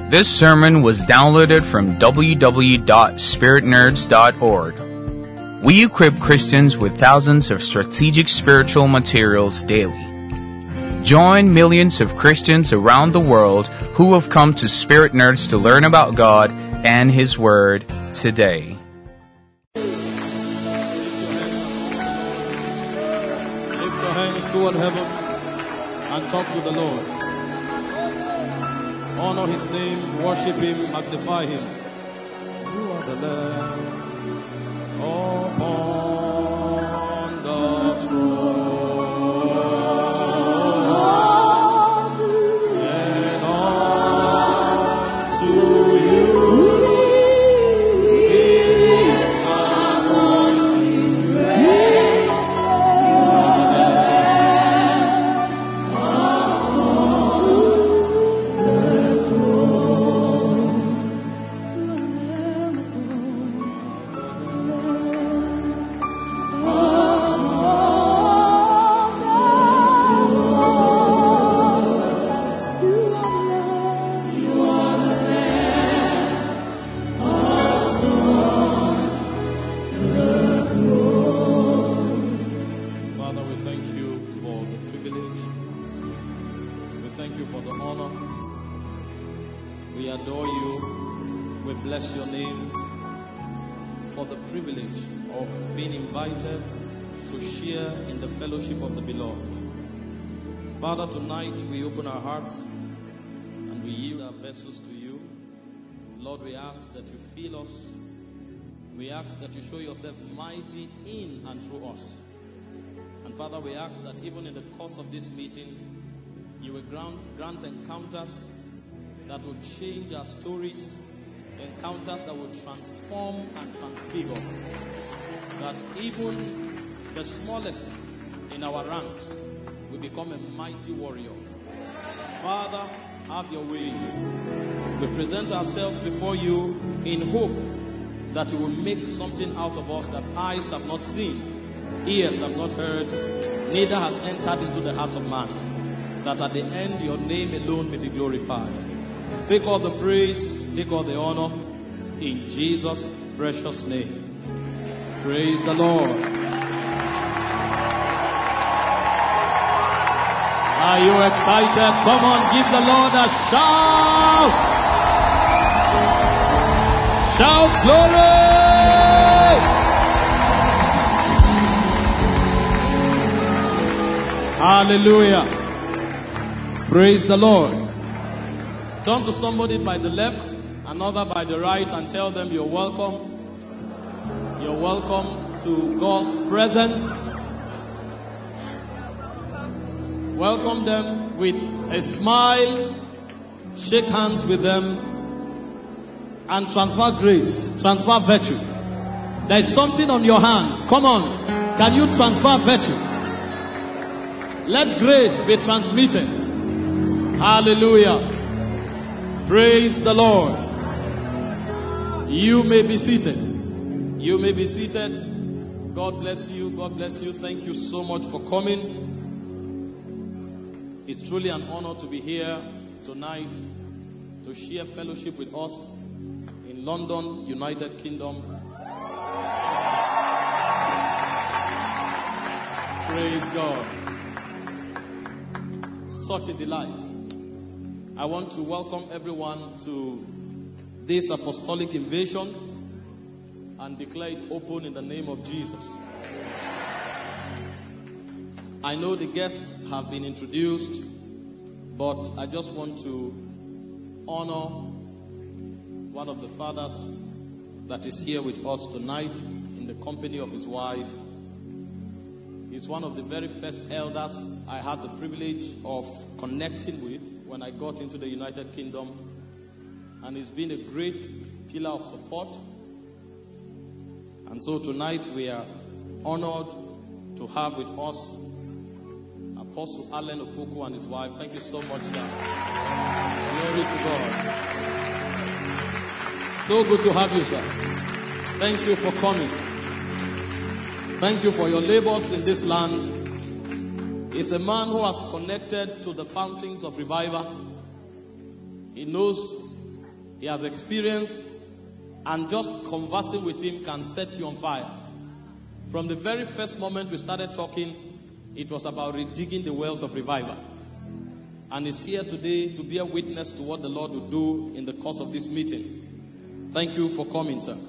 This sermon was downloaded from www.spiritnerds.org. We equip Christians with thousands of strategic spiritual materials daily. Join millions of Christians around the world who have come to Spirit Nerds to learn about God and His Word today. Lift your hands toward heaven and talk to the Lord. Honor His name, worship Him, magnify Him. You are the Lamb upon the throne. And unto you is my voice in praise. You are the Father, we thank you for the privilege. We thank you for the honor. We adore you. We bless your name for the privilege of being invited to share in the fellowship of the beloved. Father, tonight we open our hearts and we yield our vessels to you. Lord, we ask that you fill us. We ask that you show yourself mighty in and through us. And Father, we ask that even in the course of this meeting, you will grant encounters that will change our stories, encounters that will transform and transfigure. That even the smallest in our ranks will become a mighty warrior. Father, have your way. We present ourselves before you in hope that you will make something out of us that eyes have not seen, ears have not heard, neither has entered into the heart of man, that at the end your name alone may be glorified. Take all the praise, take all the honor, in Jesus' precious name. Praise the Lord. Are you excited? Come on, give the Lord a shout. Shout glory. Hallelujah. Praise the Lord. Turn to somebody by the left, another by the right, and tell them you're welcome. You're welcome to God's presence. Welcome them with a smile. Shake hands with them and transfer grace, transfer virtue. There is something on your hand. Come on. Can you transfer virtue? Let grace be transmitted. Hallelujah. Praise the Lord. You may be seated. You may be seated. God bless you. God bless you. Thank you so much for coming. It's truly an honor to be here tonight to share fellowship with us in London, United Kingdom. Praise God. Such a delight. I want to welcome everyone to this apostolic invasion and declare it open in the name of Jesus. I know the guests have been introduced, but I just want to honor one of the fathers that is here with us tonight in the company of his wife. He's one of the very first elders I had the privilege of connecting with when I got into the United Kingdom, and he's been a great pillar of support. And so tonight we are honored to have with us Apostle Allen Opoku and his wife. Thank you so much, sir. Glory to God. So good to have you, sir. Thank you for coming. Thank you for your labors in this land. He's a man who has connected to the fountains of revival. He knows he has experienced, and just conversing with him can set you on fire. From the very first moment we started talking, it was about redigging the wells of revival. And he's here today to bear witness to what the Lord will do in the course of this meeting. Thank you for coming, sir.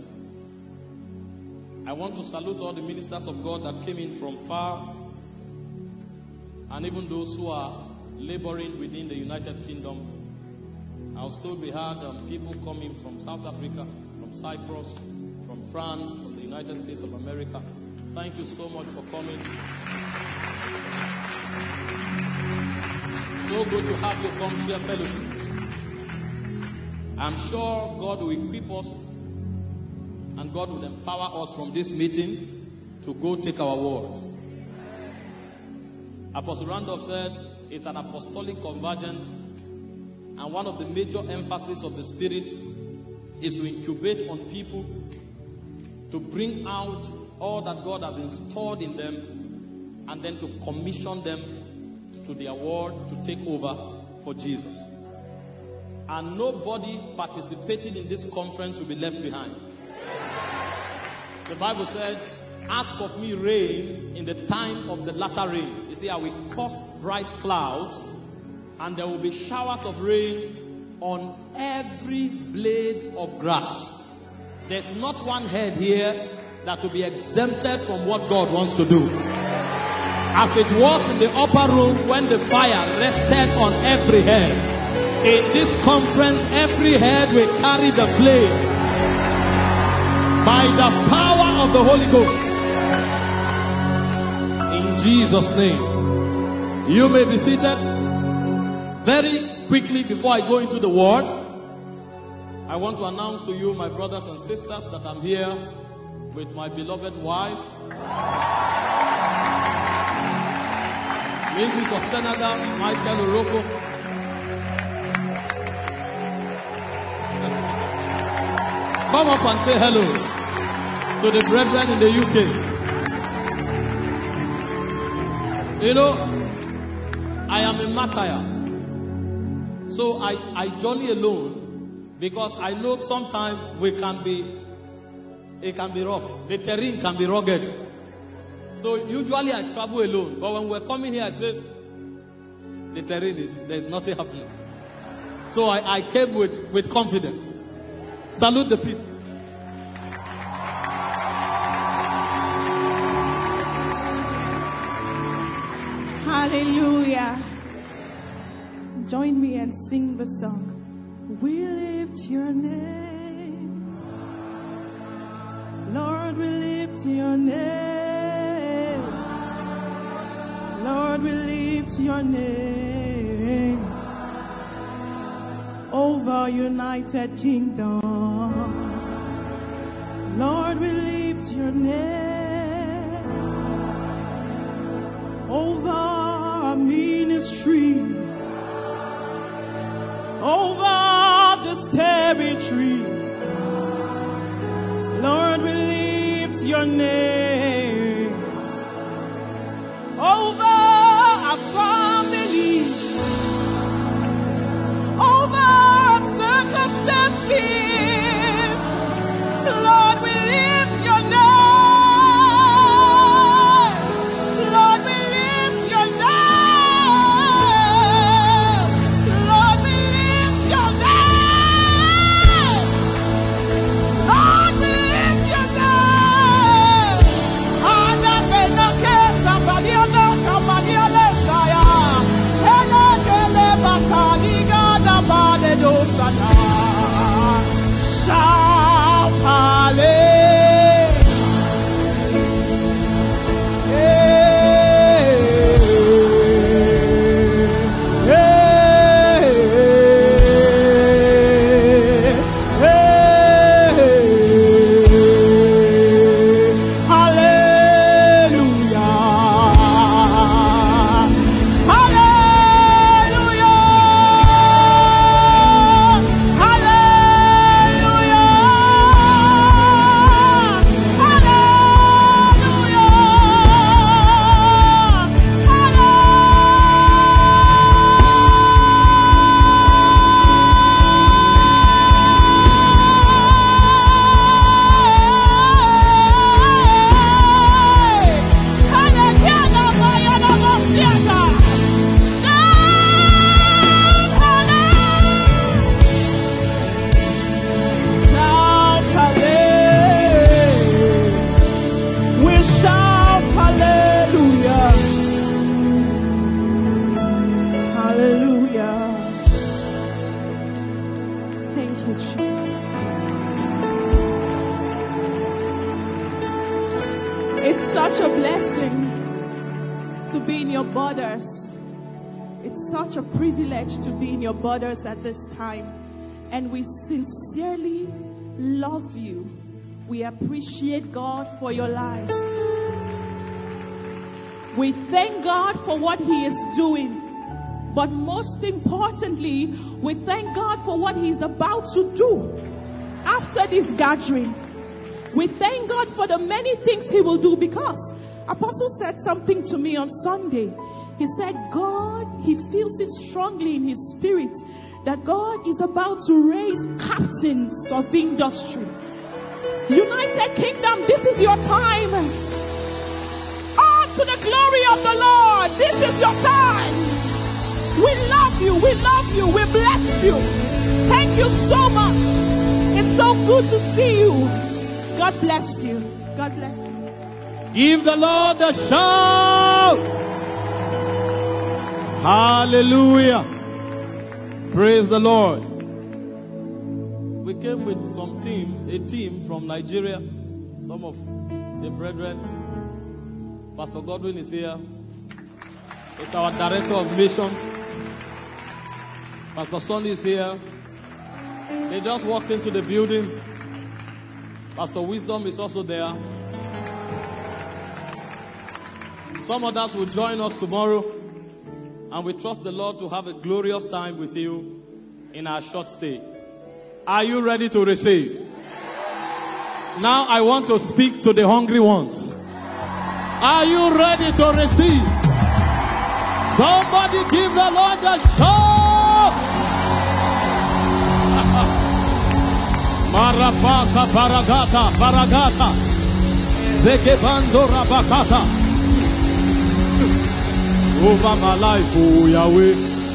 I want to salute all the ministers of God that came in from far, and even those who are laboring within the United Kingdom. I was told we had people coming from South Africa, from Cyprus, from France, from the United States of America. Thank you so much for coming. So good to have you come share fellowship. I'm sure God will equip us and God will empower us from this meeting to go take our wards. Apostle Randolph said it's an apostolic convergence, and one of the major emphasis of the Spirit is to incubate on people, to bring out all that God has installed in them, and then to commission them to their ward to take over for Jesus. And nobody participating in this conference will be left behind. The Bible said, ask of me rain in the time of the latter rain. You see, I will cause bright clouds, and there will be showers of rain on every blade of grass. There's not one head here that will be exempted from what God wants to do. As it was in the upper room when the fire rested on every head, in this conference every head will carry the flame by the power of the Holy Ghost. In Jesus' name. You may be seated. Very quickly before I go into the word, I want to announce to you, my brothers and sisters, that I'm here with my beloved wife, Mrs. Osenaga Michael Uroko. Come up and say hello to the brethren in the UK. You know, I am a martyr. So I journey alone because I know sometimes it can be rough. The terrain can be rugged. So usually I travel alone. But when we're coming here, I said, the terrain there's nothing happening. So I came with confidence. Salute the people. Hallelujah. Join me and sing the song. We lift your name. Lord, we lift your name. Lord, we lift your name. Over United Kingdom. Lord, we lift your name. Over our ministries. Over this territory, Lord, we lift your name. Over our families, over our circumstances, Lord, we lift your name. Lord, we lift your name. Lord, we lift your name. Jesus. It's such a blessing to be in your borders. It's such a privilege to be in your borders at this time. And we sincerely love you. We appreciate God for your lives. We thank God for what He is doing. But most importantly, we thank God for what He's about to do after this gathering. We thank God for the many things He will do, because Apostle said something to me on Sunday. He said, God, he feels it strongly in his spirit that God is about to raise captains of industry. United Kingdom, this is your time. All to the glory of the Lord. This is your time. We love you. We love you. We bless you. Thank you so much. It's so good to see you. God bless you. God bless you. Give the Lord a shout. Hallelujah. Praise the Lord. We came with a team from Nigeria. Some of the brethren. Pastor Godwin is here. It's our director of missions. Pastor Sonny is here. They just walked into the building. Pastor Wisdom is also there. Some others will join us tomorrow. And we trust the Lord to have a glorious time with you in our short stay. Are you ready to receive? Now I want to speak to the hungry ones. Are you ready to receive? Somebody give the Lord a shout. Marafaka paragata. Zekebando rabakata. Over my life, oh Yahweh.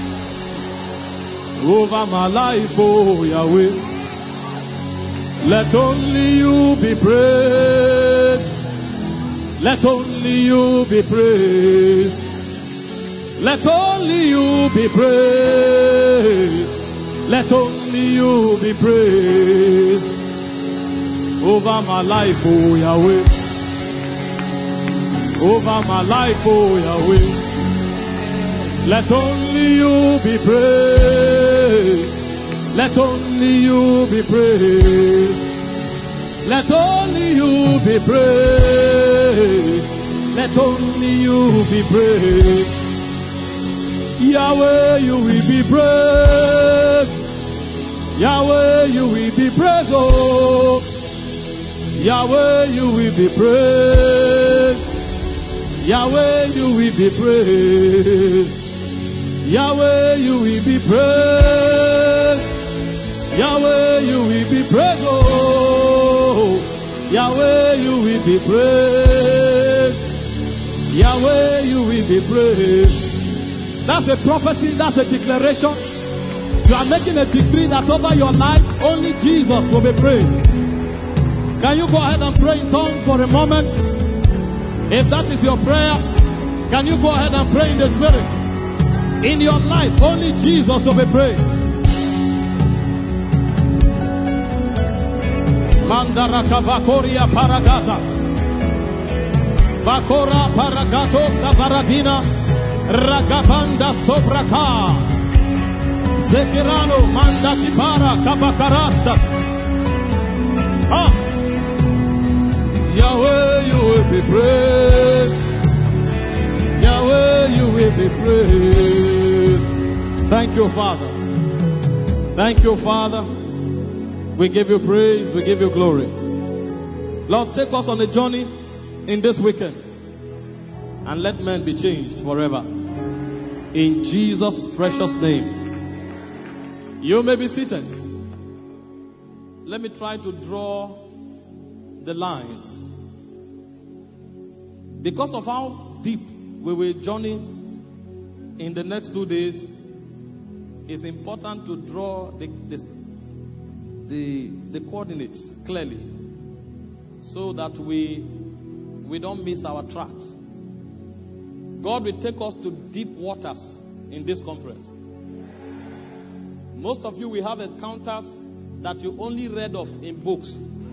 Over my life, oh Yahweh. Let only you be praised. Let only you be praised. Let only you be praised. Let only you be praised. Over my life, oh Yahweh. Over my life, oh Yahweh. Let only you be praised. Let only you be praised. Let only you be praised. Let only you be praised. Yahweh, you will be praised. Yahweh, you will be praised. Oh, Yahweh, you will be praised. Yahweh, you will be praised. Yahweh, you will be praised. Yahweh, you will be praised. Oh, Yahweh, you will be praised. Yahweh, you will be praised. That's a prophecy, that's a declaration. You are making a decree that over your life, only Jesus will be praised. Can you go ahead and pray in tongues for a moment? If that is your prayer, can you go ahead and pray in the Spirit? In your life, only Jesus will be praised. Mandaraka Bakoria Paragata. Bakora Paragato Savaradina. Ragabanda Sobraka. Zekirano Mandatipara Kabakarastas. Yahweh, you will be praised. Yahweh, you will be praised. Thank you, Father. Thank you, Father. We give you praise. We give you glory. Lord, take us on a journey in this weekend and let men be changed forever. In Jesus' precious name. You may be seated. Let me try to draw the lines. Because of how deep we will journey in the next 2 days, it's important to draw the coordinates clearly so that we don't miss our tracks. God will take us to deep waters in this conference. Most of you will have encounters that you only read of in books.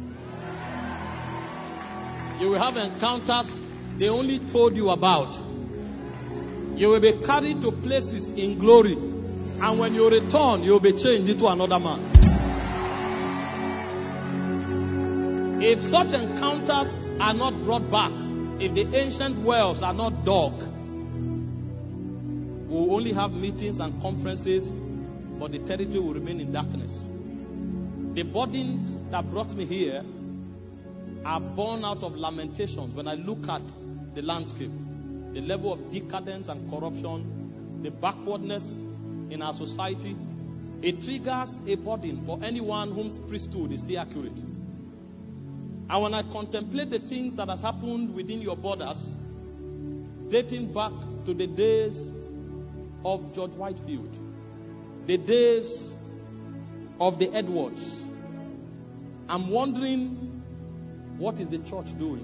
You will have encounters they only told you about. You will be carried to places in glory. And when you return, you will be changed into another man. If such encounters are not brought back, if the ancient wells are not dug, we will only have meetings and conferences, but the territory will remain in darkness. The burdens that brought me here are born out of lamentations when I look at the landscape, the level of decadence and corruption, the backwardness in our society. It triggers a burden for anyone whose priesthood is still accurate. And when I contemplate the things that has happened within your borders, dating back to the days of George Whitefield, the days of the Edwards, I'm wondering, what is the church doing?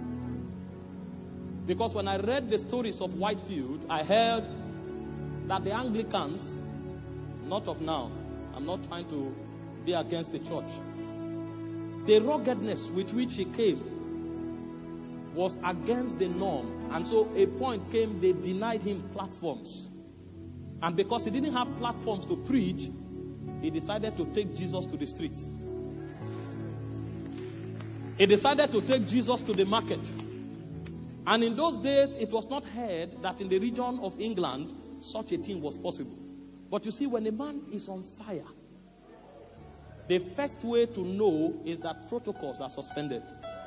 Because when I read the stories of Whitefield, I heard that the Anglicans, not of now, I'm not trying to be against the church, the ruggedness with which he came was against the norm. And so a point came, they denied him platforms. And because he didn't have platforms to preach, he decided to take Jesus to the streets. He decided to take Jesus to the market. And in those days, it was not heard that in the region of England, such a thing was possible. But you see, when a man is on fire, the first way to know is that protocols are suspended.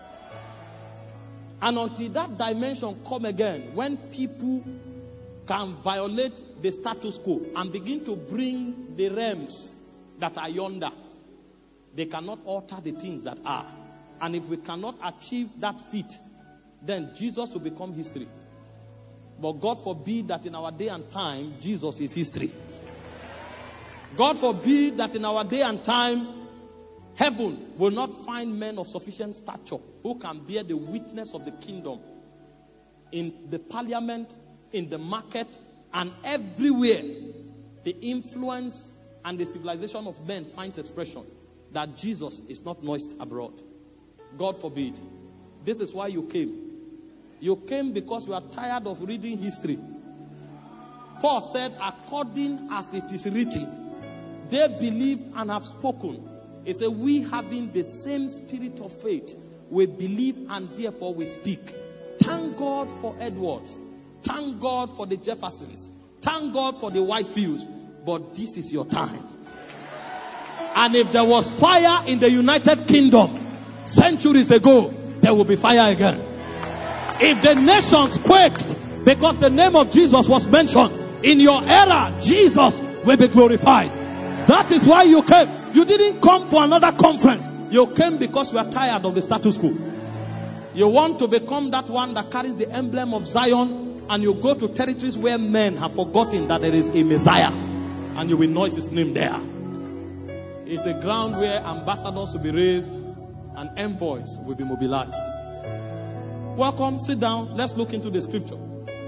And until that dimension come again, when people can violate the status quo and begin to bring the realms that are yonder, they cannot alter the things that are. And if we cannot achieve that feat, then Jesus will become history. But God forbid that in our day and time, Jesus is history. God forbid that in our day and time, heaven will not find men of sufficient stature who can bear the witness of the kingdom in the parliament, in the market, and everywhere. The influence and the civilization of men finds expression that Jesus is not noised abroad. God forbid. This is why you came. You came because you are tired of reading history. Paul said, according as it is written, they believed and have spoken. He said, we having the same spirit of faith, we believe and therefore we speak. Thank God for Edwards. Thank God for the Jeffersons. Thank God for the Whitefields. But this is your time. And if there was fire in the United Kingdom centuries ago, there will be fire again. If the nations quaked because the name of Jesus was mentioned, in your era, Jesus will be glorified. That is why you came. You didn't come for another conference. You came because you are tired of the status quo. You want to become that one that carries the emblem of Zion, and you go to territories where men have forgotten that there is a Messiah, and you will noise his name there. It's a ground where ambassadors will be raised and envoys will be mobilized. Welcome, sit down. Let's look into the scripture.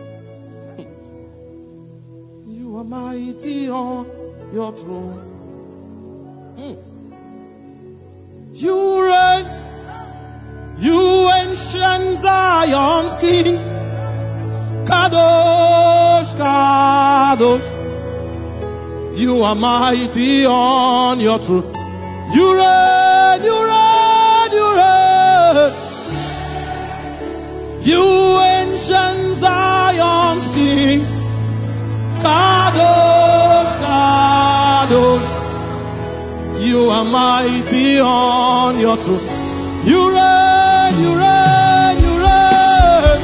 You are mighty on your throne. You reign, you ancient Zion's king. Kadosh, Kadosh. You are mighty on your throne. You reign, you reign, you reign. You ancient Zion's king. Kadosh, Kadosh. You are mighty on your throne. You reign, you reign, you reign.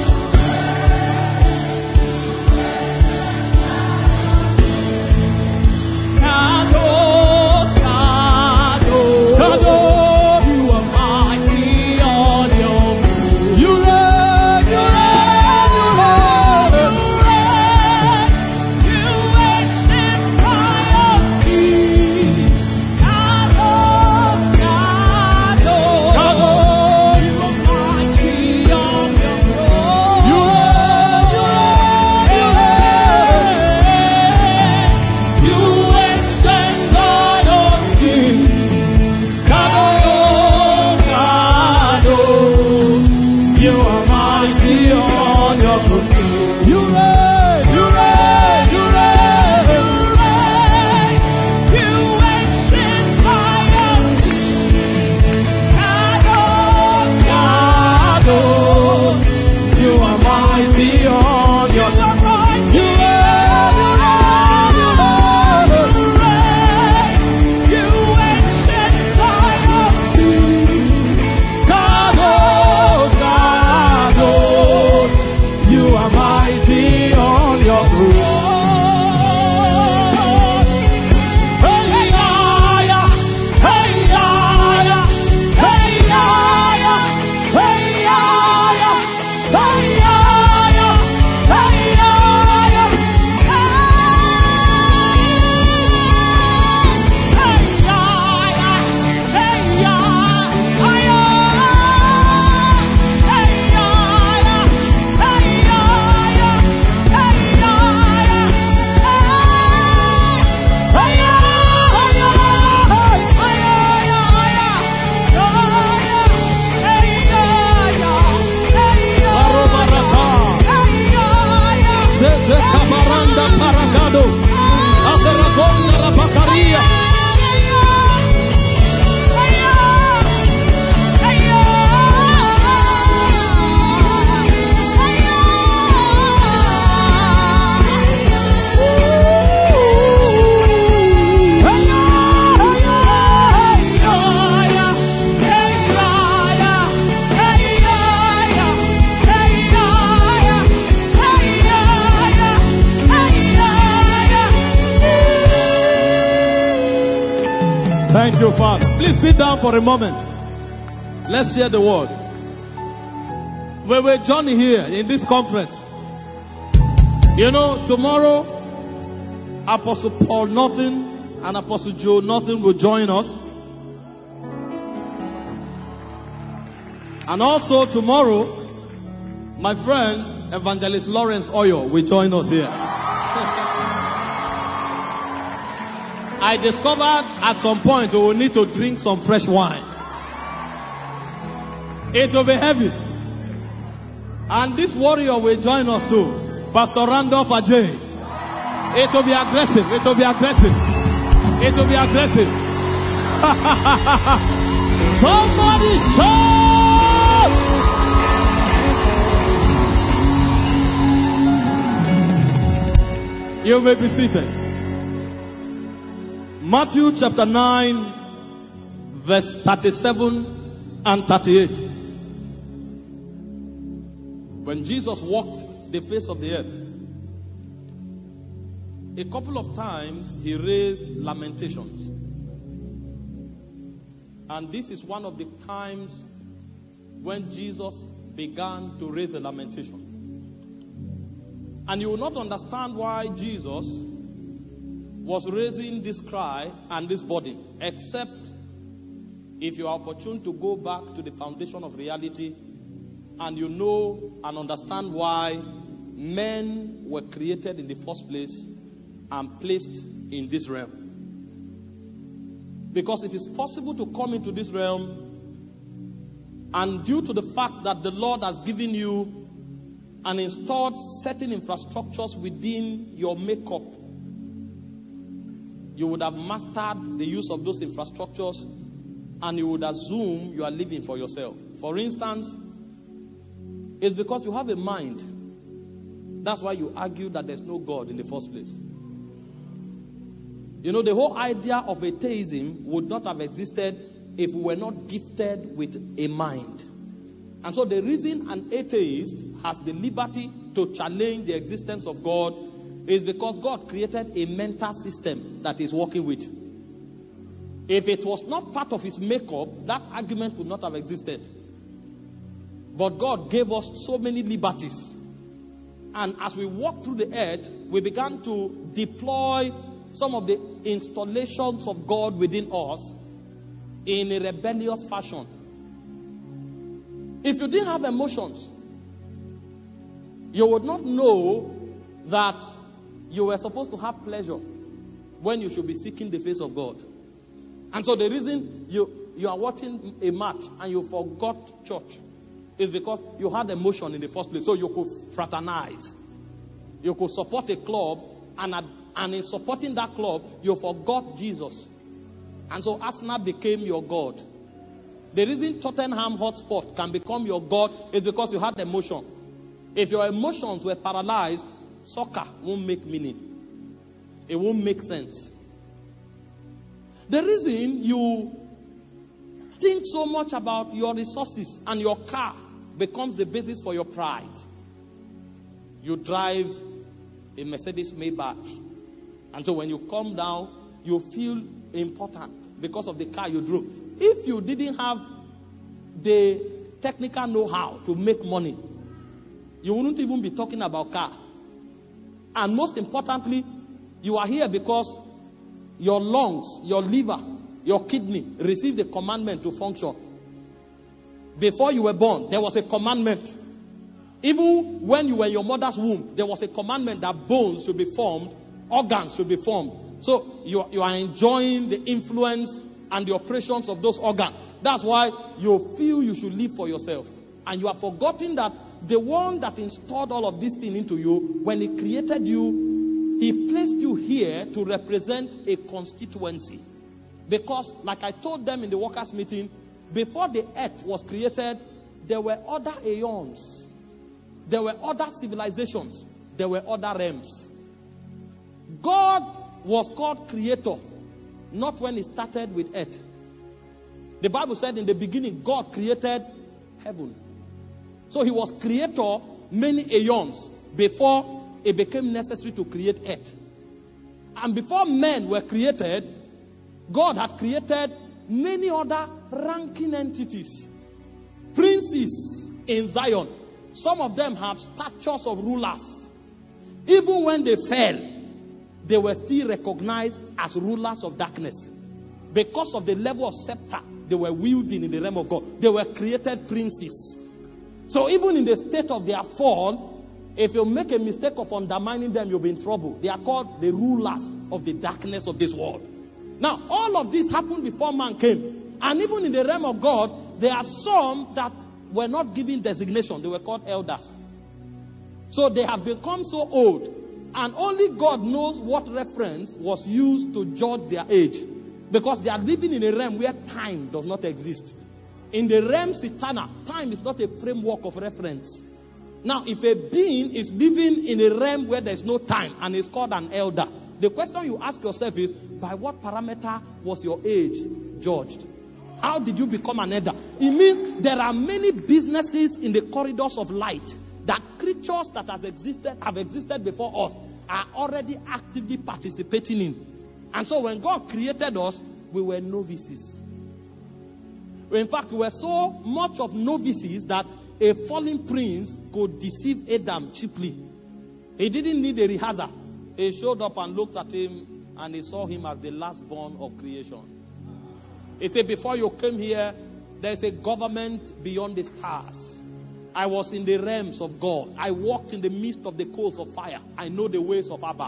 Kadosh, Kadosh, Kadosh. You are mighty on your throne. You reign, you reign, you reign. You ancient Zion's king. Kadosh, Kadosh, Kadosh. You are mighty Thank you, Father. Please sit down for a moment. Let's hear the word. We will journey here in this conference. You know, tomorrow, Apostle Paul Nothing and Apostle Joe Nothing will join us. And also tomorrow, my friend Evangelist Lawrence Oyo will join us here. I discovered at some point we will need to drink some fresh wine. It will be heavy. And this warrior will join us too, Pastor Randolph Ajay. It will be aggressive. It will be aggressive. It will be aggressive. Somebody shout! You may be seated. Matthew chapter 9, verse 37 and 38. When Jesus walked the face of the earth, a couple of times he raised lamentations. And this is one of the times when Jesus began to raise a lamentation. And you will not understand why Jesus was raising this cry and this burden, except if you are opportune to go back to the foundation of reality and you know and understand why men were created in the first place and placed in this realm. Because it is possible to come into this realm, and due to the fact that the Lord has given you and installed certain infrastructures within your makeup, you would have mastered the use of those infrastructures and you would assume you are living for yourself. For instance, it's because you have a mind. That's why you argue that there's no God in the first place. You know, the whole idea of atheism would not have existed if we were not gifted with a mind. And so the reason an atheist has the liberty to challenge the existence of God is because God created a mental system that is working with. If it was not part of his makeup, that argument would not have existed. But God gave us so many liberties. And as we walked through the earth, we began to deploy some of the installations of God within us in a rebellious fashion. If you didn't have emotions, you would not know that you were supposed to have pleasure when you should be seeking the face of God. And so the reason you are watching a match and you forgot church is because you had emotion in the first place. So you could fraternize. You could support a club, and in supporting that club, you forgot Jesus. And so Arsenal became your God. The reason Tottenham Hotspur can become your God is because you had emotion. If your emotions were paralyzed, soccer won't make meaning. It won't make sense. The reason you think so much about your resources and your car becomes the basis for your pride. You drive a Mercedes Maybach, and so when you come down, you feel important because of the car you drove. If you didn't have the technical know-how to make money, you wouldn't even be talking about car. And most importantly, you are here because your lungs, your liver, your kidney received a commandment to function. Before you were born, there was a commandment. Even when you were in your mother's womb, there was a commandment that bones should be formed, organs should be formed. So you are enjoying the influence and the operations of those organs. That's why you feel you should live for yourself. And you have forgotten that the one that installed all of these things into you, when he created you, he placed you here to represent a constituency. Because, like I told them in the workers' meeting, before the earth was created, there were other aeons. There were other civilizations. There were other realms. God was called creator, not when he started with earth. The Bible said in the beginning, God created heaven. So he was creator many aeons before it became necessary to create earth. And before men were created, God had created many other ranking entities. Princes in Zion. Some of them have statures of rulers. Even when they fell, they were still recognized as rulers of darkness. Because of the level of scepter they were wielding in the realm of God. They were created princes. So even in the state of their fall, if you make a mistake of undermining them, you'll be in trouble. They are called the rulers of the darkness of this world. Now, all of this happened before man came. And even in the realm of God, there are some that were not given designation. They were called elders. So they have become so old. And only God knows what reference was used to judge their age. Because they are living in a realm where time does not exist. In the realm eternal, time is not a framework of reference. Now, if a being is living in a realm where there is no time and is called an elder, the question you ask yourself is, by what parameter was your age judged? How did you become an elder? It means there are many businesses in the corridors of light that creatures that have existed before us are already actively participating in. And so when God created us, we were novices. In fact, we were so much of novices that a fallen prince could deceive Adam cheaply. He didn't need a rehearsal. He showed up and looked at him and he saw him as the last born of creation. He said, before you came here, there's a government beyond the stars. I was in the realms of God. I walked in the midst of the coals of fire. I know the ways of Abba.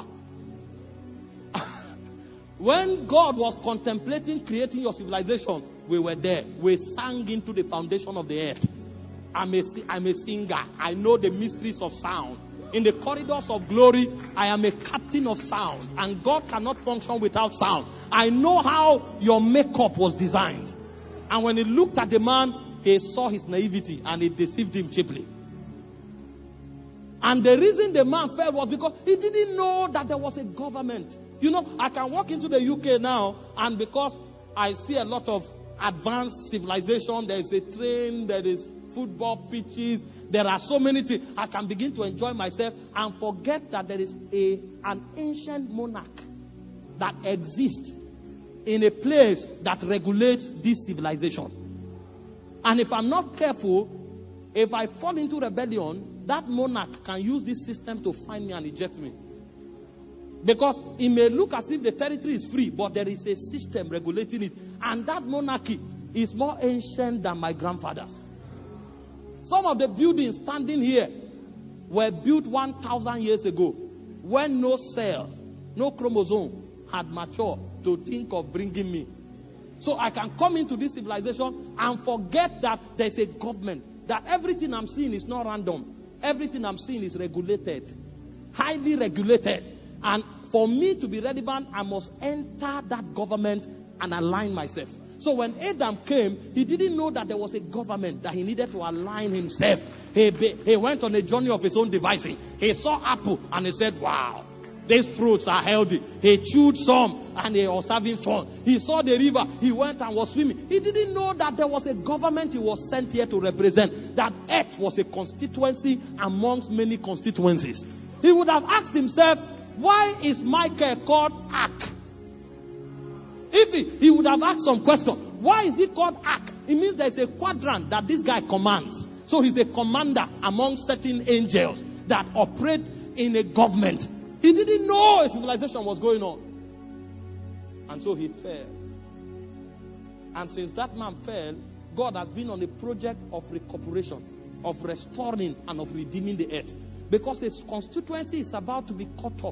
When God was contemplating creating your civilization, we were there. We sang into the foundation of the earth. I'm a singer. I know the mysteries of sound. In the corridors of glory, I am a captain of sound. And God cannot function without sound. I know how your makeup was designed. And when he looked at the man, he saw his naivety and it deceived him cheaply. And the reason the man fell was because he didn't know that there was a government. You know, I can walk into the UK now, and because I see a lot of advanced civilization, there is a train, there is football pitches, there are so many things, I can begin to enjoy myself and forget that there is an ancient monarch that exists in a place that regulates this civilization. And if I'm not careful, if I fall into rebellion, that monarch can use this system to find me and eject me. Because it may look as if the territory is free, but there is a system regulating it. And that monarchy is more ancient than my grandfather's. Some of the buildings standing here were built 1,000 years ago, when no cell, no chromosome had matured to think of bringing me. So I can come into this civilization and forget that there's a government, that everything I'm seeing is not random. Everything I'm seeing is regulated, highly regulated. And for me to be relevant, I must enter that government and align myself. So when Adam came, he didn't know that there was a government, that he needed to align himself. He went on a journey of his own devising. He saw apple and he said, wow, these fruits are healthy. He chewed some and he was having fun. He saw the river. He went and was swimming. He didn't know that there was a government he was sent here to represent. That earth was a constituency amongst many constituencies. He would have asked himself, why is Michael called Ark? If he would have asked some question, why is he called Ark? It means there's a quadrant that this guy commands. So he's a commander among certain angels that operate in a government. He didn't know a civilization was going on. And so he fell. And since that man fell, God has been on a project of recuperation, of restoring and of redeeming the earth. Because his constituency is about to be cut off.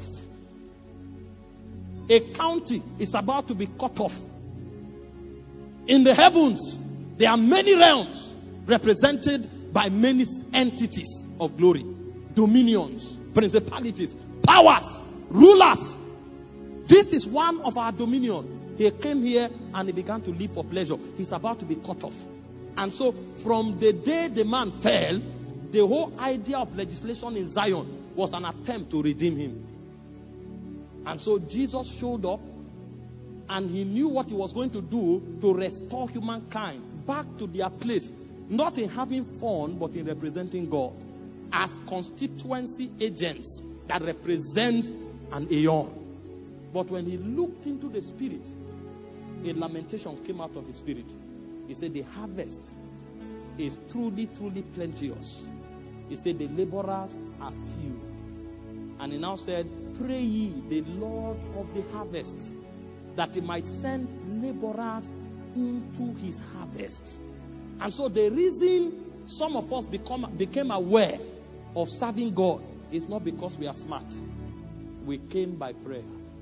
A county is about to be cut off. In the heavens, there are many realms represented by many entities of glory. Dominions, principalities, powers, rulers. This is one of our dominion. He came here and he began to live for pleasure. He's about to be cut off. And so from the day the man fell, the whole idea of legislation in Zion was an attempt to redeem him. And so Jesus showed up and he knew what he was going to do to restore humankind back to their place. Not in having fun, but in representing God as constituency agents that represents an aeon. But when he looked into the spirit, a lamentation came out of his spirit. He said, the harvest is truly, truly plenteous. He said, the laborers are few. And he now said, pray ye the Lord of the harvest, that he might send laborers into his harvest. And so the reason some of us became aware of serving God is not because we are smart. We came by prayer.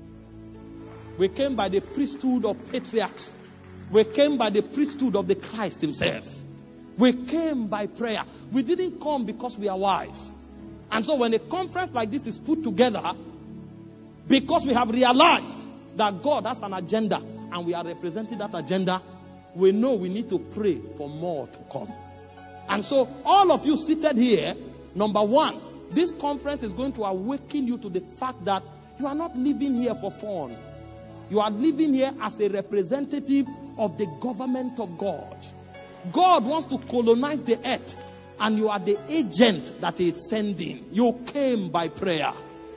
We came by the priesthood of patriarchs. We came by the priesthood of the Christ himself. We came by prayer. We didn't come because we are wise. And so when a conference like this is put together, because we have realized that God has an agenda and we are representing that agenda, we know we need to pray for more to come. And so all of you seated here, number one, this conference is going to awaken you to the fact that you are not living here for fun. You are living here as a representative of the government of God. God wants to colonize the earth, and you are the agent that he is sending. You came by prayer.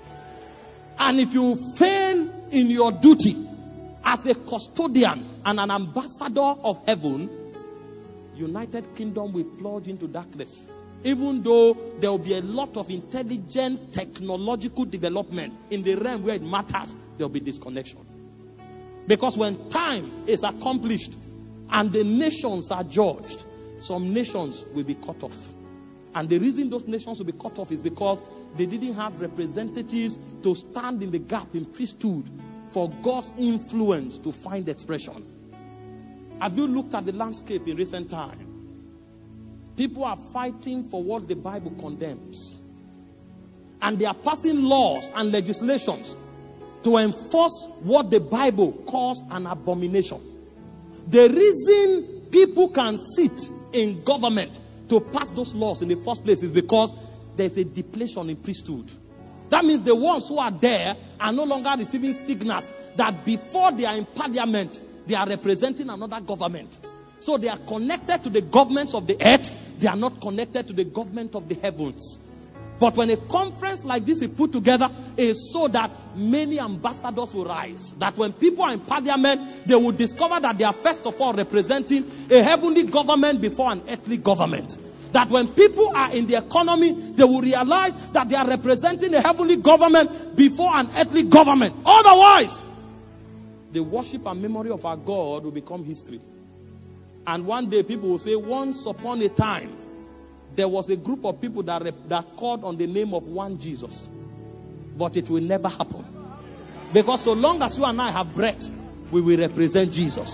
And if you fail in your duty as a custodian and an ambassador of heaven, United Kingdom will plunge into darkness. Even though there will be a lot of intelligent technological development in the realm where it matters, there will be disconnection. Because when time is accomplished and the nations are judged, some nations will be cut off. And the reason those nations will be cut off is because they didn't have representatives to stand in the gap in priesthood for God's influence to find expression. Have you looked at the landscape in recent time? People are fighting for what the Bible condemns. And they are passing laws and legislations to enforce what the Bible calls an abomination. The reason people can sit in government to pass those laws in the first place is because there's a depletion in priesthood. That means the ones who are there are no longer receiving signals that before they are in parliament, they are representing another government. So they are connected to the governments of the earth. They are not connected to the government of the heavens. But when a conference like this is put together, it is so that many ambassadors will rise. That when people are in parliament, they will discover that they are first of all representing a heavenly government before an earthly government. That when people are in the economy, they will realize that they are representing a heavenly government before an earthly government. Otherwise, the worship and memory of our God will become history. And one day people will say, once upon a time, there was a group of people that called on the name of one Jesus. But it will never happen. Because so long as you and I have breath, we will represent Jesus.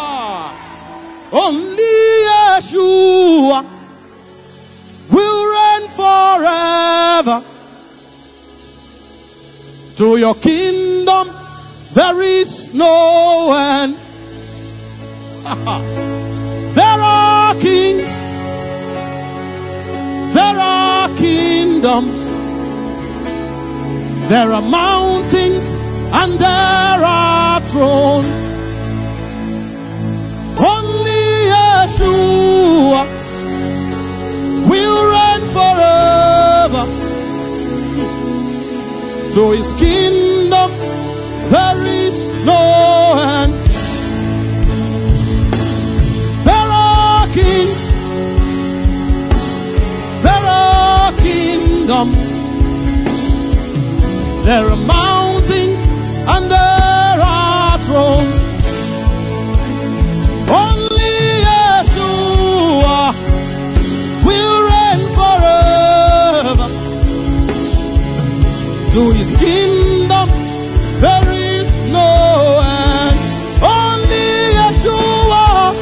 Only Yeshua will reign forever. To your kingdom there is no end. There are kings, there are kingdoms, there are mountains, and there are thrones. Only Yeshua will reign forever. To his kingdom there is no end. There are kings, there are kingdoms, there are mountains, and there are thrones. Only Yeshua will reign forever. To his kingdom there is no end. Only Yeshua.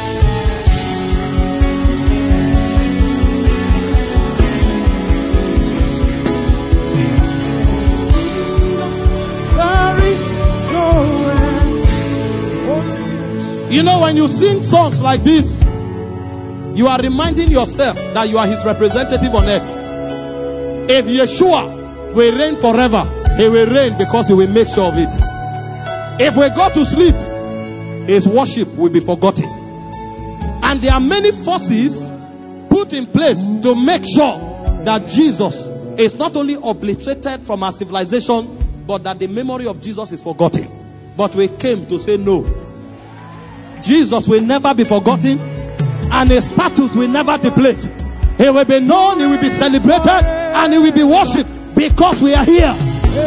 There is no end. You know, when you sing songs like this, you are reminding yourself that you are his representative on earth. If Yeshua will reign forever, he will reign because he will make sure of it. If we go to sleep, his worship will be forgotten. And there are many forces put in place to make sure that Jesus is not only obliterated from our civilization, but that the memory of Jesus is forgotten. But we came to say no. Jesus will never be forgotten, and his status will never deplete. He will be known, he will be celebrated, and he will be worshipped because we are here.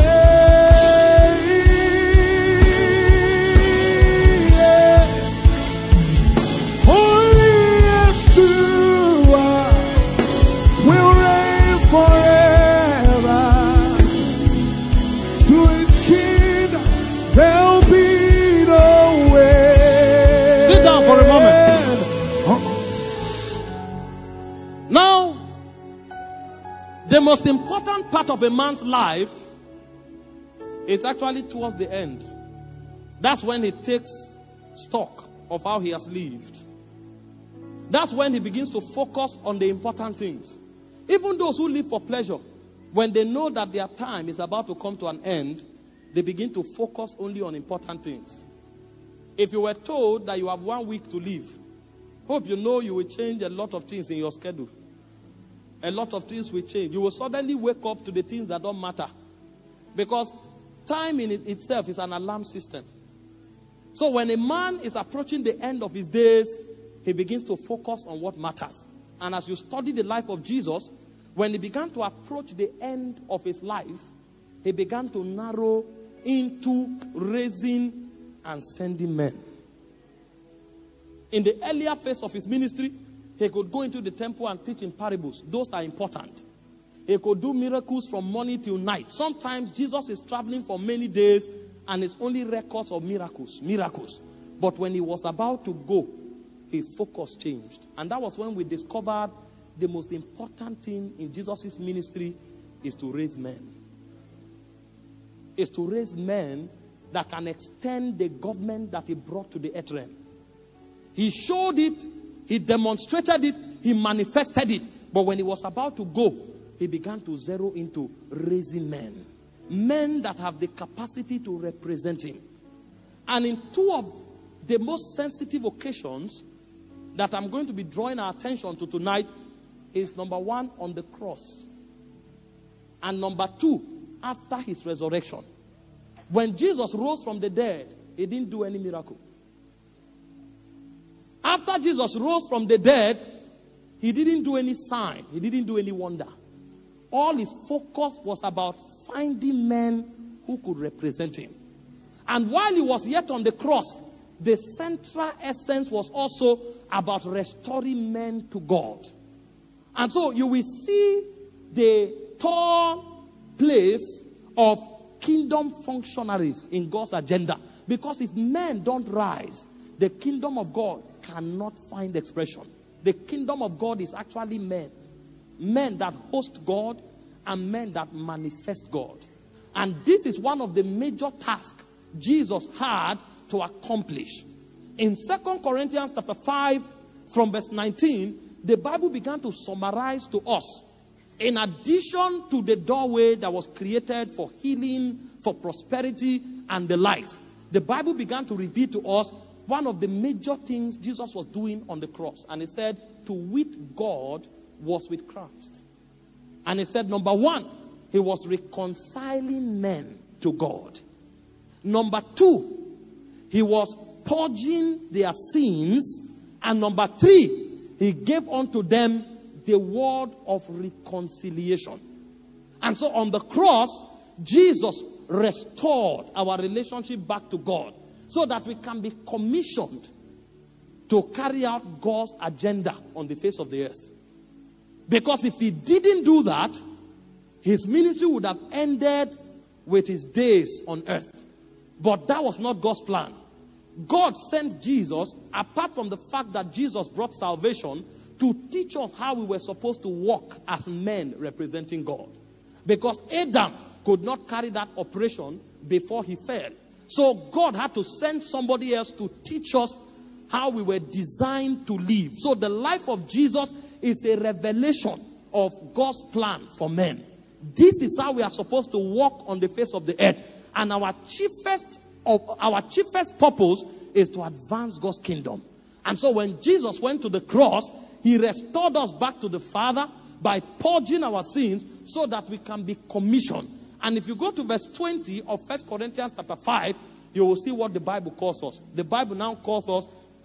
The most important part of a man's life is actually towards the end. That's when he takes stock of how he has lived. That's when he begins to focus on the important things. Even those who live for pleasure, when they know that their time is about to come to an end, they begin to focus only on important things. If you were told that you have 1 week to live, hope you know you will change a lot of things in your schedule. A lot of things will change. You will suddenly wake up to the things that don't matter. Because time in itself is an alarm system. So when a man is approaching the end of his days, he begins to focus on what matters. And as you study the life of Jesus, when he began to approach the end of his life, he began to narrow into raising and sending men. In the earlier phase of his ministry, he could go into the temple and teach in parables. Those are important. He could do miracles from morning till night. Sometimes Jesus is traveling for many days and it's only records of miracles. But when he was about to go, his focus changed. And that was when we discovered the most important thing in Jesus' ministry is to raise men. Is to raise men that can extend the government that he brought to the earth realm. He showed it. He demonstrated it, he manifested it. But when he was about to go, he began to zero into raising men. Men that have the capacity to represent him. And in two of the most sensitive occasions that I'm going to be drawing our attention to tonight is number 1, on the cross. And number 2, after his resurrection. When Jesus rose from the dead, he didn't do any miracle. After Jesus rose from the dead, he didn't do any sign. He didn't do any wonder. All his focus was about finding men who could represent him. And while he was yet on the cross, the central essence was also about restoring men to God. And so you will see the tall place of kingdom functionaries in God's agenda. Because if men don't rise, the kingdom of God cannot find expression. The kingdom of God is actually men. Men that host God and men that manifest God. And this is one of the major tasks Jesus had to accomplish. In 2 Corinthians chapter 5 from verse 19, the Bible began to summarize to us, in addition to the doorway that was created for healing, for prosperity and the likes, the Bible began to reveal to us one of the major things Jesus was doing on the cross. And he said, to wit God was with Christ. And he said, number 1, he was reconciling men to God. Number 2, he was purging their sins. And number 3, he gave unto them the word of reconciliation. And so on the cross, Jesus restored our relationship back to God, so that we can be commissioned to carry out God's agenda on the face of the earth. Because if he didn't do that, his ministry would have ended with his days on earth. But that was not God's plan. God sent Jesus, apart from the fact that Jesus brought salvation, to teach us how we were supposed to walk as men representing God. Because Adam could not carry that operation before he fell. So God had to send somebody else to teach us how we were designed to live. So the life of Jesus is a revelation of God's plan for men. This is how we are supposed to walk on the face of the earth. And our chiefest purpose is to advance God's kingdom. And so when Jesus went to the cross, he restored us back to the Father by purging our sins so that we can be commissioned. And if you go to verse 20 of 1 Corinthians chapter 5, you will see what the Bible calls us. The Bible now calls us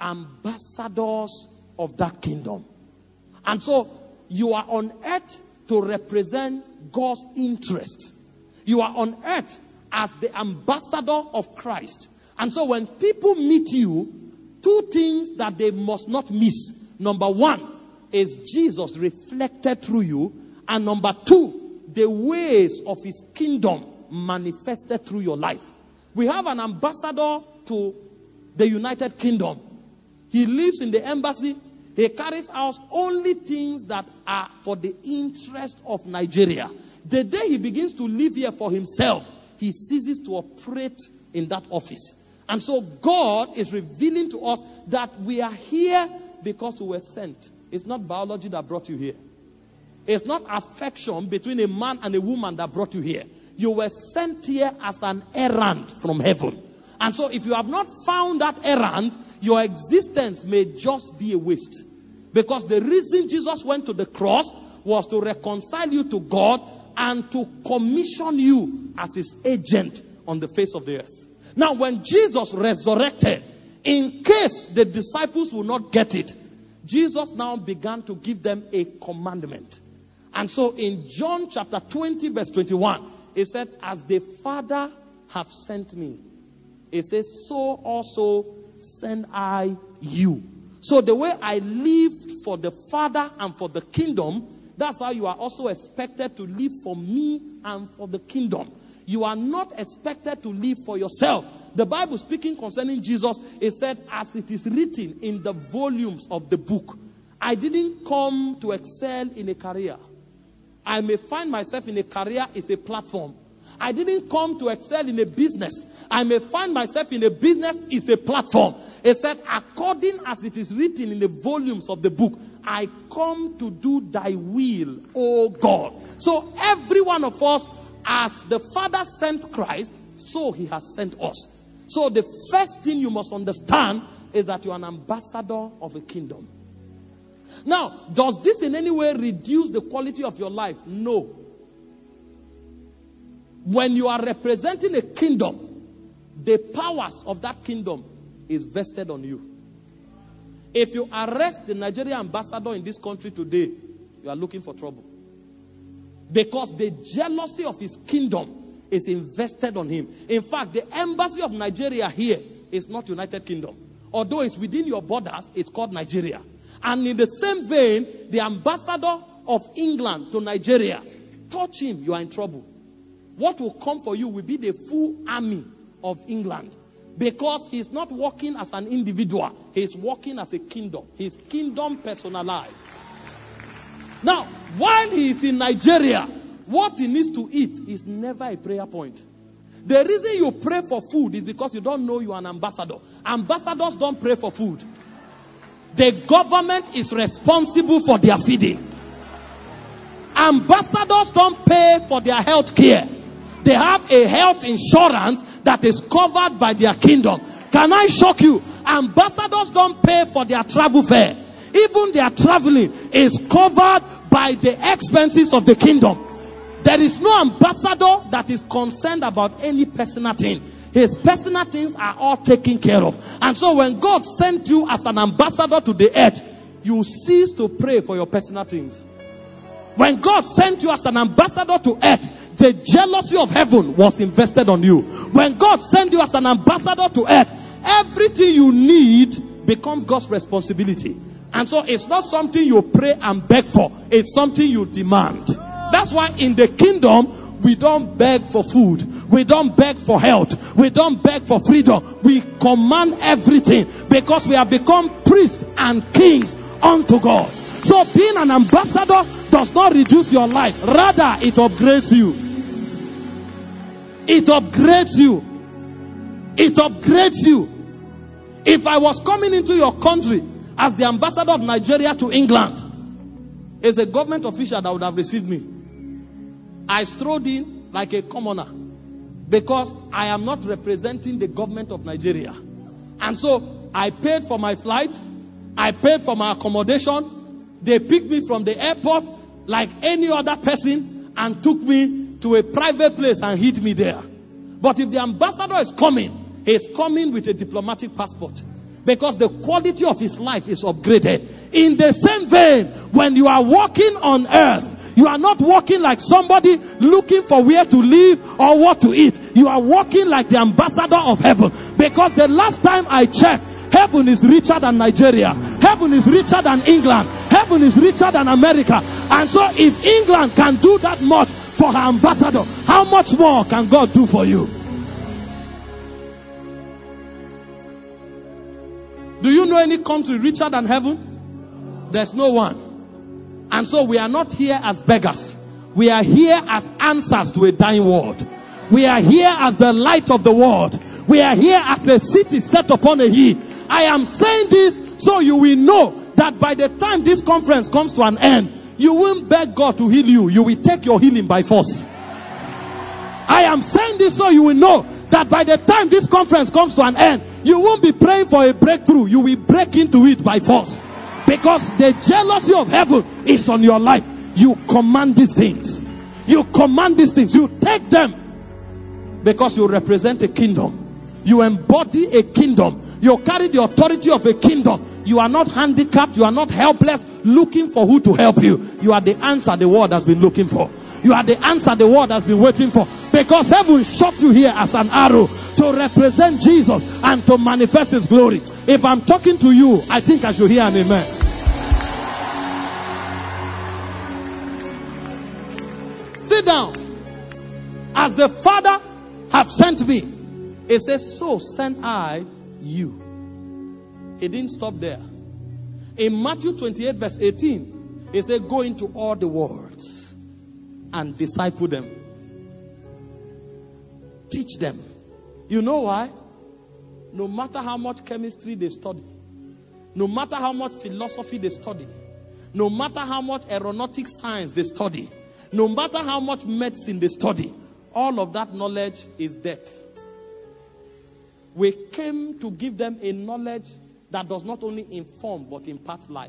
ambassadors of that kingdom. And so you are on earth to represent God's interest. You are on earth as the ambassador of Christ. And so when people meet you, two things that they must not miss. Number one is Jesus reflected through you. And number two, the ways of his kingdom manifested through your life. We have an ambassador to the United Kingdom. He lives in the embassy. He carries out only things that are for the interest of Nigeria. The day he begins to live here for himself, he ceases to operate in that office. And so God is revealing to us that we are here because we were sent. It's not biology that brought you here. It's not affection between a man and a woman that brought you here. You were sent here as an errand from heaven. And so if you have not found that errand, your existence may just be a waste. Because the reason Jesus went to the cross was to reconcile you to God and to commission you as his agent on the face of the earth. Now, when Jesus resurrected, in case the disciples will not get it, Jesus now began to give them a commandment. And so in John chapter 20 verse 21, he said, as the Father have sent me, he says, so also send I you. So the way I lived for the Father and for the kingdom, that's how you are also expected to live for me and for the kingdom. You are not expected to live for yourself. The Bible speaking concerning Jesus, it said, as it is written in the volumes of the book, I didn't come to excel in a career. I may find myself in a career, it's a platform. I didn't come to excel in a business. I may find myself in a business, it's a platform. It said, according as it is written in the volumes of the book, I come to do thy will, O God. So every one of us, as the Father sent Christ, so he has sent us. So the first thing you must understand is that you are an ambassador of a kingdom. Now, does this in any way reduce the quality of your life? No. When you are representing a kingdom, the powers of that kingdom is vested on you. If you arrest the Nigerian ambassador in this country today, you are looking for trouble. Because the jealousy of his kingdom is invested on him. In fact, the embassy of Nigeria here is not United Kingdom. Although it's within your borders, it's called Nigeria. And in the same vein, the ambassador of England to Nigeria, touch him, you are in trouble. What will come for you will be the full army of England. Because he's not working as an individual. He's working as a kingdom. His kingdom personalized. Now, while he is in Nigeria, what he needs to eat is never a prayer point. The reason you pray for food is because you don't know you are an ambassador. Ambassadors don't pray for food. The government is responsible for their feeding. Ambassadors don't pay for their health care. They have a health insurance that is covered by their kingdom. Can I shock you? Ambassadors don't pay for their travel fare. Even their traveling is covered by the expenses of the kingdom. There is no ambassador that is concerned about any personal thing. His personal things are all taken care of. And so when God sent you as an ambassador to the earth, you cease to pray for your personal things. When God sent you as an ambassador to earth, the jealousy of heaven was invested on you. When God sent you as an ambassador to earth, everything you need becomes God's responsibility. And so it's not something you pray and beg for. It's something you demand. That's why in the kingdom, we don't beg for food. We don't beg for health. We don't beg for freedom. We command everything because we have become priests and kings unto God. So being an ambassador does not reduce your life. Rather, it upgrades you. It upgrades you. It upgrades you. If I was coming into your country as the ambassador of Nigeria to England, as a government official that would have received me, I strode in like a commoner because I am not representing the government of Nigeria. And so I paid for my flight. I paid for my accommodation. They picked me from the airport like any other person and took me to a private place and hid me there. But if the ambassador is coming, he's coming with a diplomatic passport. Because the quality of his life is upgraded. In the same vein, when you are walking on earth, you are not walking like somebody looking for where to live or what to eat. You are walking like the ambassador of heaven. Because the last time I checked, heaven is richer than Nigeria. Heaven is richer than England. Heaven is richer than America. And so if England can do that much for her ambassador, how much more can God do for you? Do you know any country richer than heaven? There's no one. And so we are not here as beggars. We are here as answers to a dying world. We are here as the light of the world. We are here as a city set upon a hill. I am saying this so you will know that by the time this conference comes to an end, you won't beg God to heal you. You will take your healing by force. I am saying this so you will know that by the time this conference comes to an end, you won't be praying for a breakthrough. You will break into it by force. Because the jealousy of heaven is on your life. You command these things. You command these things. You take them. Because you represent a kingdom. You embody a kingdom. You carry the authority of a kingdom. You are not handicapped. You are not helpless looking for who to help you. You are the answer the world has been looking for. You are the answer the world has been waiting for. Because heaven shot you here as an arrow to represent Jesus and to manifest his glory. If I'm talking to you, I think I should hear an amen. Sit down. As the Father have sent me, it says, so send I you. It didn't stop there. In Matthew 28 verse 18, it said, go into all the world and disciple them. Teach them. You know why? No matter how much chemistry they study, no matter how much philosophy they study, no matter how much aeronautic science they study, no matter how much medicine they study, all of that knowledge is death. We came to give them a knowledge that does not only inform but imparts life.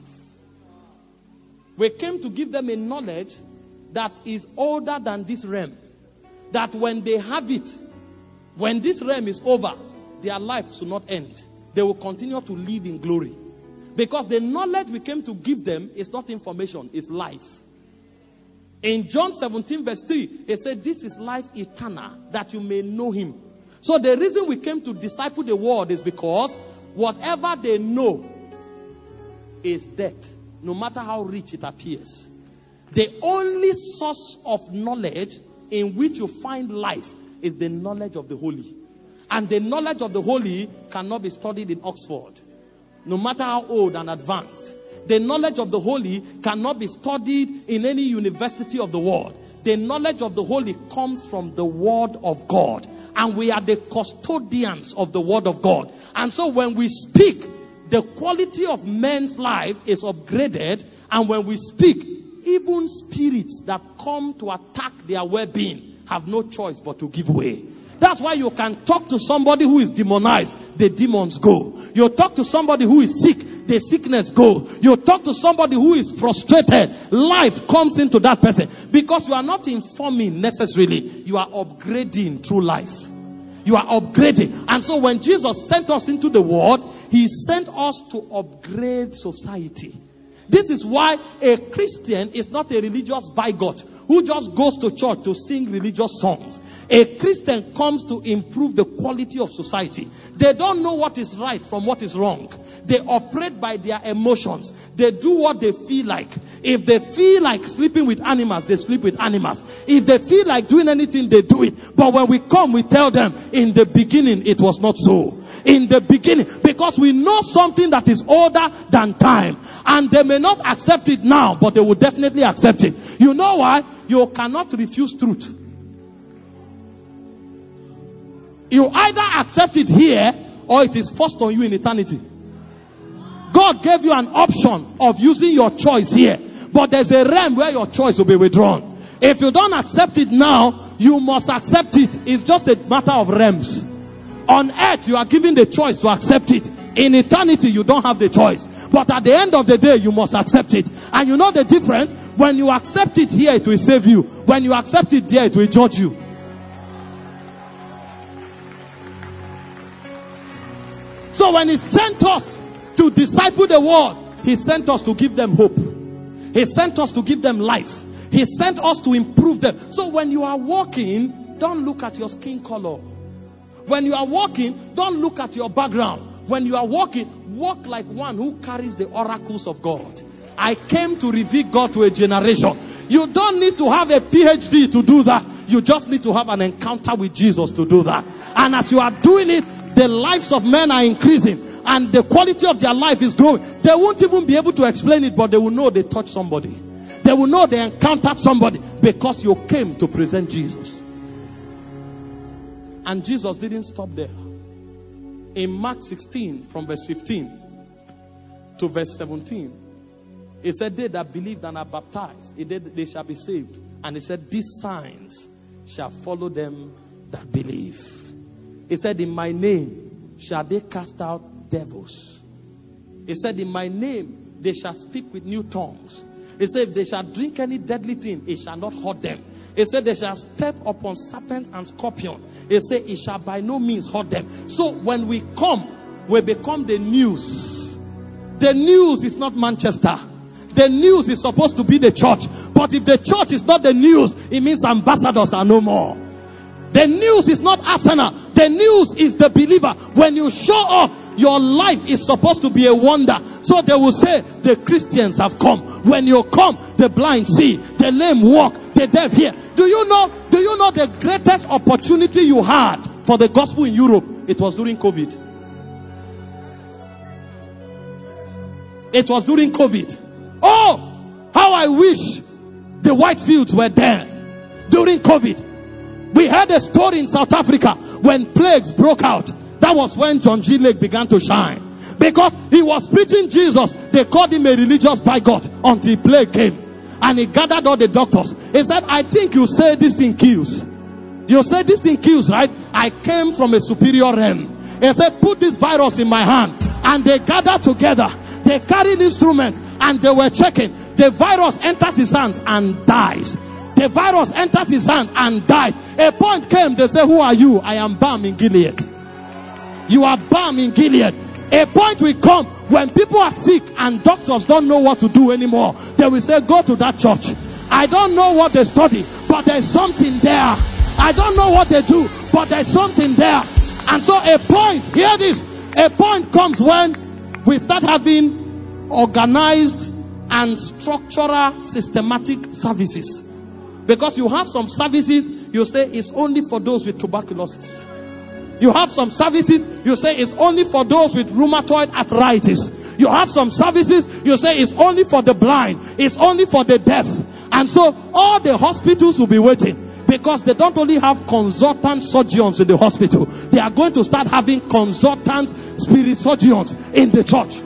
We came to give them a knowledge that is older than this realm. That when they have it, when this realm is over, their lives will not end. They will continue to live in glory. Because the knowledge we came to give them is not information, it's life. In John 17 verse 3, it said, this is life eternal, that you may know him. So the reason we came to disciple the world is because whatever they know is death, no matter how rich it appears. The only source of knowledge in which you find life is the knowledge of the holy. And the knowledge of the holy cannot be studied in Oxford, no matter how old and advanced. The knowledge of the holy cannot be studied in any university of the world. The knowledge of the holy comes from the word of God. And we are the custodians of the word of God. And so when we speak, the quality of men's life is upgraded. And when we speak, even spirits that come to attack their well-being have no choice but to give way. That's why you can talk to somebody who is demonized, the demons go. You talk to somebody who is sick, the sickness goes. You talk to somebody who is frustrated, life comes into that person. Because you are not informing necessarily, you are upgrading through life. You are upgrading. And so when Jesus sent us into the world, he sent us to upgrade society. This is why a Christian is not a religious bigot who just goes to church to sing religious songs. A Christian comes to improve the quality of society. They don't know what is right from what is wrong. They operate by their emotions. They do what they feel like. If they feel like sleeping with animals, they sleep with animals. If they feel like doing anything, they do it. But when we come, we tell them, in the beginning, it was not so. In the beginning, because we know something that is older than time. And they may not accept it now, but they will definitely accept it. You know why? You cannot refuse truth. You either accept it here, or it is forced on you in eternity. God gave you an option of using your choice here. But there's a realm where your choice will be withdrawn. If you don't accept it now, you must accept it. It's just a matter of realms. On earth, you are given the choice to accept it. In eternity, you don't have the choice. But at the end of the day, you must accept it. And you know the difference? When you accept it here, it will save you. When you accept it there, it will judge you. So when he sent us to disciple the world, he sent us to give them hope. He sent us to give them life. He sent us to improve them. So when you are walking, don't look at your skin color. When you are walking, don't look at your background. When you are walking, walk like one who carries the oracles of God. I came to reveal God to a generation. You don't need to have a PhD to do that. You just need to have an encounter with Jesus to do that. And as you are doing it, the lives of men are increasing and the quality of their life is growing. They won't even be able to explain it, but they will know they touched somebody. They will know they encountered somebody because you came to present Jesus. And Jesus didn't stop there. In Mark 16, from verse 15 to verse 17, he said, they that believed and are baptized, they shall be saved. And he said, these signs shall follow them that believe. He said, in my name shall they cast out devils. He said, in my name they shall speak with new tongues. He said, if they shall drink any deadly thing, it shall not hurt them. He said, they shall step upon serpents and scorpions. He said, it shall by no means hurt them. So when we come, we become the news. The news is not Manchester. The news is supposed to be the church. But if the church is not the news, it means ambassadors are no more. The news is not Arsenal. The news is the believer. When you show up, your life is supposed to be a wonder. So they will say, the Christians have come. When you come, the blind see, the lame walk, the deaf hear. Do you know the greatest opportunity you had for the gospel in Europe? It was during COVID. It was during COVID. Oh, how I wish the white fields were there during COVID. We had a story in South Africa when plagues broke out. That was when John G. Lake began to shine. Because he was preaching Jesus. They called him a religious bigot until plague came. And he gathered all the doctors. He said, I think you say this thing kills. You say this thing kills, right? I came from a superior realm. He said, put this virus in my hand. And they gathered together. They carried instruments and they were checking. The virus enters his hands and dies. The virus enters his hand and dies. A point came, they say, who are you? I am Bam in Gilead. You are Bam in Gilead. A point will come when people are sick and doctors don't know what to do anymore. They will say, go to that church. I don't know what they study, but there's something there. I don't know what they do, but there's something there. And so a point, hear this, a point comes when we start having organized and structural systematic services. Because you have some services, you say it's only for those with tuberculosis. You have some services, you say it's only for those with rheumatoid arthritis. You have some services, you say it's only for the blind. It's only for the deaf. And so all the hospitals will be waiting. Because they don't only have consultant surgeons in the hospital. They are going to start having consultant spirit surgeons in the church.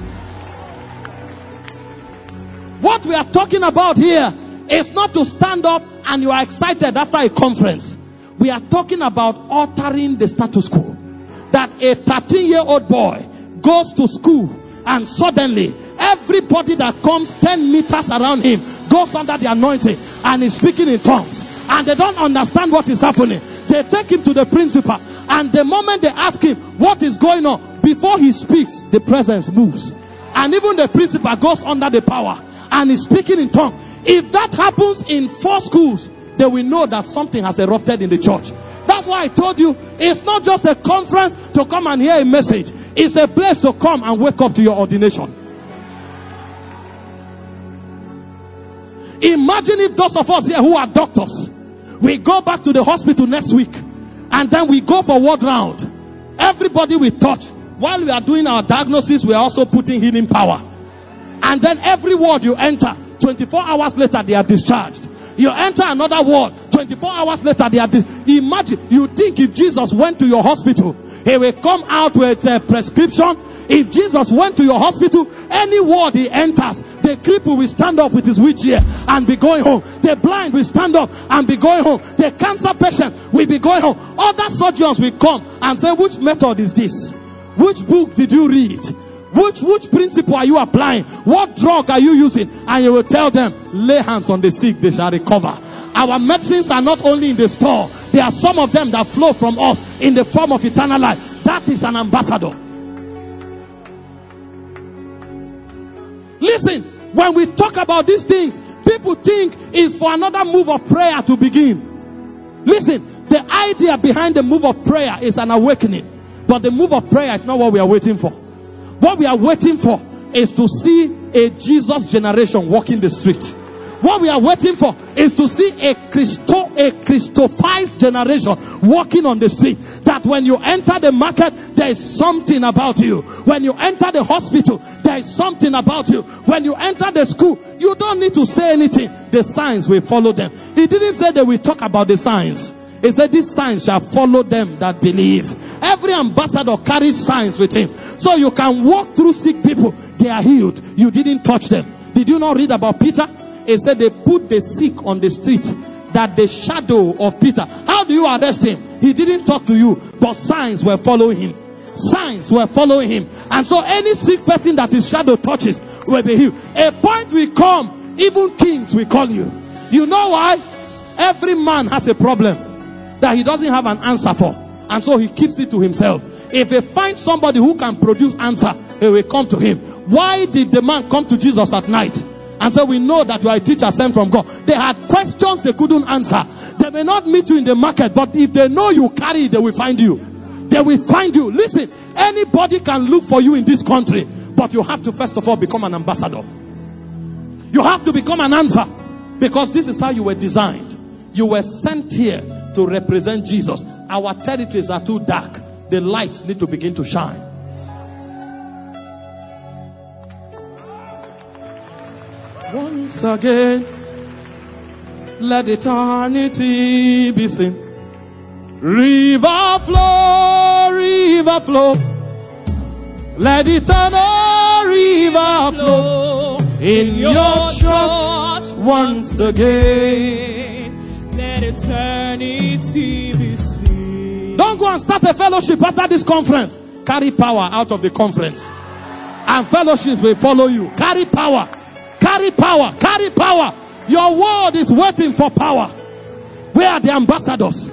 What we are talking about here is not to stand up and you are excited after a conference. We are talking about altering the status quo. That a 13-year-old boy goes to school and suddenly everybody that comes 10 meters around him goes under the anointing and is speaking in tongues. And they don't understand what is happening. They take him to the principal, and the moment they ask him what is going on, before he speaks, the presence moves. And even the principal goes under the power and is speaking in tongues. If that happens in 4 schools, they will know that something has erupted in the church. That's why I told you, it's not just a conference to come and hear a message. It's a place to come and wake up to your ordination. Imagine if those of us here who are doctors, we go back to the hospital next week and then we go for ward round. Everybody we touch. While we are doing our diagnosis, we are also putting healing power. And then every ward you enter, 24 hours later they are discharged. You enter another ward, 24 hours later they are Imagine, you think if Jesus went to your hospital, he will come out with a prescription. If Jesus went to your hospital, any ward he enters, the cripple will stand up with his wheelchair and be going home. The blind will stand up and be going home. The cancer patient will be going home. Other surgeons will come and say, which method is this? Which book did you read? Which principle are you applying? What drug are you using? And you will tell them, lay hands on the sick, they shall recover. Our medicines are not only in the store. There are some of them that flow from us in the form of eternal life. That is an ambassador. Listen, when we talk about these things, people think it's for another move of prayer to begin. Listen, the idea behind the move of prayer is an awakening. But the move of prayer is not what we are waiting for. What we are waiting for is to see a Jesus generation walking the street. What we are waiting for is to see a Christophized generation walking on the street. That when you enter the market, there is something about you. When you enter the hospital, there is something about you. When you enter the school, you don't need to say anything. The signs will follow them. He didn't say they will talk about the signs. He said these signs shall follow them that believe. Every ambassador carries signs with him. So you can walk through sick people. They are healed. You didn't touch them. Did you not read about Peter? He said they put the sick on the street, that the shadow of Peter. How do you arrest him? He didn't talk to you, but signs were following him. Signs were following him. And so any sick person that his shadow touches will be healed. A point will come, even kings will call you. You know why? Every man has a problem that he doesn't have an answer for. And so he keeps it to himself. If he finds somebody who can produce answer, he will come to him. Why did the man come to Jesus at night? And so we know that you are a teacher sent from God. They had questions they couldn't answer. They may not meet you in the market, but if they know you carry it, they will find you. They will find you. Listen, anybody can look for you in this country, but you have to first of all become an ambassador. You have to become an answer, because this is how you were designed. You were sent here to represent Jesus. Our territories are too dark. The lights need to begin to shine. Once again, let eternity be seen. River flow. Let eternal river flow in your church once again. Let eternity be seen. Don't go and start a fellowship after this conference. Carry power out of the conference, and fellowship will follow you. Carry power. Carry power. Carry power. Your world is waiting for power. Where are the ambassadors?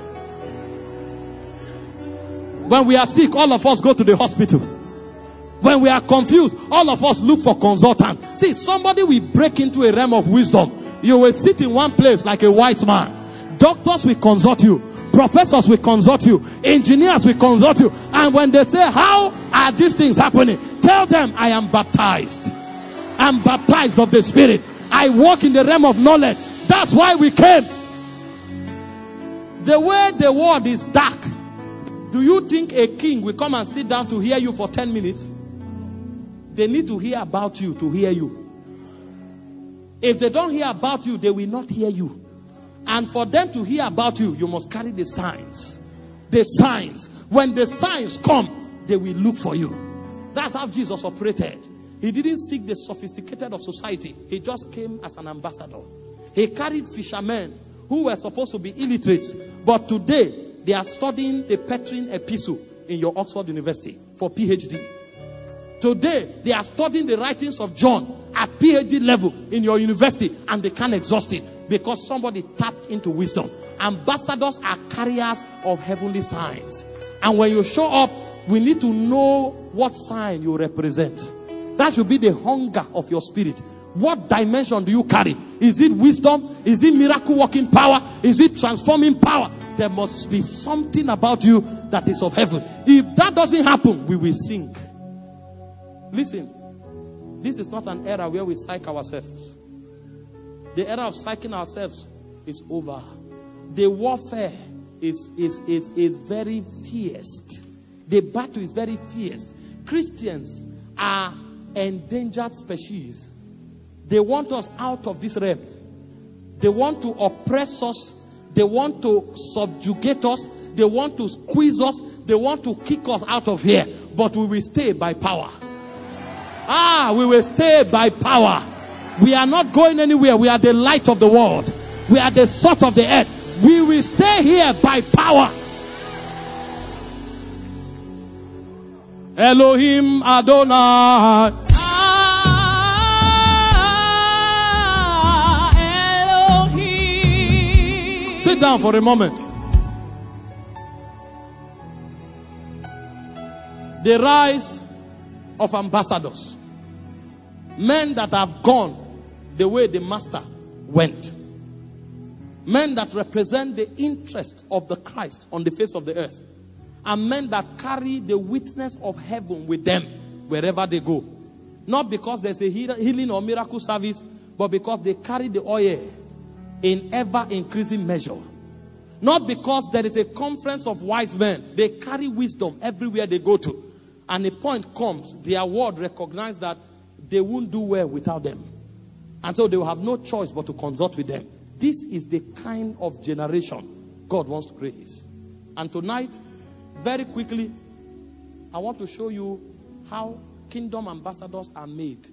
When we are sick, all of us go to the hospital. When we are confused, all of us look for consultants. See, somebody will break into a realm of wisdom. You will sit in one place like a wise man. Doctors will consult you. Professors will consult you. Engineers will consult you. And when they say, how are these things happening? Tell them, I am baptized. I'm baptized of the Spirit. I walk in the realm of knowledge. That's why we came. The way the world is dark, do you think a king will come and sit down to hear you for 10 minutes? They need to hear about you to hear you. If they don't hear about you, they will not hear you. And for them to hear about you, you must carry the signs. The signs. When the signs come, they will look for you. That's how Jesus operated. He didn't seek the sophisticated of society. He just came as an ambassador. He carried fishermen who were supposed to be illiterate. But today, they are studying the Petrine Epistle in your Oxford University for PhD. Today, they are studying the writings of John at PhD level in your university, and they can't exhaust it because somebody tapped into wisdom. Ambassadors are carriers of heavenly signs. And when you show up, we need to know what sign you represent. That should be the hunger of your spirit. What dimension do you carry? Is it wisdom? Is it miracle working power? Is it transforming power? There must be something about you that is of heaven. If that doesn't happen, we will sink. Listen, this is not an era where we psych ourselves. The era of psyching ourselves is over. The warfare is very fierce. The battle is very fierce. Christians are endangered species. They want us out of this realm. They want to oppress us. They want to subjugate us. They want to squeeze us. They want to kick us out of here. But we will stay by power. We will stay by power. We are not going anywhere. We are the light of the world. We are the salt of the earth. We will stay here by power. Elohim Adonai. Elohim. Sit down for a moment. The rise of ambassadors. Men that have gone the way the master went. Men that represent the interest of the Christ on the face of the earth. And men that carry the witness of heaven with them wherever they go. Not because there's a healing or miracle service, but because they carry the oil in ever increasing measure. Not because there is a conference of wise men. They carry wisdom everywhere they go to. And a point comes, their word recognizes that they won't do well without them. And so they will have no choice but to consult with them. This is the kind of generation God wants to create. And tonight, very quickly, I want to show you how kingdom ambassadors are made.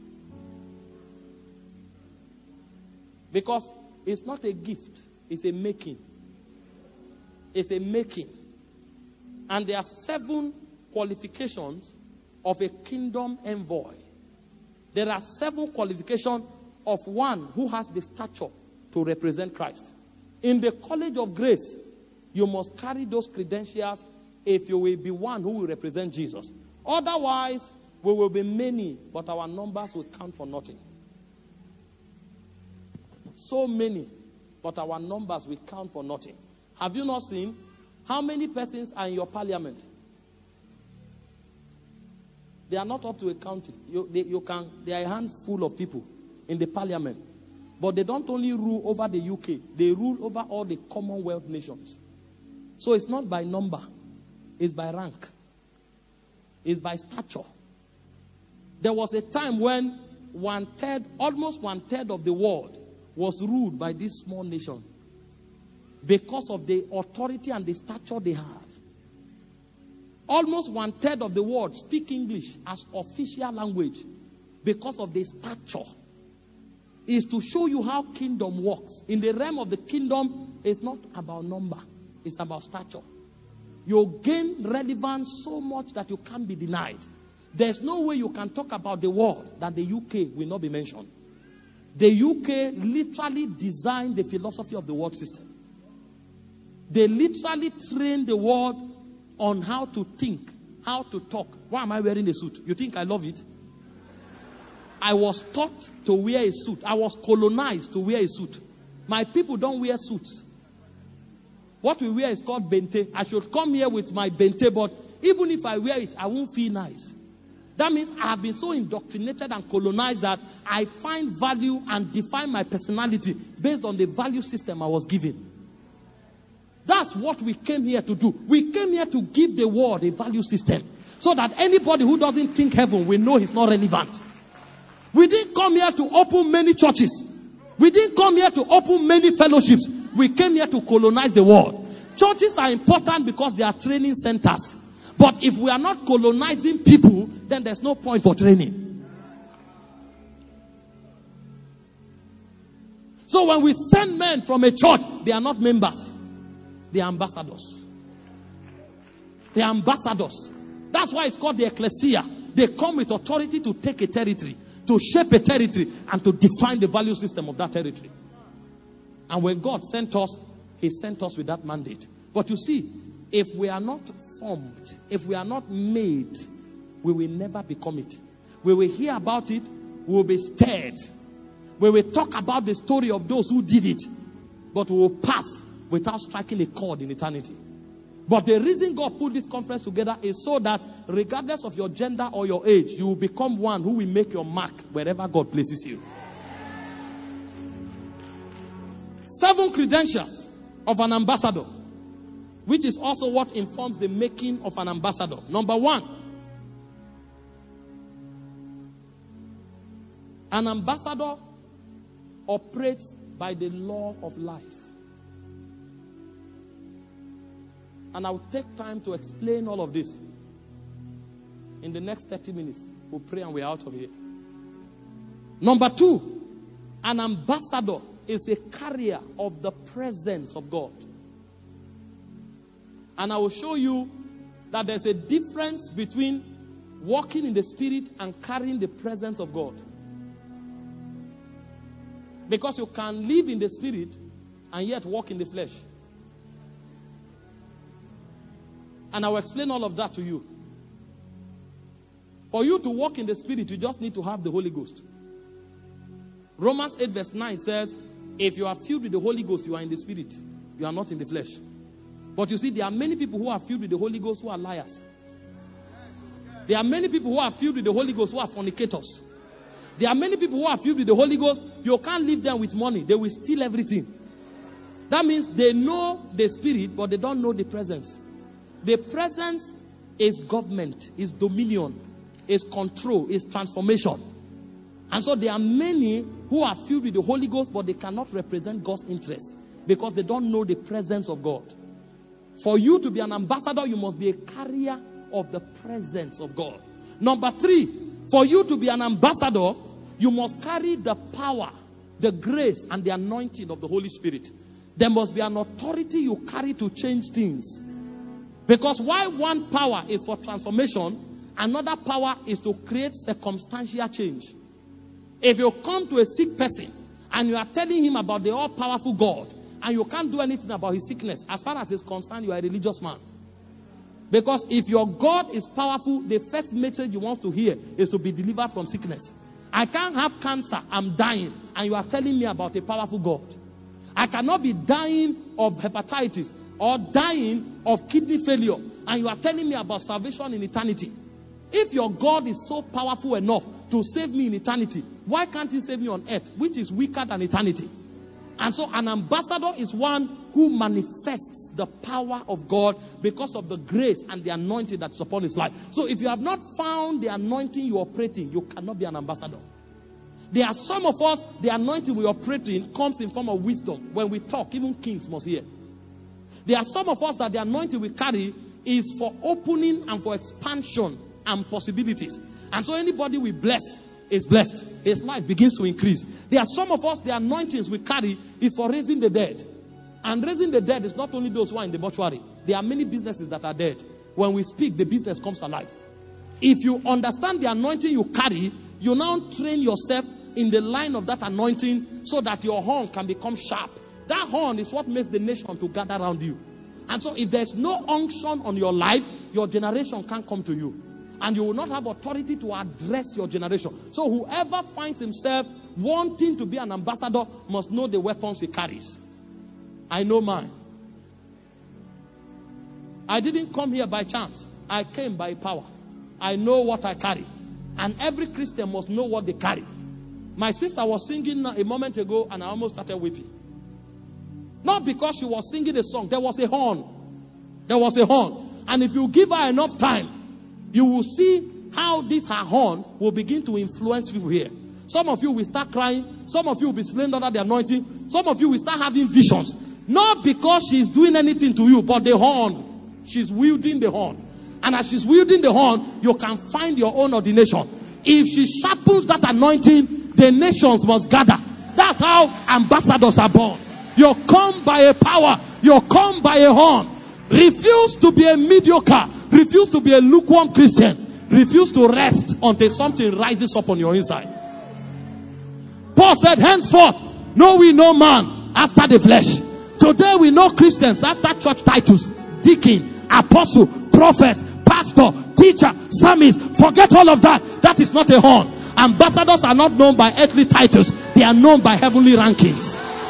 Because it's not a gift, it's a making. It's a making. And there are 7 qualifications of a kingdom envoy. There are 7 qualifications of one who has the stature to represent Christ. In the college of grace, you must carry those credentials if you will be one who will represent Jesus. Otherwise, we will be many, but our numbers will count for nothing. So many, but our numbers will count for nothing. Have you not seen how many persons are in your parliament? They are not up to a county. They are a handful of people in the parliament. But they don't only rule over the UK. They rule over all the Commonwealth nations. So it's not by number. It's by rank. It's by stature. There was a time when almost one third of the world was ruled by this small nation. Because of the authority and the stature they have. Almost one third of the world speak English as official language because of the stature. Is to show you how kingdom works. In the realm of the kingdom, it's not about number. It's about stature. You gain relevance so much that you can't be denied. There's no way you can talk about the world that the UK will not be mentioned. The UK literally designed the philosophy of the world system. They literally trained the world on how to think, how to talk. Why am I wearing a suit? You think I love it? I was taught to wear a suit. I was colonized to wear a suit. My people don't wear suits. What we wear is called bente. I should come here with my bente, but even if I wear it, I won't feel nice. That means I have been so indoctrinated and colonized that I find value and define my personality based on the value system I was given. That's what we came here to do. We came here to give the world a value system so that anybody who doesn't think heaven will know he's not relevant. We didn't come here to open many churches. We didn't come here to open many fellowships. We came here to colonize the world. Churches are important because they are training centers. But if we are not colonizing people, then there's no point for training. So when we send men from a church, they are not members. They are ambassadors. They are ambassadors. That's why it's called the ecclesia. They come with authority to take a territory, to shape a territory, and to define the value system of that territory. And when God sent us, He sent us with that mandate. But you see, if we are not formed, if we are not made, we will never become it. We will hear about it, we will be stirred. We will talk about the story of those who did it, but we will pass without striking a chord in eternity. But the reason God put this conference together is so that regardless of your gender or your age, you will become one who will make your mark wherever God places you. 7 credentials of an ambassador, which is also what informs the making of an ambassador. Number 1, an ambassador operates by the law of life. And I will take time to explain all of this. In the next 30 minutes, we'll pray and we're out of here. Number 2, an ambassador is a carrier of the presence of God. And I will show you that there's a difference between walking in the Spirit and carrying the presence of God. Because you can live in the Spirit and yet walk in the flesh. And I will explain all of that to you. For you to walk in the Spirit, you just need to have the Holy Ghost. Romans 8 verse 9 says, if you are filled with the Holy Ghost, you are in the Spirit. You are not in the flesh. But you see, there are many people who are filled with the Holy Ghost who are liars. There are many people who are filled with the Holy Ghost who are fornicators. There are many people who are filled with the Holy Ghost. You can't leave them with money. They will steal everything. That means they know the Spirit, but they don't know the presence. The presence is government, is dominion, is control, is transformation. And so there are many who are filled with the Holy Ghost, but they cannot represent God's interest because they don't know the presence of God. For you to be an ambassador, you must be a carrier of the presence of God. Number 3, for you to be an ambassador, you must carry the power, the grace, and the anointing of the Holy Spirit. There must be an authority you carry to change things. Because while one power is for transformation, another power is to create circumstantial change. If you come to a sick person and you are telling him about the all-powerful God and you can't do anything about his sickness, as far as he's concerned, you are a religious man. Because if your God is powerful, the first message you want to hear is to be delivered from sickness. I can't have cancer, I'm dying, and you are telling me about a powerful God. I cannot be dying of hepatitis or dying of kidney failure, and you are telling me about salvation in eternity. If your God is so powerful enough to save me in eternity, why can't he save me on earth, which is weaker than eternity? And so an ambassador is one who manifests the power of God because of the grace and the anointing that's upon his life. So if you have not found the anointing you operate in, you cannot be an ambassador. There are some of us, the anointing we operate in comes in form of wisdom. When we talk, even kings must hear. There are some of us that the anointing we carry is for opening and for expansion and possibilities. And so anybody we bless is blessed. His life begins to increase. There are some of us, the anointings we carry is for raising the dead. And raising the dead is not only those who are in the mortuary. There are many businesses that are dead. When we speak, the business comes alive. If you understand the anointing you carry, you now train yourself in the line of that anointing so that your horn can become sharp. That horn is what makes the nation to gather around you. And so if there's no unction on your life, your generation can't come to you. And you will not have authority to address your generation. So whoever finds himself wanting to be an ambassador must know the weapons he carries. I know mine. I didn't come here by chance. I came by power. I know what I carry. And every Christian must know what they carry. My sister was singing a moment ago and I almost started weeping. Not because she was singing a song. There was a horn. There was a horn. And if you give her enough time, you will see how this her horn will begin to influence people here. Some of you will start crying. Some of you will be slain under the anointing. Some of you will start having visions. Not because she's doing anything to you, but the horn. She's wielding the horn. And as she's wielding the horn, you can find your own ordination. If she sharpens that anointing, the nations must gather. That's how ambassadors are born. You come by a power. You come by a horn. Refuse to be a mediocre. Refuse to be a lukewarm Christian. Refuse to rest until something rises up on your inside. Paul said, henceforth, know we no man after the flesh. Today we know Christians after church titles. Deacon, apostle, prophet, pastor, teacher, psalmist. Forget all of that. That is not a horn. Ambassadors are not known by earthly titles. They are known by heavenly rankings.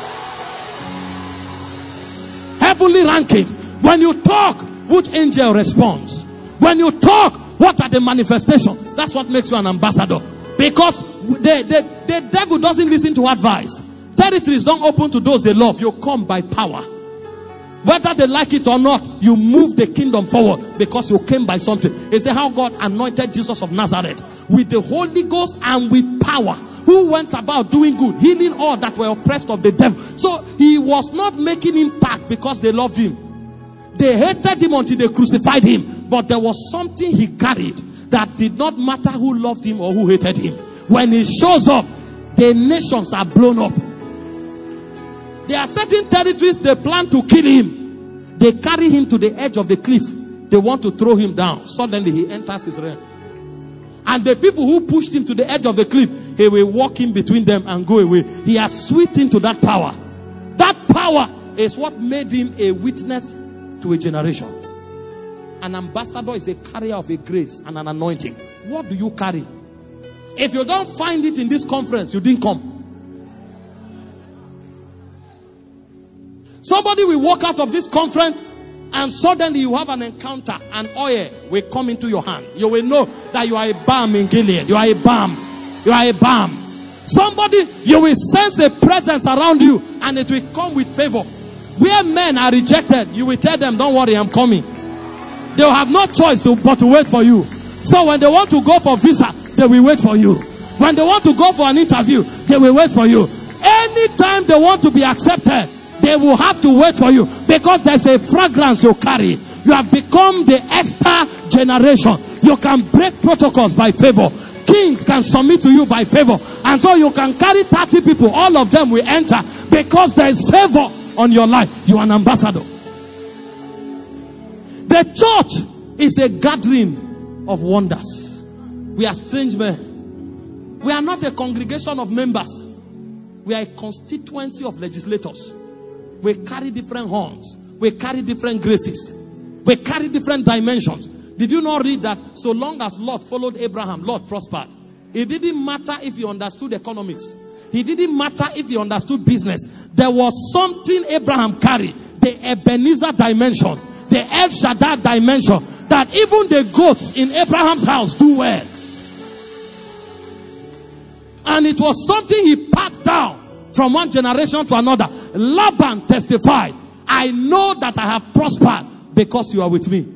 Heavenly rankings. When you talk, which angel responds? When you talk, what are the manifestations? That's what makes you an ambassador. Because the devil doesn't listen to advice. Territories don't open to those they love. You come by power. Whether they like it or not, you move the kingdom forward because you came by something. They say how God anointed Jesus of Nazareth with the Holy Ghost and with power, who went about doing good, healing all that were oppressed of the devil. So he was not making impact because they loved him. They hated him until they crucified him. But there was something he carried that did not matter who loved him or who hated him. When he shows up, the nations are blown up. There are certain territories they plan to kill him. They carry him to the edge of the cliff. They want to throw him down. Suddenly he enters his realm. And the people who pushed him to the edge of the cliff, he will walk in between them and go away. He has swept into that power. That power is what made him a witness to a generation. An ambassador is a carrier of a grace and an anointing. What do you carry? If you don't find it in this conference, you didn't come. Somebody will walk out of this conference and suddenly you have an encounter, and oil will come into your hand. You will know that you are a balm in Gilead. You are a balm. You are a balm. Somebody, you will sense a presence around you and it will come with favor. Where men are rejected, you will tell them, don't worry, I'm coming. They will have no choice but to wait for you. So when they want to go for visa, they will wait for you. When they want to go for an interview, they will wait for you. Anytime they want to be accepted, they will have to wait for you, because there's a fragrance you carry. You have become the Esther generation. You can break protocols by favor. Kings can submit to you by favor. And so you can carry 30 people. All of them will enter because there is favor on your life. You are an ambassador. The church is a gathering of wonders. We are strange men. We are not a congregation of members. We are a constituency of legislators. We carry different horns. We carry different graces. We carry different dimensions. Did you not read that so long as Lot followed Abraham, Lot prospered? It didn't matter if he understood economics. It didn't matter if he understood business. There was something Abraham carried. The Ebenezer dimension. The El Shaddai dimension. That even the goats in Abraham's house do well. And it was something he passed down from one generation to another. Laban testified, I know that I have prospered because you are with me.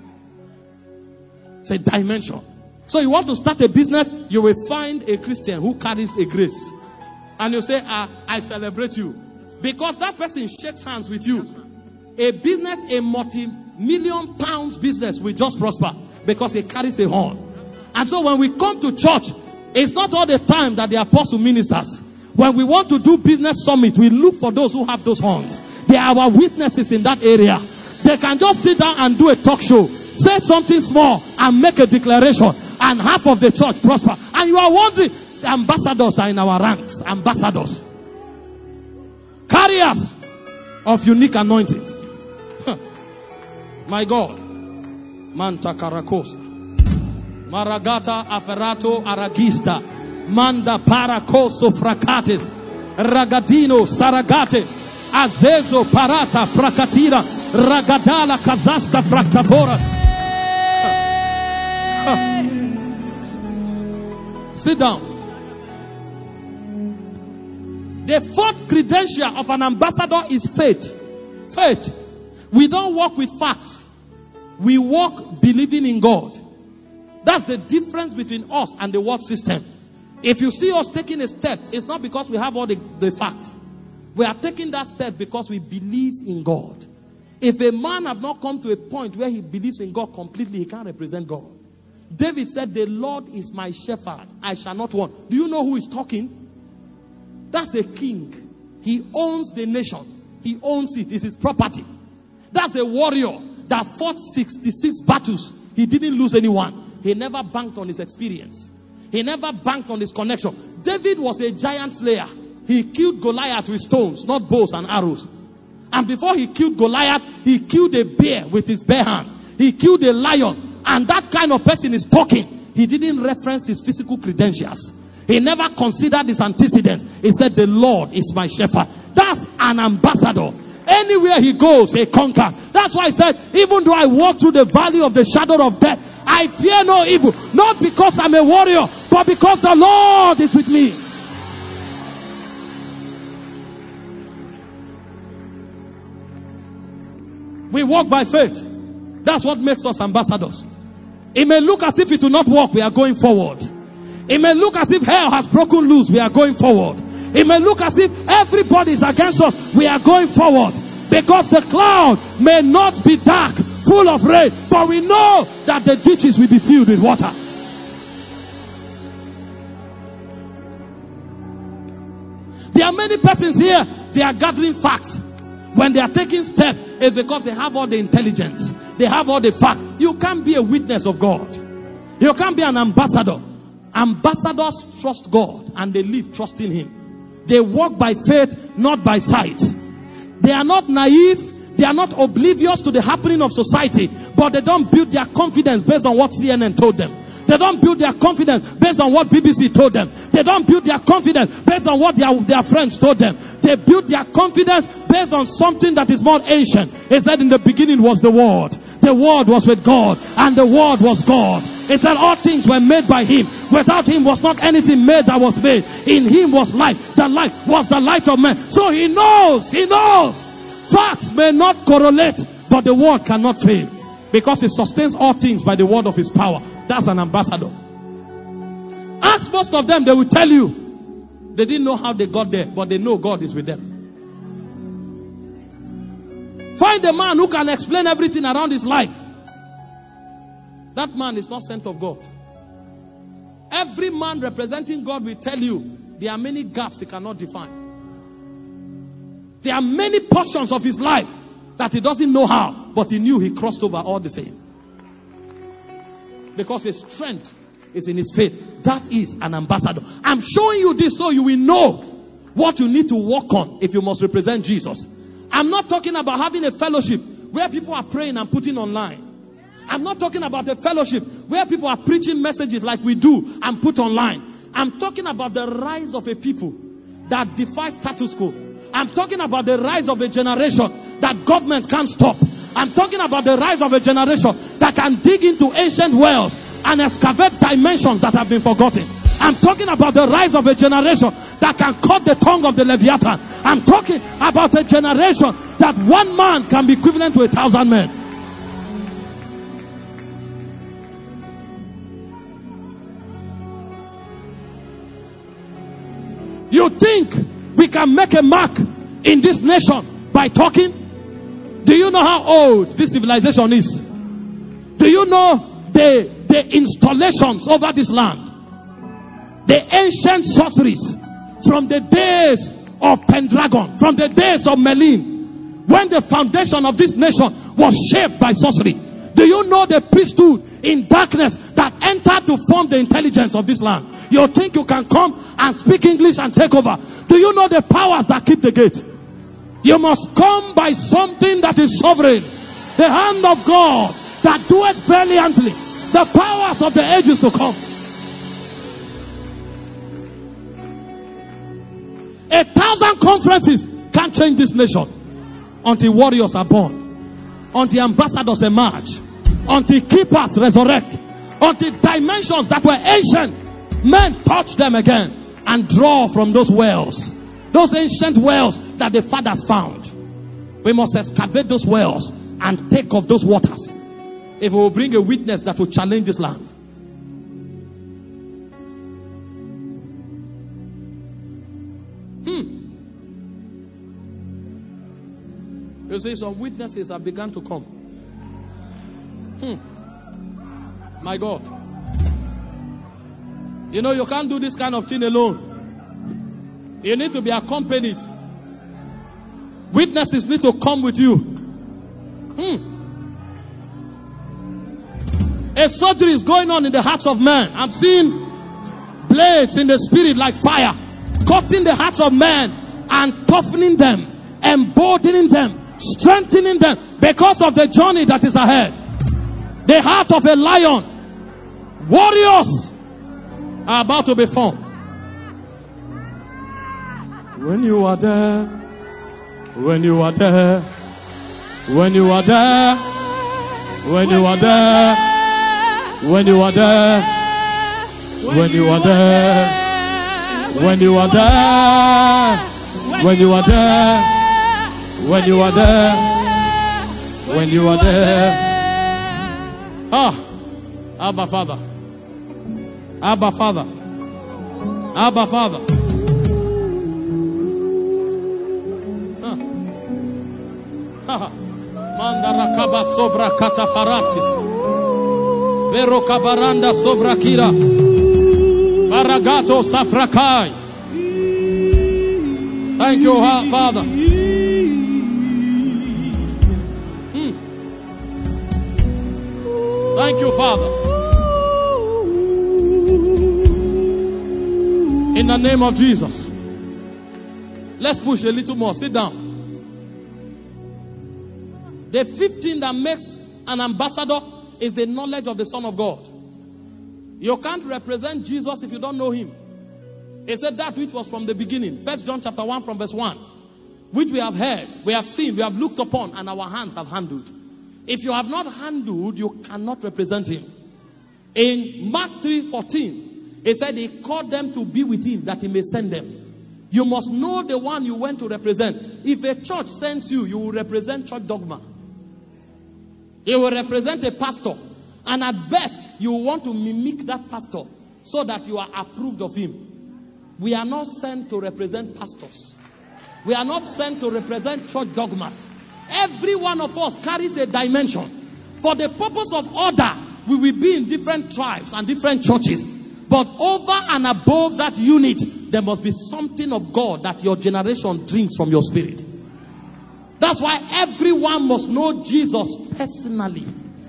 It's a dimension. So you want to start a business, you will find a Christian who carries a grace. And you say, I celebrate you. Because that person shakes hands with you. A business, a multi-million pounds business will just prosper because it carries a horn. And so when we come to church, it's not all the time that the apostle ministers. When we want to do business summit, we look for those who have those horns. They are our witnesses in that area. They can just sit down and do a talk show, say something small and make a declaration, and half of the church prosper. And you are wondering, the ambassadors are in our ranks. Ambassadors. Carriers of unique anointings. My God. Manta Karakosa. Maragata Aferato Aragista. Manda Paracoso Fracates. Ragadino Saragate. Azezo Parata Fracatira. Ragadala Kazasta Fractaporas. Sit down. The fourth credential of an ambassador is faith. Faith. We don't walk with facts. We walk believing in God. That's the difference between us and the world system. If you see us taking a step, it's not because we have all the facts. We are taking that step because we believe in God. If a man have not come to a point where he believes in God completely, he can't represent God. David said, the Lord is my shepherd, I shall not want. Do you know who is talking? That's a king. He owns the nation. He owns it. It's his property. That's a warrior that fought 66 battles. He didn't lose anyone. He never banked on his experience. He never banked on his connection. David was a giant slayer. He killed Goliath with stones, not bows and arrows. And before he killed Goliath, he killed a bear with his bare hand. He killed a lion. And that kind of person is talking. He didn't reference his physical credentials. He never considered his antecedents. He said, the Lord is my shepherd. That's an ambassador. Anywhere he goes, he conquers. That's why I said, even though I walk through the valley of the shadow of death, I fear no evil. Not because I'm a warrior, but because the Lord is with me. We walk by faith. That's what makes us ambassadors. It may look as if it will not work, we are going forward. It may look as if hell has broken loose, we are going forward. It may look as if everybody is against us, we are going forward. Because the cloud may not be dark, full of rain, but we know that the ditches will be filled with water. There are many persons here, they are gathering facts. When they are taking steps, it's because they have all the intelligence. They have all the facts. You can't be a witness of God. You can't be an ambassador. Ambassadors trust God and they live trusting Him. They walk by faith, not by sight. They are not naive. They are not oblivious to the happening of society, but they don't build their confidence based on what CNN told them. They don't build their confidence based on what BBC told them. They don't build their confidence based on what their friends told them. They build their confidence based on something that is more ancient. It said in the beginning was the Word. The Word was with God, and the Word was God. It said all things were made by Him. Without Him was not anything made that was made. In Him was life. The life was the light of man. So He knows. Facts may not correlate, but the Word cannot fail. Because He sustains all things by the word of His power. That's an ambassador. Ask most of them, they will tell you they didn't know how they got there, but they know God is with them. Find a man who can explain everything around his life. That man is not sent of God. Every man representing God will tell you there are many gaps he cannot define. There are many portions of his life that he doesn't know how, but he knew he crossed over all the same. Because his strength is in his faith. That is an ambassador. I'm showing you this so you will know what you need to work on if you must represent Jesus. I'm not talking about having a fellowship where people are praying and putting online. I'm not talking about a fellowship where people are preaching messages like we do and put online. I'm talking about the rise of a people that defy status quo. I'm talking about the rise of a generation that government can't stop. I'm talking about the rise of a generation that can dig into ancient wells and excavate dimensions that have been forgotten. I'm talking about the rise of a generation that can cut the tongue of the Leviathan. I'm talking about a generation that one man can be equivalent to 1,000 men. You think we can make a mark in this nation by talking? Do you know how old this civilization is? Do you know the installations over this land? The ancient sorceries from the days of Pendragon, from the days of Merlin, when the foundation of this nation was shaped by sorcery. Do you know the priesthood in darkness that entered to form the intelligence of this land? You think you can come and speak English and take over? Do you know the powers that keep the gate? You must come by something that is sovereign. The hand of God that doeth valiantly. The powers of the ages to come. 1,000 conferences can't change this nation until warriors are born, until ambassadors emerge, until keepers resurrect, until dimensions that were ancient, men touch them again and draw from those wells. Those ancient wells that the fathers found. We must excavate those wells and take of those waters. If we will bring a witness that will challenge this land. You see, some witnesses have begun to come. My God. You know, you can't do this kind of thing alone. You need to be accompanied. Witnesses need to come with you. A surgery is going on in the hearts of men. I'm seeing blades in the spirit like fire, cutting the hearts of men and toughening them, emboldening them, strengthening them because of the journey that is ahead. The heart of a lion. Warriors are about to be formed. When you are there, when you are there, when you are there, when you are there, when you are there, when you are there, when you are there, when you are there, when you are there, when you are there. Abba Father, Abba Father, Abba Father. Mandarakaba sobra katafaraskis. Vero kabaranda sobra kira. Baragato safrakai. Thank you, Father. Thank you, Father. In the name of Jesus. Let's push a little more. Sit down. The fifth thing that makes an ambassador is the knowledge of the Son of God. You can't represent Jesus if you don't know him. He said that which was from the beginning. 1 John chapter 1 from verse 1. Which we have heard, we have seen, we have looked upon, and our hands have handled. If you have not handled, you cannot represent him. In Mark 3:14, he said he called them to be with him that he may send them. You must know the one you went to represent. If a church sends you, you will represent church dogma. You will represent a pastor. And at best, you want to mimic that pastor so that you are approved of him. We are not sent to represent pastors. We are not sent to represent church dogmas. Every one of us carries a dimension. For the purpose of order, we will be in different tribes and different churches. But over and above that unit, there must be something of God that your generation drinks from your spirit. That's why everyone must know Jesus personally.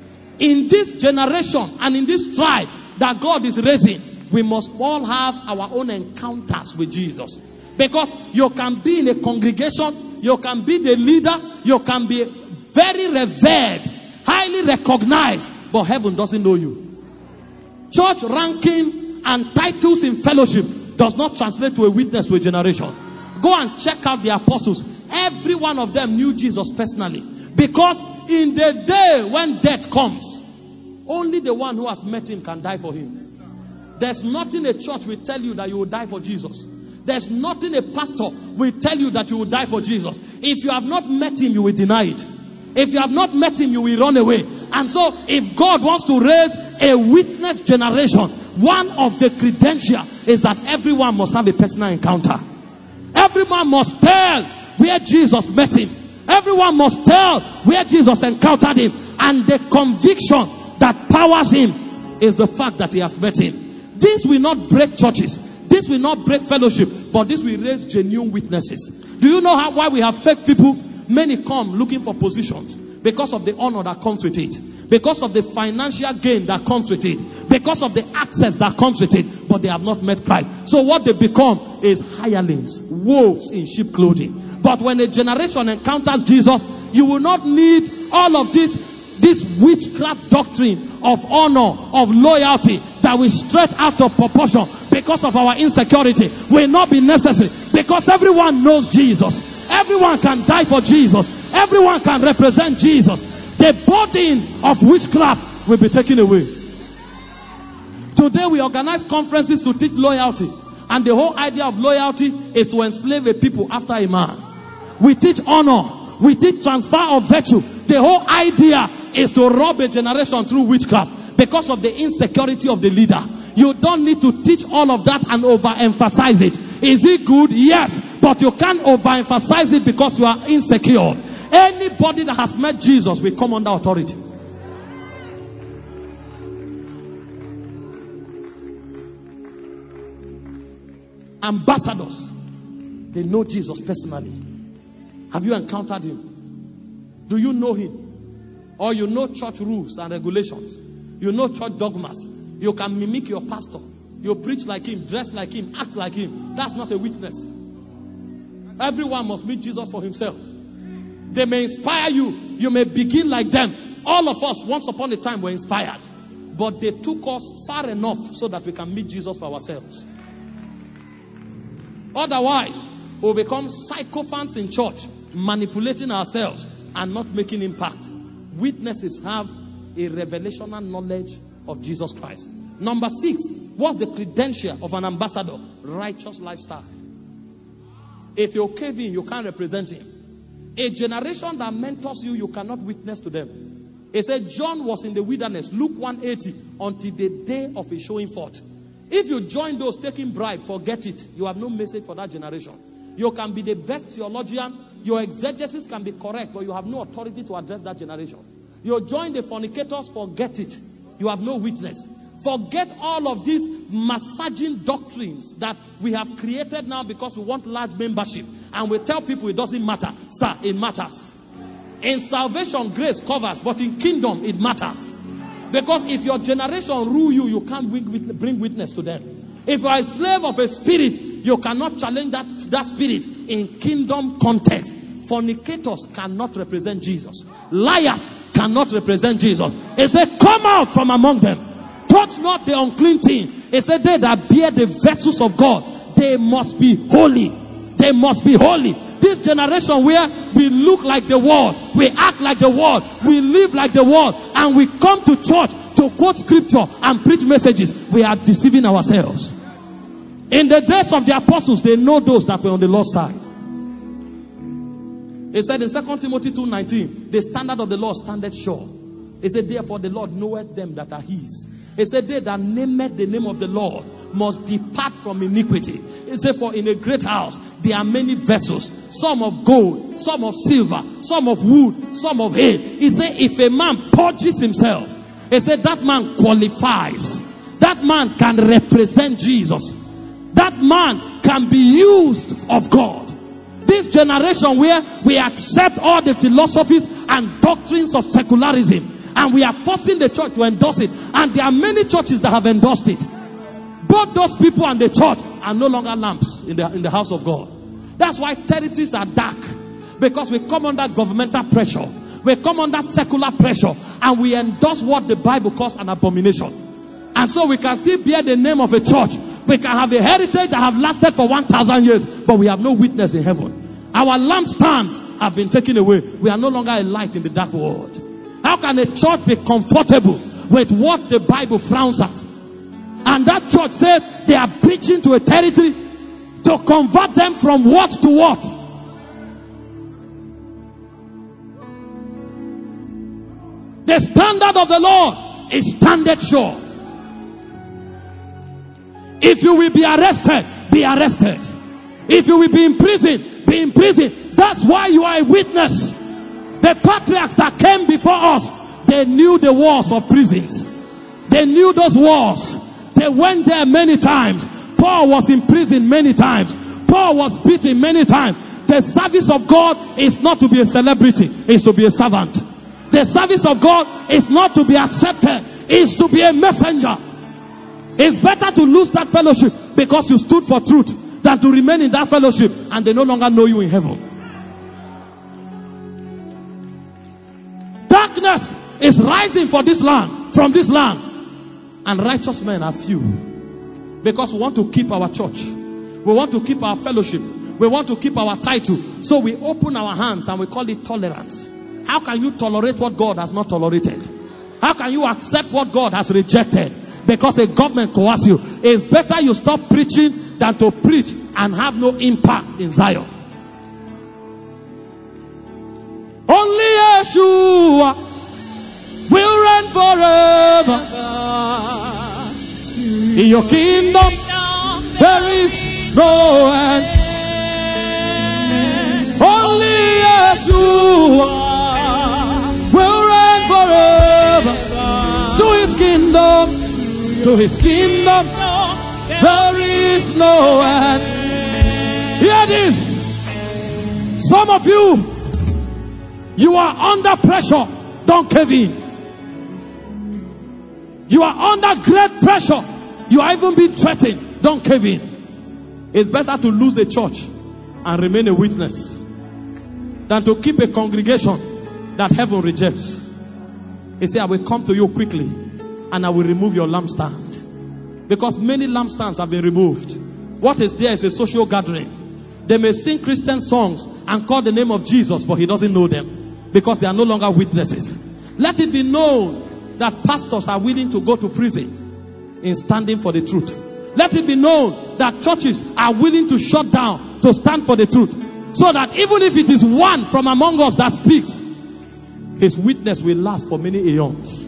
In this generation and in this tribe that God is raising, we must all have our own encounters with Jesus. Because you can be in a congregation, you can be the leader, you can be very revered, highly recognized, but heaven doesn't know you. Church ranking and titles in fellowship does not translate to a witness to a generation. Go and check out the apostles. Every one of them knew Jesus personally. Because in the day when death comes, only the one who has met him can die for him. There's nothing a church will tell you that you will die for Jesus. There's nothing a pastor will tell you that you will die for Jesus. If you have not met him, you will deny it. If you have not met him, you will run away. And so, if God wants to raise a witness generation, one of the credentials is that everyone must have a personal encounter. Everyone must tell where Jesus met him. Everyone must tell where Jesus encountered him. And the conviction that powers him is the fact that he has met him. This will not break churches. This will not break fellowship. But this will raise genuine witnesses. Do you know why we have fake people? Many come looking for positions because of the honor that comes with it. Because of the financial gain that comes with it. Because of the access that comes with it. But they have not met Christ. So what they become is hirelings, wolves in sheep clothing. But when a generation encounters Jesus, you will not need all of this witchcraft doctrine of honor, of loyalty that will stretch out of proportion because of our insecurity. Will not be necessary because everyone knows Jesus. Everyone can die for Jesus. Everyone can represent Jesus. The burden of witchcraft will be taken away. Today we organize conferences to teach loyalty. And the whole idea of loyalty is to enslave a people after a man. We teach honor. We teach transfer of virtue. The whole idea is to rob a generation through witchcraft because of the insecurity of the leader. You don't need to teach all of that and overemphasize it. Is it good? Yes. But you can't overemphasize it because you are insecure. Anybody that has met Jesus will come under authority. Ambassadors, they know Jesus personally. Have you encountered him? Do you know him? Or you know church rules and regulations? You know church dogmas? You can mimic your pastor. You preach like him, dress like him, act like him. That's not a witness. Everyone must meet Jesus for himself. They may inspire you. You may begin like them. All of us, once upon a time, were inspired. But they took us far enough so that we can meet Jesus for ourselves. Otherwise, we'll become sycophants in church, manipulating ourselves and not making impact. Witnesses have a revelational knowledge of Jesus Christ. Number 6, what's the credential of an ambassador? Righteous lifestyle. If you cave in, you can't represent him. A generation that mentors you, you cannot witness to them. It said John was in the wilderness, Luke 1:80, until the day of his showing forth. If you join those taking bribe, forget it. You have no message for that generation. You can be the best theologian. Your exegesis can be correct, but you have no authority to address that generation. You join the fornicators, forget it. You have no witness. Forget all of these massaging doctrines that we have created now because we want large membership. And we tell people it doesn't matter. Sir, it matters. In salvation, grace covers, but in kingdom, it matters. Because if your generation rule you, you can't bring witness to them. If you are a slave of a spirit, you cannot challenge that spirit in kingdom context. Fornicators cannot represent Jesus. Liars cannot represent Jesus. He said, come out from among them. Touch not the unclean thing. He said, they that bear the vessels of God, they must be holy. They must be holy. This generation where we look like the world, we act like the world, we live like the world, and we come to church to quote scripture and preach messages, we are deceiving ourselves. In the days of the apostles, they know those that were on the Lord's side. He said in 2 Timothy 2:19, the standard of the Lord standeth sure. He said, therefore the Lord knoweth them that are his. He said, they that nameth the name of the Lord must depart from iniquity. He said, for in a great house there are many vessels, some of gold, some of silver, some of wood, some of hay. He said, if a man purges himself, he said, that man qualifies. That man can represent Jesus. That man can be used of God. This generation where we accept all the philosophies and doctrines of secularism, and we are forcing the church to endorse it, and there are many churches that have endorsed it. Both those people and the church are no longer lamps in the house of God. That's why territories are dark, because we come under governmental pressure, we come under secular pressure, and we endorse what the Bible calls an abomination. And so we can still bear the name of a church. We can have a heritage that have lasted for 1,000 years, but we have no witness in heaven. Our lampstands have been taken away. We are no longer a light in the dark world. How can a church be comfortable with what the Bible frowns at? And that church says they are preaching to a territory to convert them from what to what? The standard of the Lord is standard sure. If you will be arrested, be arrested. If you will be in prison, be in prison. That's why you are a witness. The patriarchs that came before us, they knew the walls of prisons. They knew those walls. They went there many times. Paul was in prison many times. Paul was beaten many times. The service of God is not to be a celebrity, it's to be a servant. The service of God is not to be accepted, it's to be a messenger. It's better to lose that fellowship because you stood for truth than to remain in that fellowship and they no longer know you in heaven. Darkness is rising for this land, from this land, and righteous men are few, because we want to keep our church, we want to keep our fellowship, we want to keep our title. So we open our hands and we call it tolerance. How can you tolerate what God has not tolerated? How can you accept what God has rejected? Because a government coerces you. It's better you stop preaching than to preach and have no impact in Zion. Only Yeshua will reign forever. In your kingdom there is no end. Only Yeshua will reign forever. To his kingdom, to his kingdom, there is no end. Hear this. Some of you are under pressure. Don't cave in. You are under great pressure. You are even being threatened. Don't cave in. It's better to lose a church and remain a witness than to keep a congregation that heaven rejects. He said, I will come to you quickly and I will remove your lampstand. Because many lampstands have been removed. What is there is a social gathering. They may sing Christian songs and call the name of Jesus, but he doesn't know them because they are no longer witnesses. Let it be known that pastors are willing to go to prison in standing for the truth. Let it be known that churches are willing to shut down to stand for the truth. So that even if it is one from among us that speaks, his witness will last for many eons.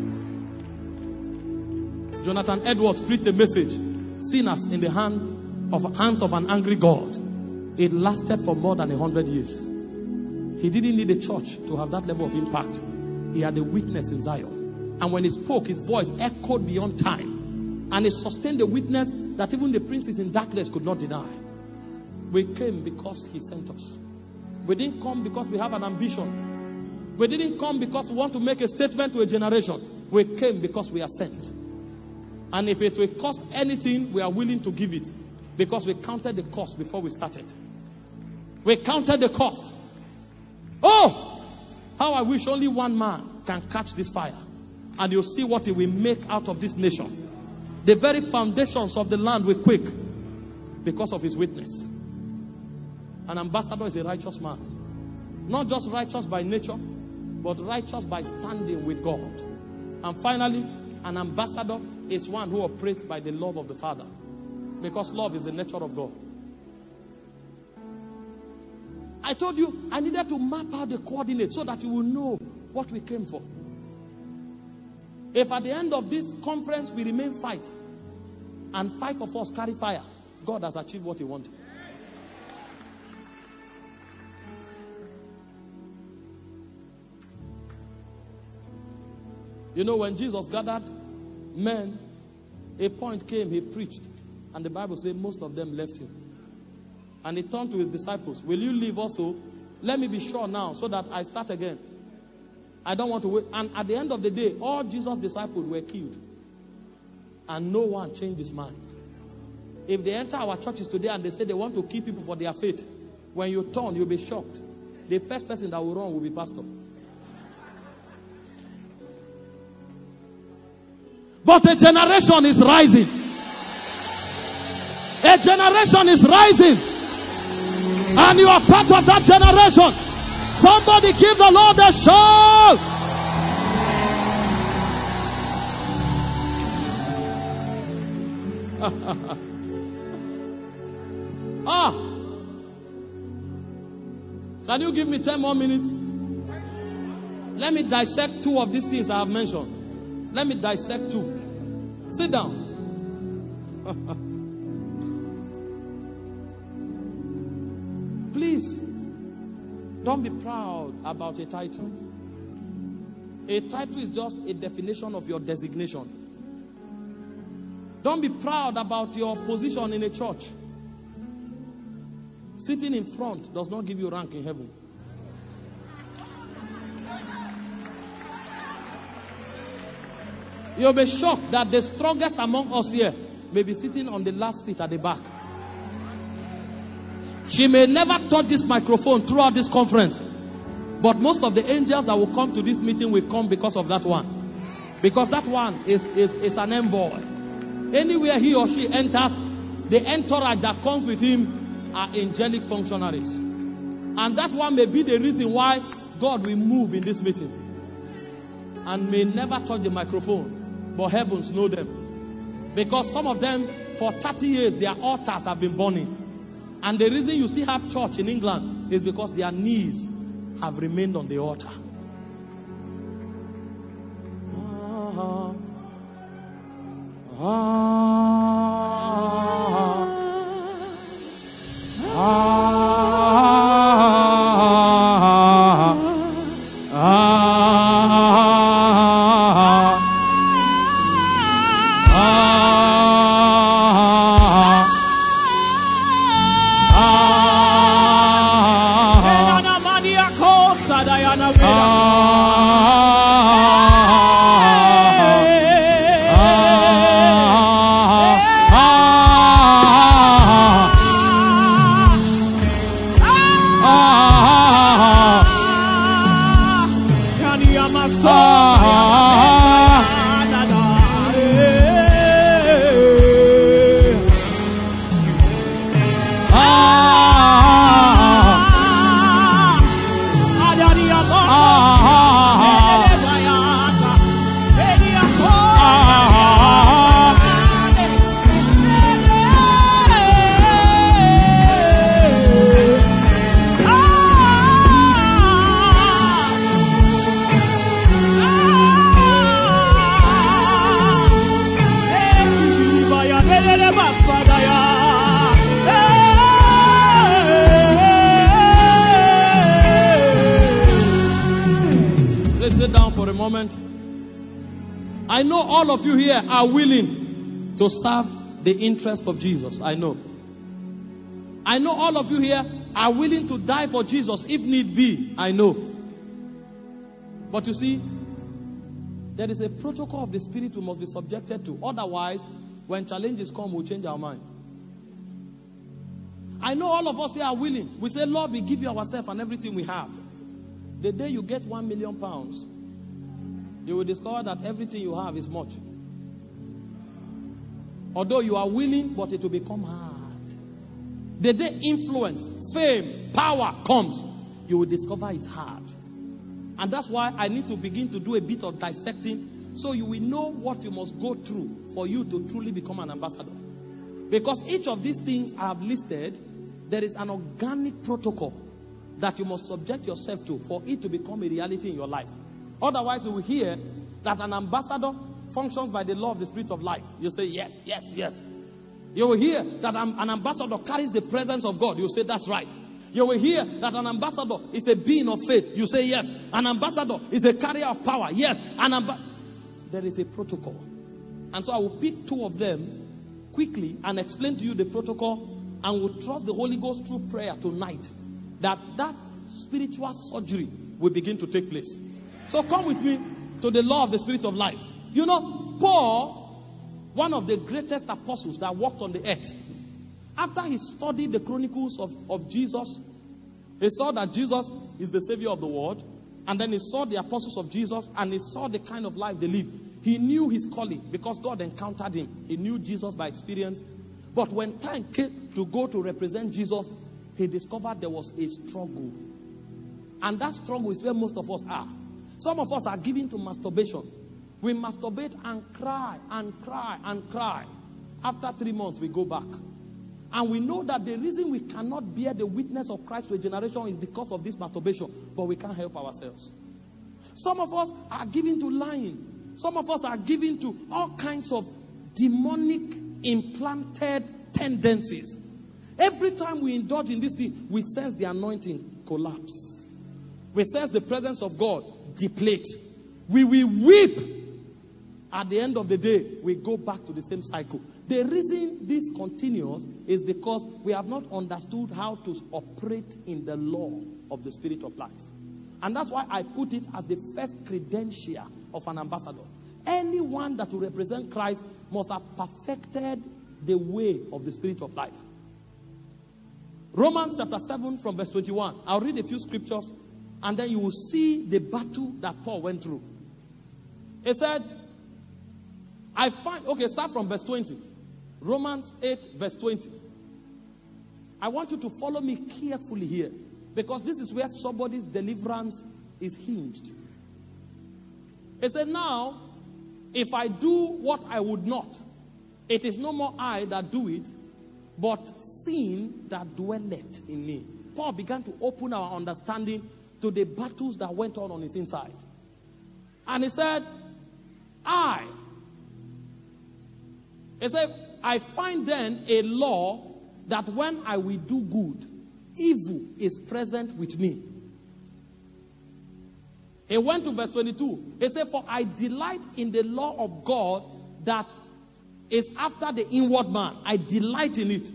Jonathan Edwards preached a message, sinners in the hands of an angry God. It lasted for more than 100 years. He didn't need a church to have that level of impact. He had a witness in Zion. And when he spoke, his voice echoed beyond time. And it sustained the witness that even the princes in darkness could not deny. We came because he sent us. We didn't come because we have an ambition. We didn't come because we want to make a statement to a generation. We came because we are sent. And if it will cost anything, we are willing to give it. Because we counted the cost before we started. We counted the cost. Oh, how I wish only one man can catch this fire. And you'll see what he will make out of this nation. The very foundations of the land will quake because of his witness. An ambassador is a righteous man. Not just righteous by nature, but righteous by standing with God. And finally, an ambassador is one who operates by the love of the Father. Because love is the nature of God. I told you I needed to map out the coordinates so that you will know what we came for. If at the end of this conference we remain 5, and 5 of us carry fire, God has achieved what he wanted. You know, when Jesus gathered men, a point came, he preached, and the Bible says most of them left him. And he turned to his disciples, will you leave also? Let me be sure now so that I start again. I don't want to wait. And at the end of the day, all Jesus' disciples were killed. And no one changed his mind. If they enter our churches today and they say they want to kill people for their faith, when you turn, you'll be shocked. The first person that will run will be pastor. But a generation is rising. A generation is rising. And you are part of that generation. Somebody give the Lord a shout. Can you give me 10 more minutes? Let me dissect 2 of these things I have mentioned. Let me dissect 2. Sit down. Please, don't be proud about a title. A title is just a definition of your designation. Don't be proud about your position in a church. Sitting in front does not give you rank in heaven. You'll be shocked that the strongest among us here may be sitting on the last seat at the back. She may never touch this microphone throughout this conference. But most of the angels that will come to this meeting will come because of that one. Because that one is an envoy. Anywhere he or she enters, the entourage that comes with him are angelic functionaries. And that one may be the reason why God will move in this meeting. And may never touch the microphone. But heavens know them. Because some of them, for 30 years, their altars have been burning. And the reason you still have church in England is because their knees have remained on the altar. I know all of you here are willing to serve the interest of Jesus. I know. I know all of you here are willing to die for Jesus if need be. I know. But you see, there is a protocol of the Spirit we must be subjected to. Otherwise, when challenges come, we'll change our mind. I know all of us here are willing. We say, Lord, we give you ourselves and everything we have. The day you get £1 million, you will discover that everything you have is much. Although you are willing, but it will become hard. The day influence, fame, power comes, you will discover it's hard. And that's why I need to begin to do a bit of dissecting, so you will know what you must go through for you to truly become an ambassador. Because each of these things I have listed, there is an organic protocol that you must subject yourself to for it to become a reality in your life. Otherwise, you will hear that an ambassador functions by the law of the Spirit of life. You say, yes, yes, yes. You will hear that an ambassador carries the presence of God. You say, that's right. You will hear that an ambassador is a being of faith. You say, yes. An ambassador is a carrier of power. Yes. There is a protocol. And so I will pick two of them quickly and explain to you the protocol, and will trust the Holy Ghost through prayer tonight that spiritual surgery will begin to take place. So come with me to the law of the Spirit of life. You know, Paul, one of the greatest apostles that walked on the earth, after he studied the chronicles of Jesus, he saw that Jesus is the Savior of the world, and then he saw the apostles of Jesus, and he saw the kind of life they lived. He knew his calling because God encountered him. He knew Jesus by experience. But when time came to go to represent Jesus, he discovered there was a struggle. And that struggle is where most of us are. Some of us are given to masturbation. We masturbate and cry and cry and cry. After 3 months, we go back. And we know that the reason we cannot bear the witness of Christ to a generation is because of this masturbation. But we can't help ourselves. Some of us are given to lying. Some of us are given to all kinds of demonic implanted tendencies. Every time we indulge in this thing, we sense the anointing collapse. We sense the presence of God deplete. We will weep. At the end of the day, we go back to the same cycle. The reason this continues is because we have not understood how to operate in the law of the Spirit of life. And that's why I put it as the first credential of an ambassador. Anyone that will represent Christ must have perfected the way of the Spirit of life. Romans chapter 7 from verse 21. I'll read a few scriptures and then you will see the battle that Paul went through. He said, start from verse 20. Romans 8 verse 20. I want you to follow me carefully here, because this is where somebody's deliverance is hinged. He said, now, if I do what I would not, it is no more I that do it, but sin that dwelleth in me. Paul began to open our understanding to the battles that went on his inside. And he said, I find then a law that when I will do good, evil is present with me. He went to verse 22. He said, for I delight in the law of God that is after the inward man. I delight in it.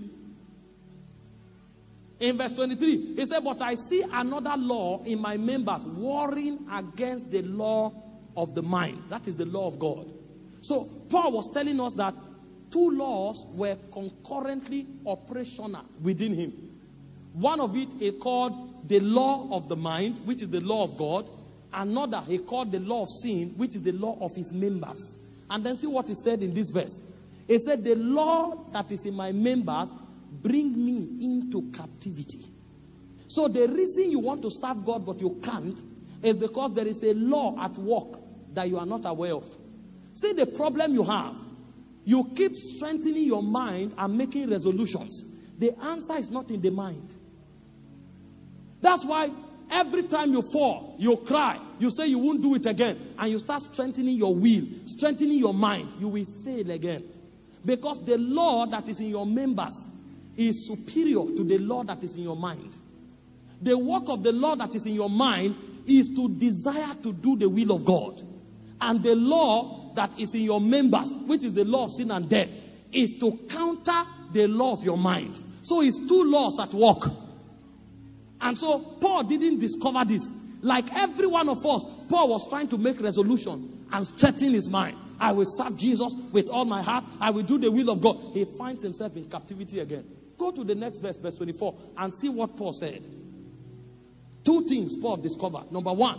In verse 23, he said, but I see another law in my members, warring against the law of the mind. That is the law of God. So Paul was telling us that two laws were concurrently operational within him. One of it he called the law of the mind, which is the law of God. Another he called the law of sin, which is the law of his members. And then see what he said in this verse. He said, the law that is in my members bring me into captivity. So the reason you want to serve God but you can't is because there is a law at work that you are not aware of. See the problem you have. You keep strengthening your mind and making resolutions. The answer is not in the mind. That's why every time you fall, you cry, you say you won't do it again, and you start strengthening your will, strengthening your mind, you will fail again. Because the law that is in your members is superior to the law that is in your mind. The work of the law that is in your mind is to desire to do the will of God. And the law that is in your members, which is the law of sin and death, is to counter the law of your mind. So it's two laws at work. And so Paul didn't discover this. Like every one of us, Paul was trying to make resolution and strengthen his mind. I will serve Jesus with all my heart. I will do the will of God. He finds himself in captivity again. Go to the next verse, verse 24, and see what Paul said. Two things Paul discovered. Number one,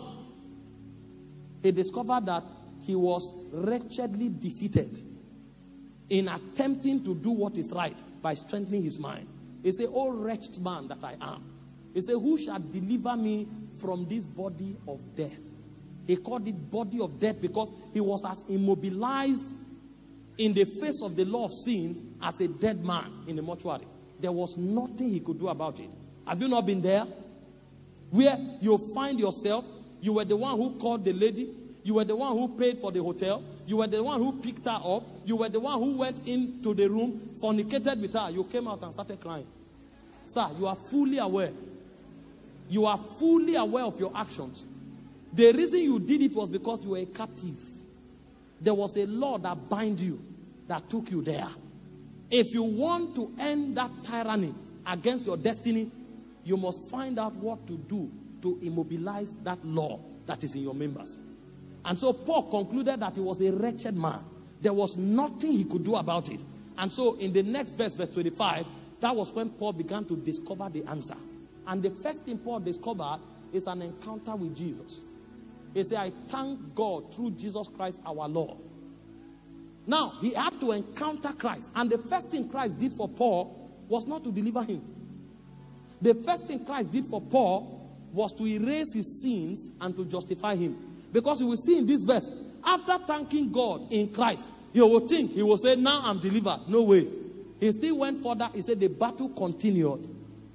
he discovered that he was wretchedly defeated in attempting to do what is right by strengthening his mind. He said, "Oh wretched man that I am." He said, "Who shall deliver me from this body of death?" He called it body of death because he was as immobilized in the face of the law of sin as a dead man in a mortuary. There was nothing he could do about it. Have you not been there? Where you find yourself, you were the one who called the lady, you were the one who paid for the hotel, you were the one who picked her up, you were the one who went into the room, fornicated with her, you came out and started crying. Sir, you are fully aware. You are fully aware of your actions. The reason you did it was because you were a captive. There was a law that bound you, that took you there. If you want to end that tyranny against your destiny, you must find out what to do to immobilize that law that is in your members. And so Paul concluded that he was a wretched man. There was nothing he could do about it. And so in the next verse, verse 25, that was when Paul began to discover the answer. And the first thing Paul discovered is an encounter with Jesus. He said, "I thank God through Jesus Christ our Lord." Now, he had to encounter Christ. And the first thing Christ did for Paul was not to deliver him. The first thing Christ did for Paul was to erase his sins and to justify him. Because you will see in this verse, after thanking God in Christ, you will think, he will say, "Now I'm delivered." No way. He still went further. He said, the battle continued.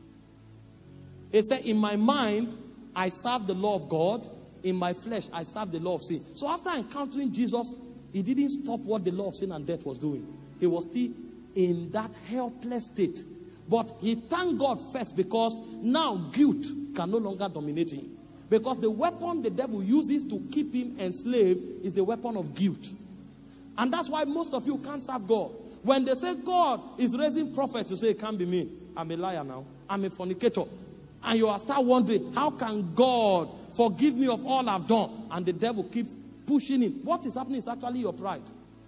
He said, "In my mind, I serve the law of God. In my flesh, I serve the law of sin." So after encountering Jesus, he didn't stop what the law of sin and death was doing. He was still in that helpless state. But he thanked God first because now guilt can no longer dominate him. Because the weapon the devil uses to keep him enslaved is the weapon of guilt. And that's why most of you can't serve God. When they say God is raising prophets, you say, "It can't be me. I'm a liar now. I'm a fornicator." And you are start wondering, how can God forgive me of all I've done? And the devil keeps pushing him. What is happening is actually your pride.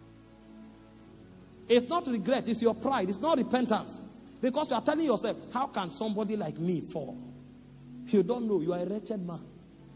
It's not regret, it's your pride. It's not repentance. Because you are telling yourself, how can somebody like me fall? If you don't know, you are a wretched man.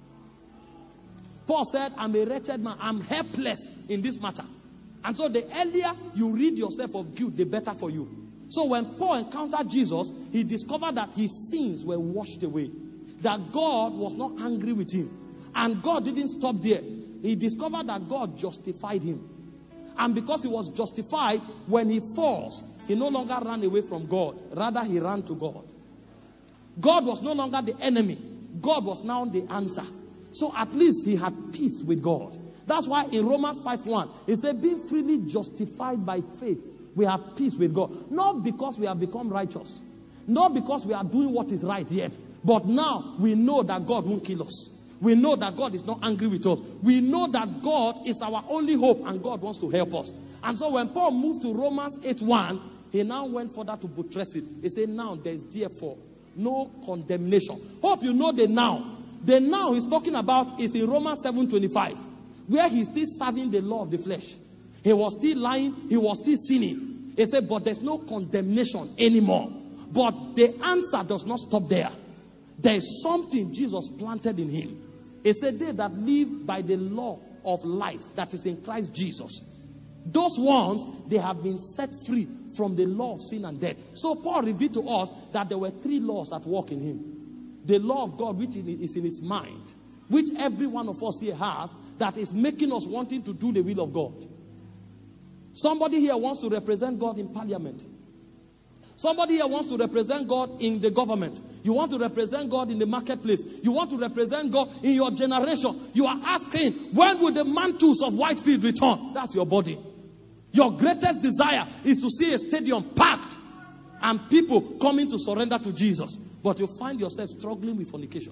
Paul said, "I'm a wretched man. I'm helpless in this matter." And so the earlier you rid yourself of guilt, the better for you. So when Paul encountered Jesus, he discovered that his sins were washed away. That God was not angry with him. And God didn't stop there. He discovered that God justified him. And because he was justified, when he falls, he no longer ran away from God. Rather, he ran to God. God was no longer the enemy. God was now the answer. So at least he had peace with God. That's why in Romans 5:1, it said, "Being freely justified by faith, we have peace with God." Not because we have become righteous. Not because we are doing what is right yet. But now we know that God won't kill us. We know that God is not angry with us. We know that God is our only hope and God wants to help us. And so when Paul moved to Romans 8:1, he now went further to buttress it. He said, "Now there is therefore no condemnation." Hope you know the now. The now he's talking about is in Romans 7:25, where he's still serving the law of the flesh. He was still lying. He was still sinning. He said, but there's no condemnation anymore. But the answer does not stop there. There is something Jesus planted in him. He said, "They that live by the law of life that is in Christ Jesus, those ones, they have been set free from the law of sin and death." So Paul revealed to us that there were three laws at work in him. The law of God, which is in his mind, which every one of us here has, that is making us wanting to do the will of God. Somebody here wants to represent God in parliament. Somebody here wants to represent God in the government. You want to represent God in the marketplace. You want to represent God in your generation. You are asking, when will the mantles of Whitefield return? That's your body. Your greatest desire is to see a stadium packed and people coming to surrender to Jesus. But you find yourself struggling with fornication.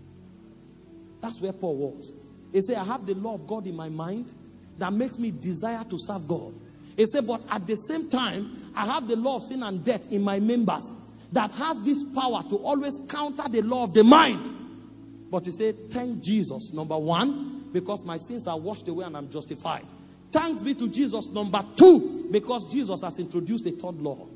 That's where Paul was. He said, "I have the law of God in my mind that makes me desire to serve God." He said, but at the same time, I have the law of sin and death in my members that has this power to always counter the law of the mind. But he said, thank Jesus, number one, because my sins are washed away and I'm justified. Thanks be to Jesus, number two, because Jesus has introduced a third law.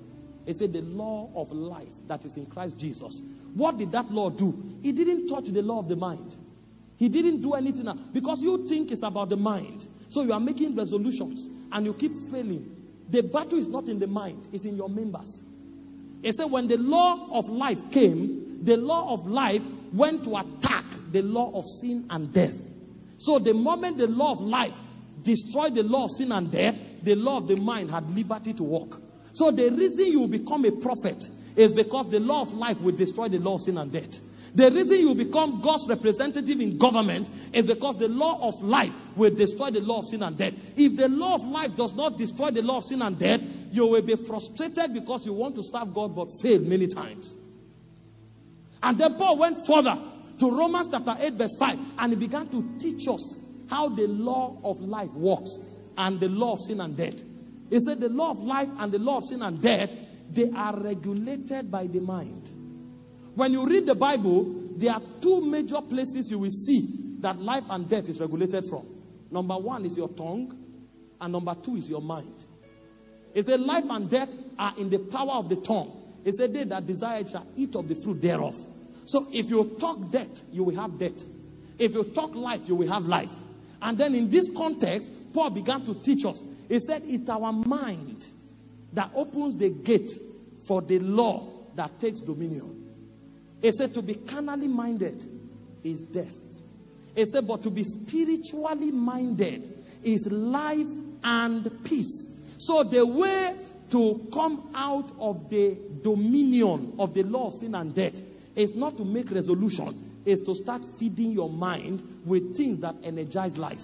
He said the law of life that is in Christ Jesus. What did that law do? It didn't touch the law of the mind. He didn't do anything because you think it's about the mind. So you are making resolutions and you keep failing. The battle is not in the mind, it's in your members. He said when the law of life came, the law of life went to attack the law of sin and death. So the moment the law of life destroyed the law of sin and death, the law of the mind had liberty to walk. So the reason you become a prophet is because the law of life will destroy the law of sin and death. The reason you become God's representative in government is because the law of life will destroy the law of sin and death. If the law of life does not destroy the law of sin and death, you will be frustrated because you want to serve God but fail many times. And then Paul went further to Romans chapter 8 verse 5 and he began to teach us how the law of life works and the law of sin and death. He said the law of life and the law of sin and death, they are regulated by the mind. When you read the Bible, there are two major places you will see that life and death is regulated from. Number one is your tongue, and number two is your mind. It said life and death are in the power of the tongue. It said they that desire it shall eat of the fruit thereof. So if you talk death, you will have death. If you talk life, you will have life. And then in this context, Paul began to teach us. He said it's our mind that opens the gate for the law that takes dominion. He said to be carnally minded is death. He said but to be spiritually minded is life and peace. So the way to come out of the dominion of the law of sin and death is not to make resolution, is to start feeding your mind with things that energize life.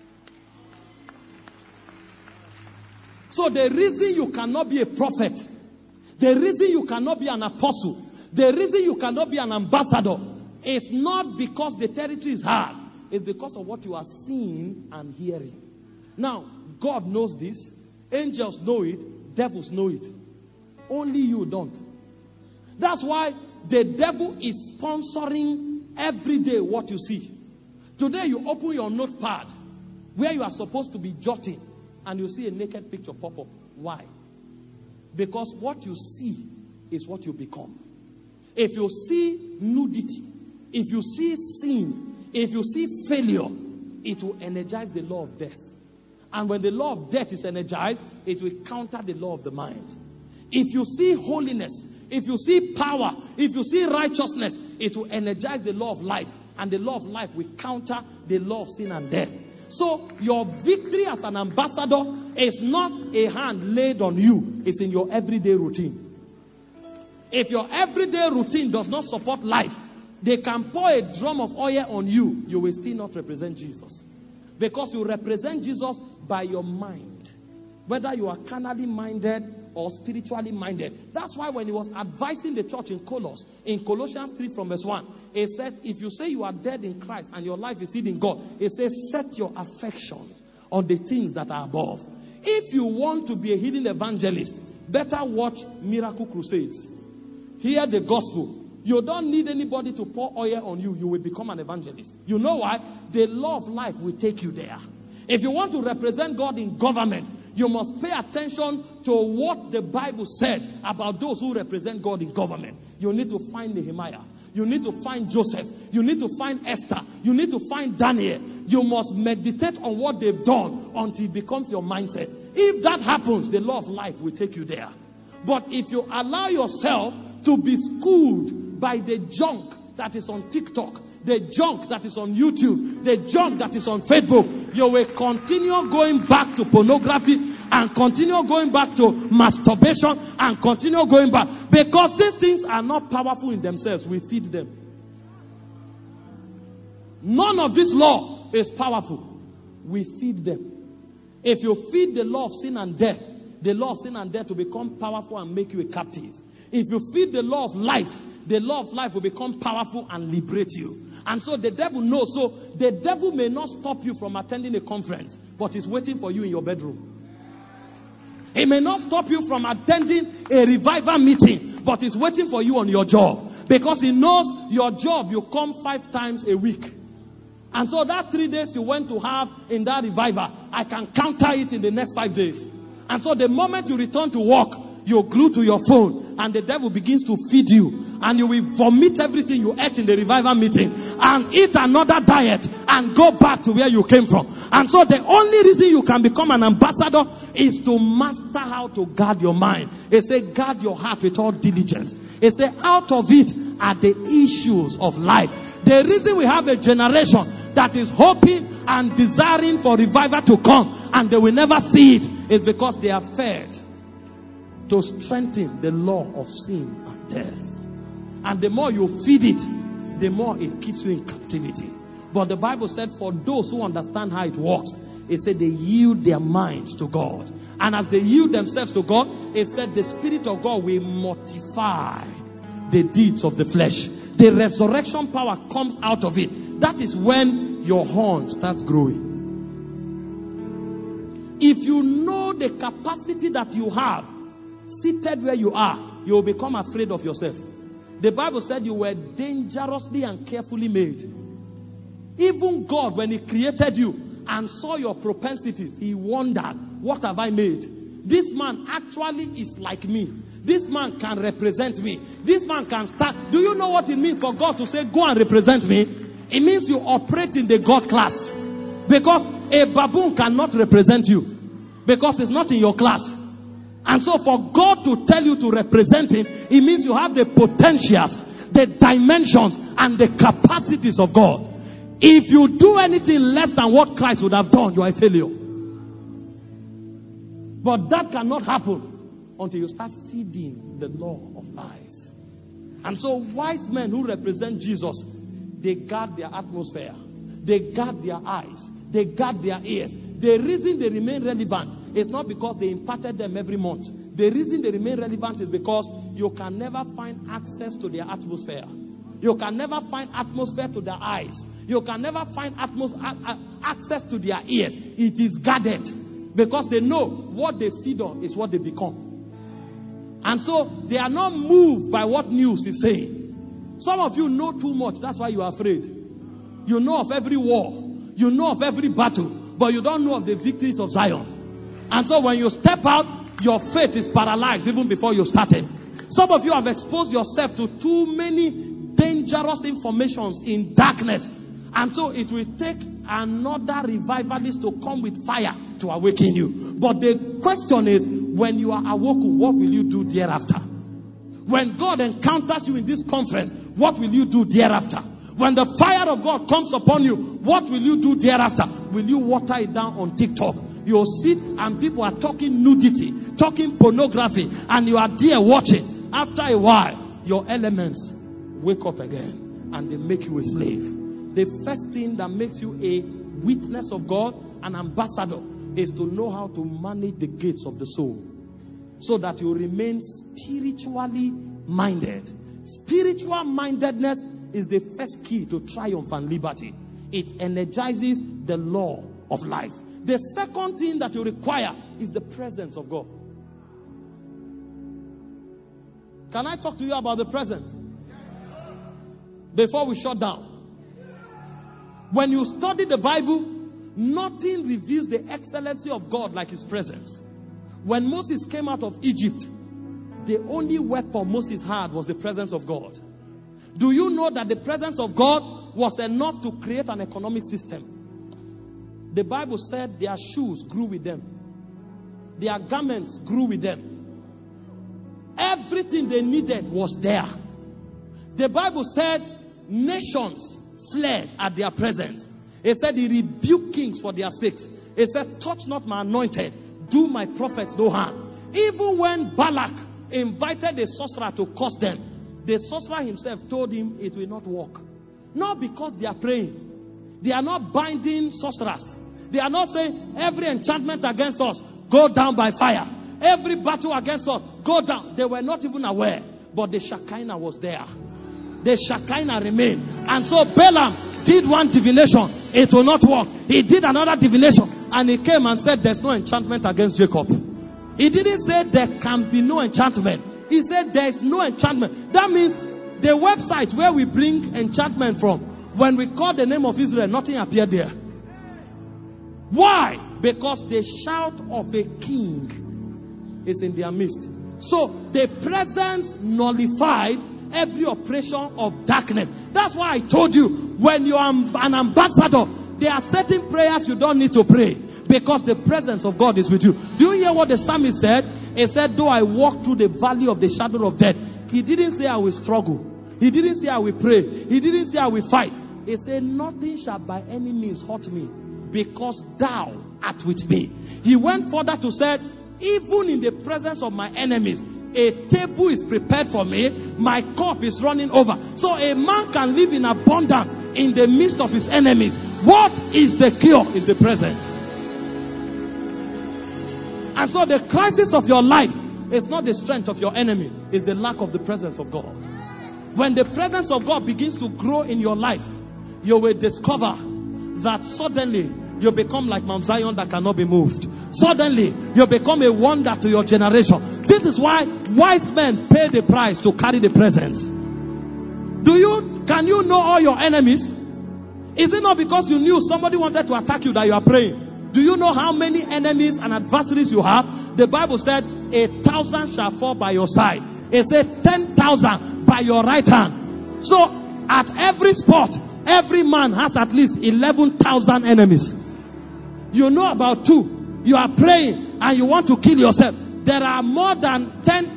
So the reason you cannot be a prophet, the reason you cannot be an apostle, the reason you cannot be an ambassador is not because the territory is hard. It's because of what you are seeing and hearing. Now, God knows this. Angels know it. Devils know it. Only you don't. That's why the devil is sponsoring every day what you see. Today you open your notepad where you are supposed to be jotting and you see a naked picture pop up. Why? Because what you see is what you become. If you see nudity, if you see sin, if you see failure, it will energize the law of death. And when the law of death is energized, it will counter the law of the mind. If you see holiness, if you see power, if you see righteousness, it will energize the law of life. And the law of life will counter the law of sin and death. So your victory as an ambassador is not a hand laid on you. It's in your everyday routine. If your everyday routine does not support life, they can pour a drum of oil on you. You will still not represent Jesus. Because you represent Jesus by your mind. Whether you are carnally minded or spiritually minded. That's why when he was advising the church in Colossians 3 from verse 1, he said, if you say you are dead in Christ and your life is hid in God, he says, set your affection on the things that are above. If you want to be a hidden evangelist, better watch Miracle Crusades. Hear the gospel. You don't need anybody to pour oil on you. You will become an evangelist. You know why? The law of life will take you there. If you want to represent God in government, you must pay attention to what the Bible said about those who represent God in government. You need to find Nehemiah. You need to find Joseph. You need to find Esther. You need to find Daniel. You must meditate on what they've done until it becomes your mindset. If that happens, the law of life will take you there. But if you allow yourself to be schooled by the junk that is on TikTok, the junk that is on YouTube, the junk that is on Facebook, you will continue going back to pornography and continue going back to masturbation and continue going back. Because these things are not powerful in themselves. We feed them. None of this law is powerful. We feed them. If you feed the law of sin and death, the law of sin and death will become powerful and make you a captive. If you feed the law of life, the law of life will become powerful and liberate you. And so the devil knows. So the devil may not stop you from attending a conference, but he's waiting for you in your bedroom. He may not stop you from attending a revival meeting, but he's waiting for you on your job. Because he knows your job, you come 5 times a week. And so that 3 days you went to have in that revival, I can counter it in the next 5 days. And so the moment you return to work, you glue to your phone, and the devil begins to feed you, and you will vomit everything you ate in the revival meeting and eat another diet and go back to where you came from. And so the only reason you can become an ambassador is to master how to guard your mind. It says guard your heart with all diligence. It says out of it are the issues of life. The reason we have a generation that is hoping and desiring for revival to come and they will never see it is because they are fed to strengthen the law of sin and death. And the more you feed it, the more it keeps you in captivity. But the Bible said for those who understand how it works, it said they yield their minds to God. And as they yield themselves to God, it said the Spirit of God will mortify the deeds of the flesh. The resurrection power comes out of it. That is when your horn starts growing. If you know the capacity that you have, seated where you are, you will become afraid of yourself. The Bible said you were dangerously and carefully made. Even God, when He created you and saw your propensities, He wondered, what have I made? This man actually is like me. This man can represent me. This man can start. Do you know what it means for God to say, go and represent me? It means you operate in the God class. Because a baboon cannot represent you. Because it's not in your class. And so for God to tell you to represent Him, it means you have the potentials, the dimensions, and the capacities of God. If you do anything less than what Christ would have done, you are a failure. But that cannot happen until you start feeding the law of life. And so wise men who represent Jesus, they guard their atmosphere. They guard their eyes. They guard their ears. The reason they remain relevant is not because they imparted them every month. The reason they remain relevant is because you can never find access to their atmosphere. You can never find atmosphere to their eyes. You can never find access to their ears. It is guarded. Because they know what they feed on is what they become. And so they are not moved by what news is saying. Some of you know too much. That's why you are afraid. You know of every war. You know of every battle. But you don't know of the victories of Zion. And so when you step out, your faith is paralyzed even before you started. Some of you have exposed yourself to too many dangerous informations in darkness. And so it will take another revivalist to come with fire to awaken you. But the question is, when you are awoken, what will you do thereafter? When God encounters you in this conference, what will you do thereafter? When the fire of God comes upon you, what will you do thereafter? Will you water it down on TikTok? You'll sit and people are talking nudity, talking pornography, and you are there watching. After a while, your elements wake up again and they make you a slave. The first thing that makes you a witness of God, an ambassador, is to know how to manage the gates of the soul so that you remain spiritually minded. Spiritual mindedness is the first key to triumph and liberty. It energizes the law of life. The second thing that you require is the presence of God. Can I talk to you about the presence? Before we shut down. When you study the Bible, nothing reveals the excellency of God like His presence. When Moses came out of Egypt, the only weapon Moses had was the presence of God. Do you know that the presence of God was enough to create an economic system? The Bible said their shoes grew with them. Their garments grew with them. Everything they needed was there. The Bible said nations fled at their presence. It said He rebuked kings for their sakes. It said, touch not my anointed, do my prophets no harm. Even when Balak invited a sorcerer to curse them, the sorcerer himself told him it will not work. Not because they are praying. They are not binding sorcerers. They are not saying every enchantment against us, go down by fire. Every battle against us, go down. They were not even aware. But the Shekinah was there. The Shekinah remained. And so Balaam did one divination. It will not work. He did another divination. And he came and said there's no enchantment against Jacob. He didn't say there can be no enchantment. He said there is no enchantment. That means the website where we bring enchantment from, when we call the name of Israel, nothing appeared there. Why? Because the shout of a king is in their midst. So the presence nullified every operation of darkness. That's why I told you, when you are an ambassador, there are certain prayers you don't need to pray, because the presence of God is with you. Do you hear what the psalmist said? He said, though I walk through the valley of the shadow of death. He didn't say I will struggle. He didn't say I will pray. He didn't say I will fight. He said, nothing shall by any means hurt me, because thou art with me. He went further to say, even in the presence of my enemies, a table is prepared for me. My cup is running over. So a man can live in abundance in the midst of his enemies. What is the cure? Is the presence. And so the crisis of your life is not the strength of your enemy. It's the lack of the presence of God. When the presence of God begins to grow in your life, you will discover that suddenly you become like Mount Zion that cannot be moved. Suddenly you become a wonder to your generation. This is why wise men pay the price to carry the presence. Can you know all your enemies? Is it not because you knew somebody wanted to attack you that you are praying? Do you know how many enemies and adversaries you have? The Bible said 1,000 shall fall by your side. It said 10,000 by your right hand. So at every spot, every man has at least 11,000 enemies. You know about 2. You are praying and you want to kill yourself. There are more than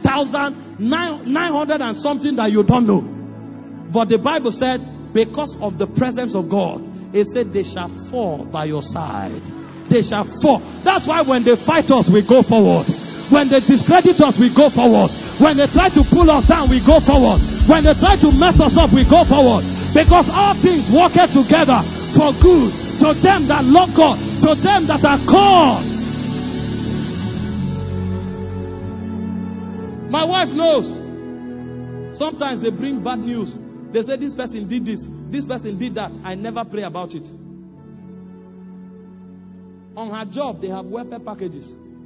10,900 and something that you don't know. But the Bible said, because of the presence of God, it said they shall fall by your side. They shall fall. That's why when they fight us, we go forward. When they discredit us, we go forward. When they try to pull us down, we go forward. When they try to mess us up, we go forward. Because all things work together for good to them that love God, to them that are called. My wife knows. Sometimes they bring bad news. They say this person did this, this person did that. I never pray about it. On her job, they have welfare packages.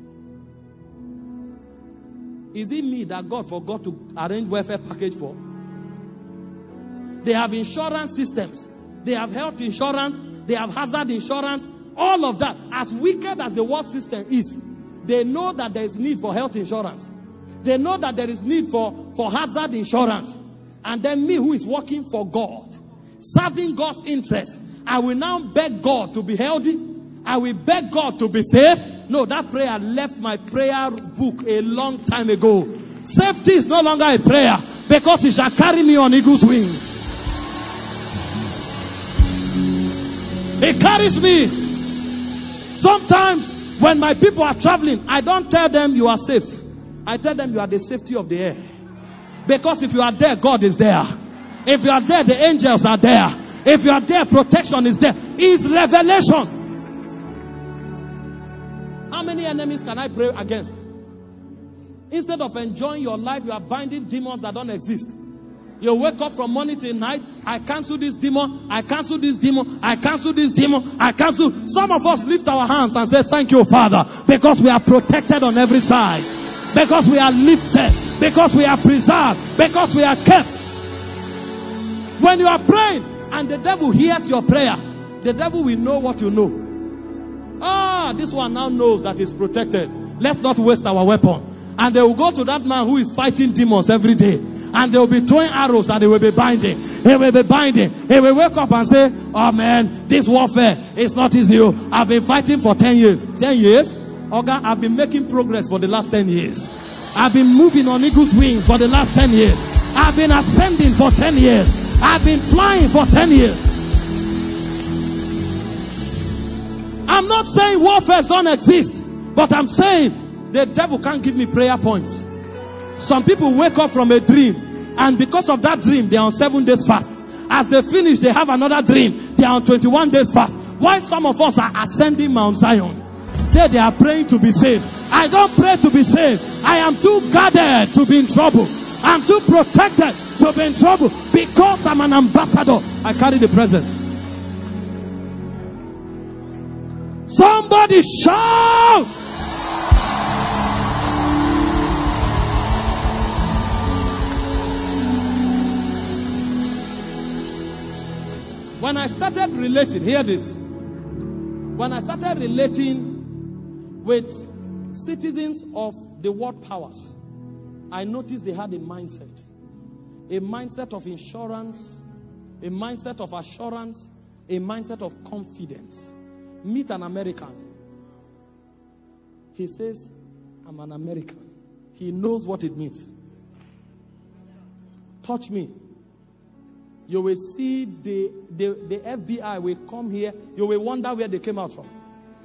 Is it me that God forgot to arrange welfare package for? They have insurance systems. They have health insurance. They have hazard insurance. All of that. As wicked as the world system is, they know that there is need for health insurance. They know that there is need for hazard insurance. And then me, who is working for God, serving God's interest, I will now beg God to be healthy. I will beg God to be safe. No, that prayer left my prayer book a long time ago. Safety is no longer a prayer, because it shall carry me on eagle's wings. It carries me. Sometimes when my people are traveling, I don't tell them you are safe. I tell them you are the safety of the air. Because if you are there, God is there. If you are there, the angels are there. If you are there, protection is there. It's revelation. How many enemies can I pray against? Instead of enjoying your life, you are binding demons that don't exist. You wake up from morning till night. I cancel this demon. I cancel this demon. I cancel this demon. I cancel. Some of us lift our hands and say, thank you, Father, because we are protected on every side. Because we are lifted. Because we are preserved. Because we are kept. When you are praying and the devil hears your prayer, the devil will know what you know. This one now knows that he's protected. Let's not waste our weapon. And they will go to that man who is fighting demons every day. And they will be throwing arrows and they will be binding. He will be binding. He will wake up and say, oh man, this warfare is not easy. I've been fighting for 10 years. 10 years? Oga, I've been making progress for the last 10 years. I've been moving on eagle's wings for the last 10 years. I've been ascending for 10 years. I've been flying for 10 years. I'm not saying warfare don't exist, but I'm saying the devil can't give me prayer points. Some people wake up from a dream, and because of that dream, they are on 7 days fast. As they finish, they have another dream. They are on 21 days fast. Why some of us are ascending Mount Zion? They are praying to be saved. I don't pray to be saved. I am too guarded to be in trouble. I'm too protected to be in trouble. Because I'm an ambassador, I carry the presence. Somebody shout! When I started relating, hear this. When I started relating with citizens of the world powers, I noticed they had a mindset. A mindset of insurance, a mindset of assurance, a mindset of confidence. Meet an American. He says, I'm an American. He knows what it means. Touch me. You will see the FBI will come here. You will wonder where they came out from.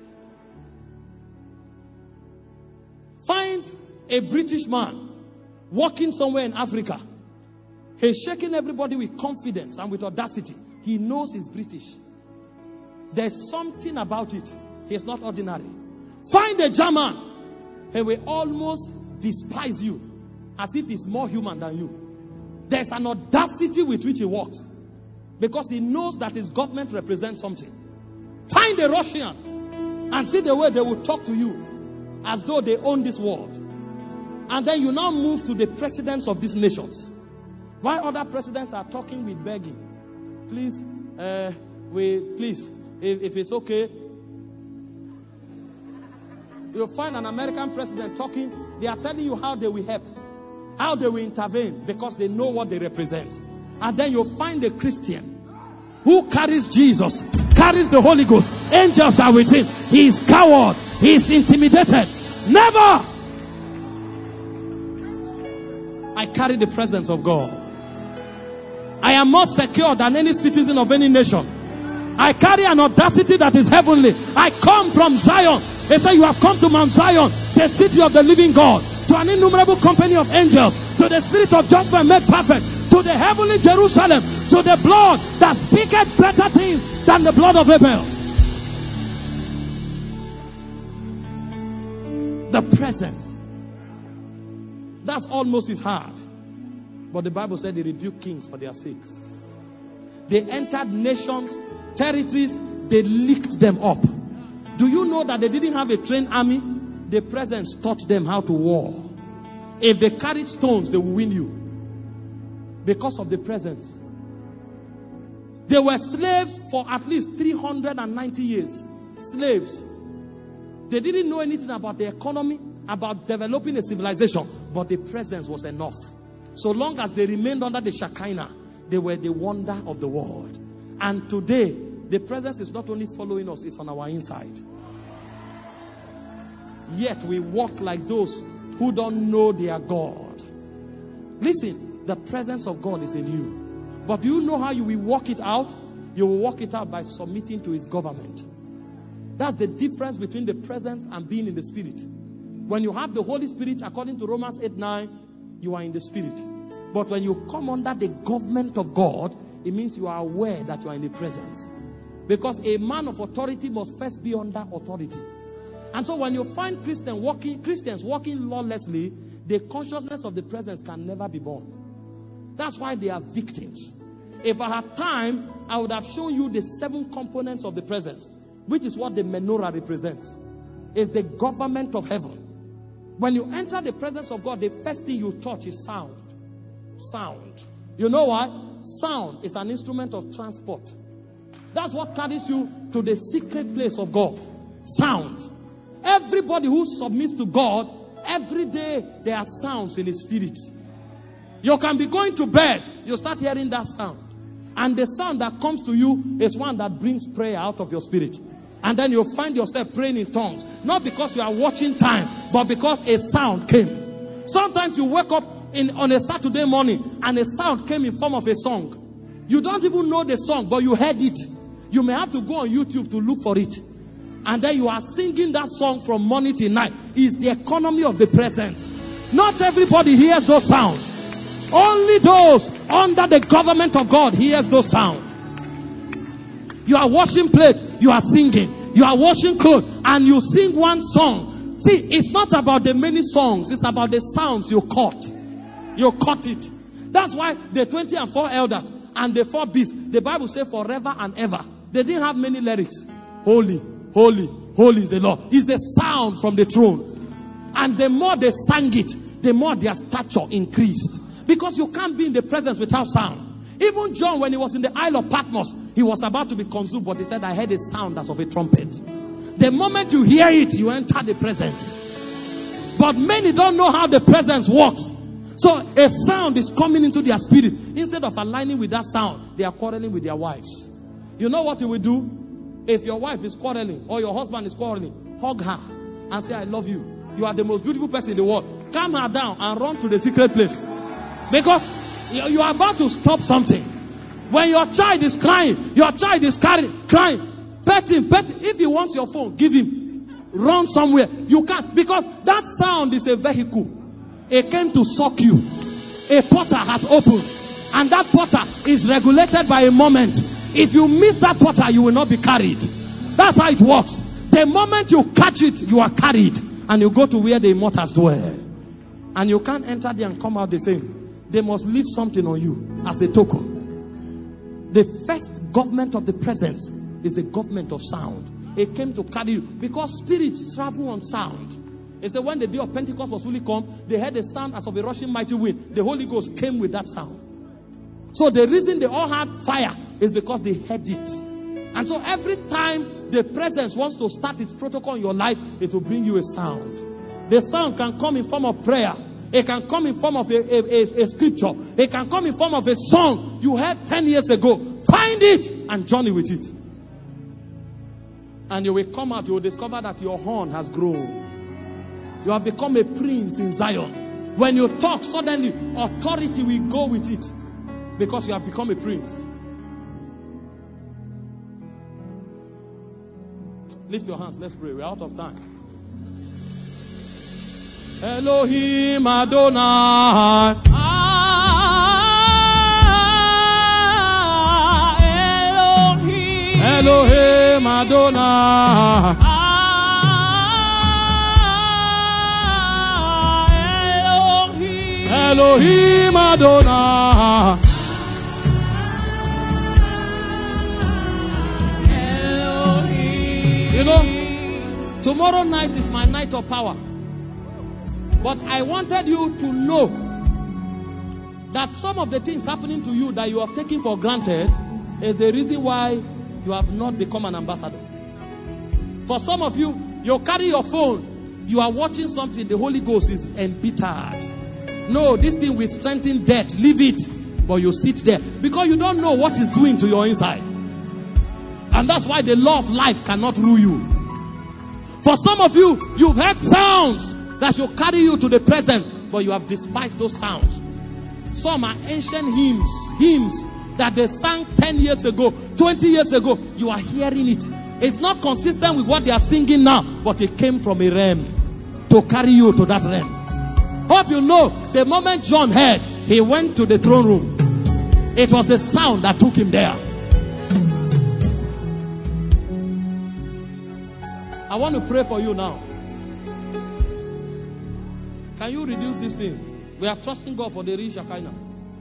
Find a British man walking somewhere in Africa. He's shaking everybody with confidence and with audacity. He knows he's British. There's something about it. He's not ordinary. Find a German. He will almost despise you as if he's more human than you. There's an audacity with which he walks because he knows that his government represents something. Find a Russian and see the way they will talk to you as though they own this world. And then you now move to the presidents of these nations. While other presidents are talking with begging, please, if it's okay, you'll find an American president talking. They are telling you how they will help, how they will intervene, because they know what they represent. And then you'll find a Christian who carries Jesus, carries the Holy Ghost. Angels are with him. He is coward. He is intimidated. Never! I carry the presence of God. I am more secure than any citizen of any nation. I carry an audacity that is heavenly. I come from Zion. They say you have come to Mount Zion, the city of the living God, to an innumerable company of angels, to the spirit of judgment made perfect, to the heavenly Jerusalem, to the blood that speaketh better things than the blood of Abel. The presence. That's almost his heart. But the Bible said he rebuked kings for their sakes. They entered nations, territories, they licked them up. Do you know that they didn't have a trained army? The presence taught them how to war. If they carried stones, they will win you. Because of the presence. They were slaves for at least 390 years. Slaves. They didn't know anything about the economy, about developing a civilization. But the presence was enough. So long as they remained under the Shekinah, they were the wonder of the world. And today, the presence is not only following us, it's on our inside. Yet we walk like those who don't know their God. Listen, the presence of God is in you. But do you know how you will walk it out? You will walk it out by submitting to his government. That's the difference between the presence and being in the spirit. When you have the Holy Spirit, according to Romans 8:9, you are in the spirit. But when you come under the government of God, it means you are aware that you are in the presence. Because a man of authority must first be under authority. And so when you find Christians walking lawlessly, the consciousness of the presence can never be born. That's why they are victims. If I had time, I would have shown you the 7 components of the presence, which is what the menorah represents. It's the government of heaven. When you enter the presence of God, the first thing you touch is sound. Sound. You know why? Sound is an instrument of transport. That's what carries you to the secret place of God. Sound. Everybody who submits to God, every day there are sounds in his spirit. You can be going to bed, you start hearing that sound. And the sound that comes to you is one that brings prayer out of your spirit. And then you'll find yourself praying in tongues. Not because you are watching time, but because a sound came. Sometimes you wake up on a Saturday morning and a sound came in form of a song. You don't even know the song, but you heard it. You may have to go on YouTube to look for it. And then you are singing that song from morning till night. It's the economy of the presence. Not everybody hears those sounds. Only those under the government of God hears those sounds. You are washing plates, you are singing. You are washing clothes and you sing one song. See, it's not about the many songs. It's about the sounds you caught. You caught it. That's why the 24 elders and the 4 beasts, the Bible says forever and ever. They didn't have many lyrics. Holy, holy, holy is the Lord. It's the sound from the throne. And the more they sang it, the more their stature increased. Because you can't be in the presence without sound. Even John, when he was in the Isle of Patmos, he was about to be consumed, but he said, I heard a sound as of a trumpet. The moment you hear it, you enter the presence. But many don't know how the presence works. So a sound is coming into their spirit. Instead of aligning with that sound, they are quarreling with their wives. You know what you will do? If your wife is quarreling or your husband is quarreling, hug her and say, I love you. You are the most beautiful person in the world. Calm her down and run to the secret place. Because you are about to stop something. When your child is crying, your child is crying, pet him. If he wants your phone, give him. Run somewhere. You can't, because that sound is a vehicle. It came to suck you. A portal has opened, and that portal is regulated by a moment. If you miss that portal, you will not be carried. That's how it works. The moment you catch it, you are carried, and you go to where the immortals dwell. And you can't enter there and come out the same. They must leave something on you as a token. The first government of the presence is the government of sound. It came to carry you, because spirits travel on sound. It said when the day of Pentecost was fully come, they heard a sound as of a rushing mighty wind. The Holy Ghost came with that sound. So the reason they all had fire is because they heard it. And so every time the presence wants to start its protocol in your life, it will bring you a sound. The sound can come in form of prayer. It can come in form of a scripture. It can come in form of a song you heard 10 years ago. Find it and journey with it. And you will come out, you will discover that your horn has grown. You have become a prince in Zion. When you talk, suddenly authority will go with it, because you have become a prince. Lift your hands, let's pray. We're out of time. Elohim Adonai. Elohim Adonai. Elohim Adonai. You know, tomorrow night is my night of power. But I wanted you to know that some of the things happening to you that you have taken for granted is the reason why you have not become an ambassador. For some of you, you carry your phone, you are watching something, the Holy Ghost is embittered. No, this thing will strengthen death. Leave it. But you sit there because you don't know what it's doing to your inside. And that's why the law of life cannot rule you. For some of you, you've heard sounds that should carry you to the presence, but you have despised those sounds. Some are ancient hymns that they sang 10 years ago, 20 years ago. You are hearing it. It's not consistent with what they are singing now, but it came from a realm to carry you to that realm. Hope you know, the moment John heard, he went to the throne room. It was the sound that took him there. I want to pray for you now. Can you reduce this thing? We are trusting God for the real Shekinah.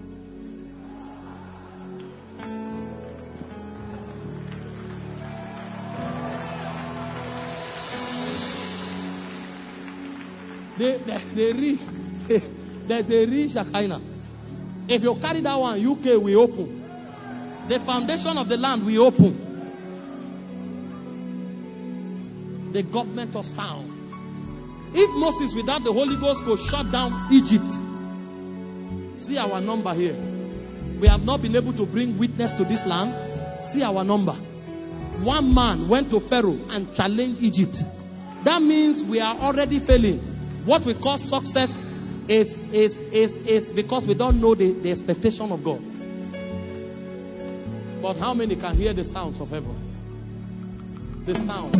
There's a real Shekinah. If you carry that one, UK will open. The foundation of the land will open. The government of sound. If Moses without the Holy Ghost could shut down Egypt, see our number here. We have not been able to bring witness to this land. See our number. One man went to Pharaoh and challenged Egypt. That means we are already failing. What we call success is because we don't know the expectation of God. But how many can hear the sounds of heaven? The sound.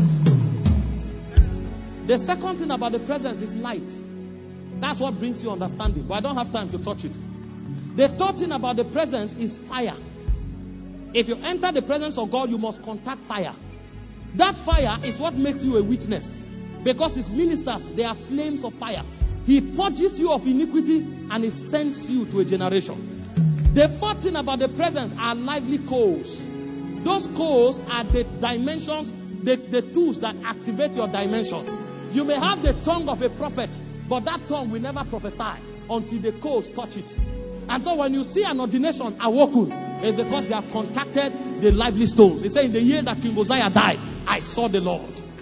The second thing about the presence is light. That's what brings you understanding. But I don't have time to touch it. The third thing about the presence is fire. If you enter the presence of God, you must contact fire. That fire is what makes you a witness. Because his ministers, they are flames of fire. He purges you of iniquity and he sends you to a generation. The fourth thing about the presence are lively coals. Those coals are the dimensions, the tools that activate your dimension. You may have the tongue of a prophet, but that tongue will never prophesy until the coals touch it. And so when you see an ordination awoken, it's because they have contacted the lively stones. He said, in the year that King Uzziah died, I saw the Lord.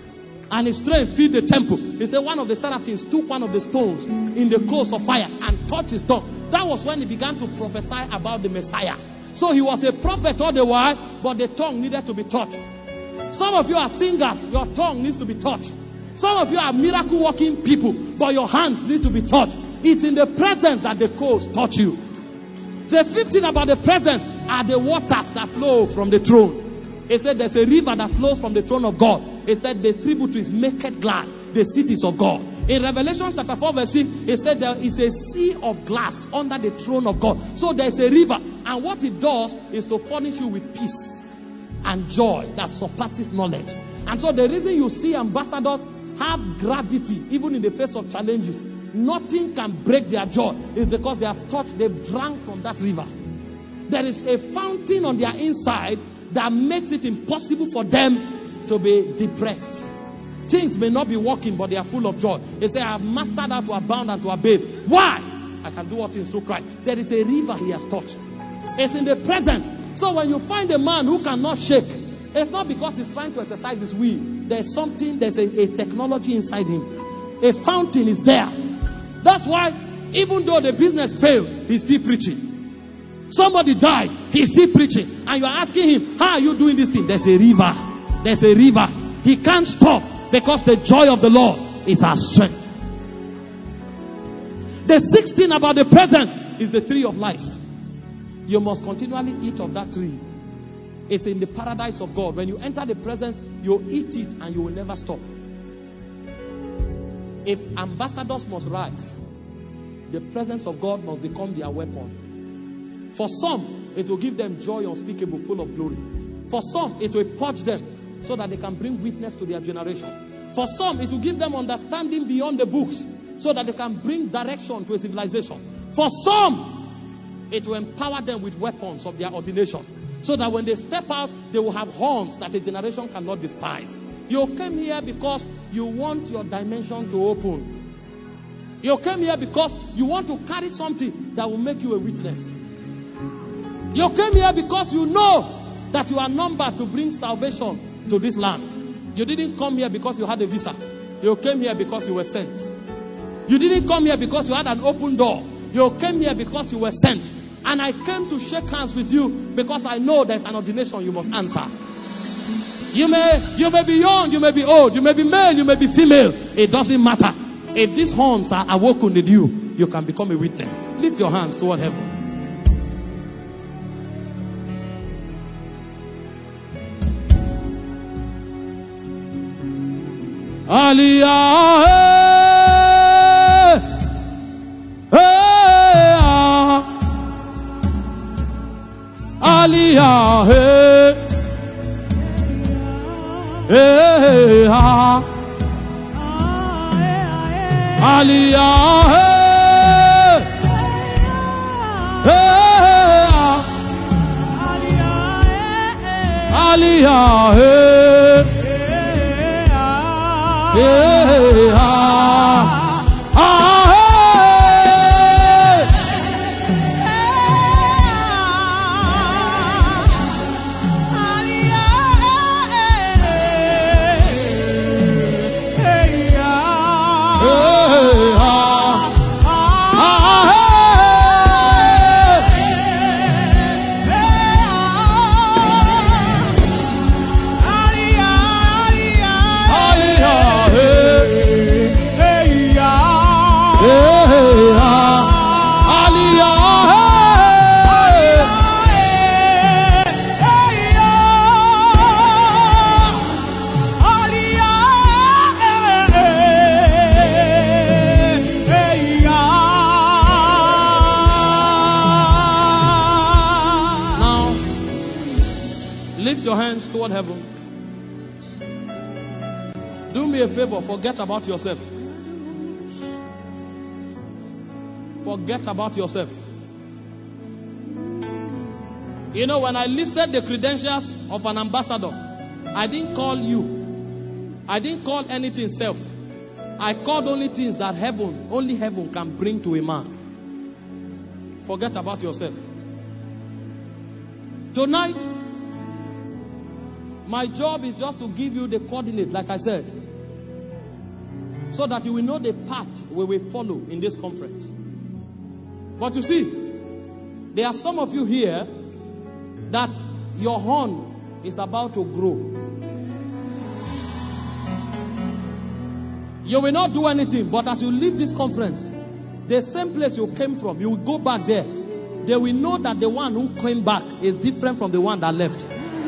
And his strength filled the temple. He said one of the seraphims took one of the stones in the coals of fire and touched his tongue. That was when he began to prophesy about the Messiah. So he was a prophet all the while, but the tongue needed to be touched. Some of you are singers, your tongue needs to be touched. Some of you are miracle working people, but your hands need to be touched. It's in the presence that the coals touch you. The fifth thing about the presence are the waters that flow from the throne. He said there's a river that flows from the throne of God. He said the tributaries make it glad the cities of God. In Revelation chapter 4 verse 6, he said there is a sea of glass under the throne of God. So there's a river. And what it does is to furnish you with peace and joy that surpasses knowledge. And so the reason you see ambassadors have gravity even in the face of challenges, nothing can break their joy, is because they have touched, they've drank from that river. There is a fountain on their inside that makes it impossible for them to be depressed. Things may not be working, but they are full of joy. They say, I have mastered how to abound and to abase. Why? I can do all things through Christ. There is a river he has touched. It's in the presence. So when you find a man who cannot shake, it's not because he's trying to exercise his will. There's something, there's a technology inside him. A fountain is there. That's why even though the business failed, he's still preaching. Somebody died, he's still preaching. And you're asking him, how are you doing this thing? There's a river. There's a river. He can't stop because the joy of the Lord is our strength. The sixth thing about the presence is the tree of life. You must continually eat of that tree. It's in the paradise of God. When you enter the presence, you eat it and you will never stop. If ambassadors must rise, the presence of God must become their weapon. For some, it will give them joy unspeakable, full of glory. For some, it will purge them so that they can bring witness to their generation. For some, it will give them understanding beyond the books so that they can bring direction to a civilization. For some, it will empower them with weapons of their ordination so that when they step out, they will have horns that a generation cannot despise. You came here because you want your dimension to open. You came here because you want to carry something that will make you a witness. You came here because you know that you are numbered to bring salvation to this land. You didn't come here because you had a visa. You came here because you were sent. You didn't come here because you had an open door. You came here because you were sent. And I came to shake hands with you because I know there's an ordination you must answer. You may be young, you may be old, you may be male, you may be female. It doesn't matter. If these horns are awoken in you, you can become a witness. Lift your hands toward heaven. Aliyah, Aliyah, heaven. Do me a favor, forget about yourself. Forget about yourself. You know, when I listed the credentials of an ambassador, I didn't call you. I didn't call anything self. I called only things that only heaven can bring to a man. Forget about yourself. Tonight, my job is just to give you the coordinate, like I said. so that you will know the path we will follow in this conference. But you see, there are some of you here that your horn is about to grow. You will not do anything, but as you leave this conference, the same place you came from, you will go back there. They will know that the one who came back is different from the one that left.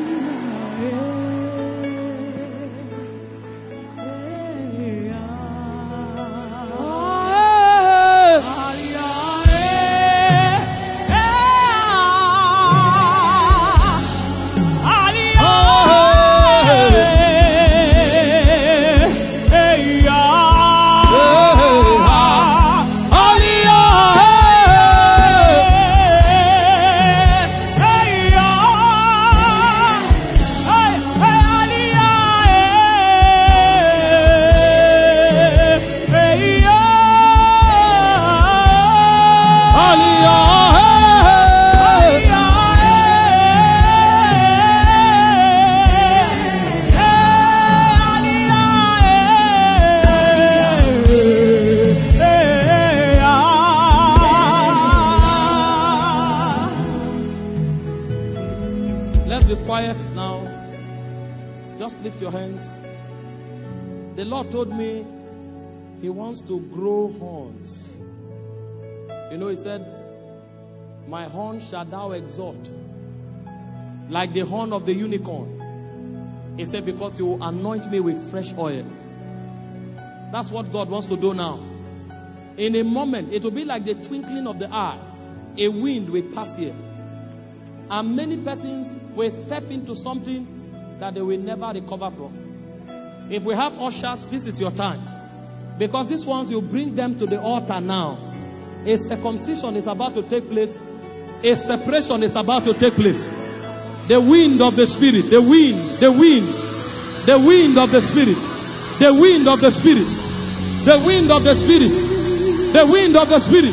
Told me he wants to grow horns. You know, he said, my horn shall thou exalt like the horn of the unicorn. He said, because he will anoint me with fresh oil. That's what God wants to do now. In a moment, it will be like the twinkling of the eye. A wind will pass here, and many persons will step into something that they will never recover from. If we have ushers, this is your time. Because these ones, you bring them to the altar now. A circumcision is about to take place. A separation is about to take place. The wind of the Spirit. The wind. The wind. The wind of the Spirit. The wind of the Spirit. The wind of the Spirit. The wind of the Spirit.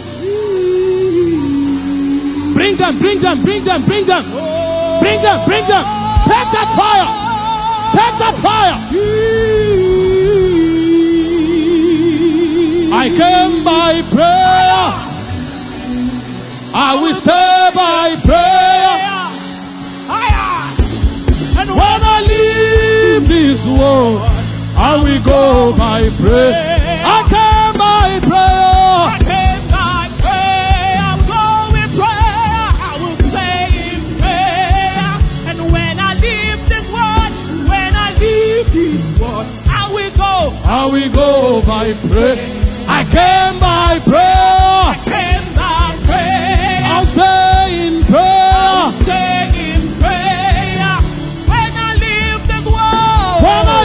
Bring them, bring them, bring them, bring them. Bring them, bring them. Take that fire. Take that fire. I came by prayer. I will stay by prayer. And when I leave this world, I will go by prayer. I came by prayer. I came by prayer. I will go with prayer. I will stay in prayer. And when I leave this world, I will go by prayer. I came by prayer. I came by prayer. I'll stay in prayer. I'll stay in prayer. When I leave this world,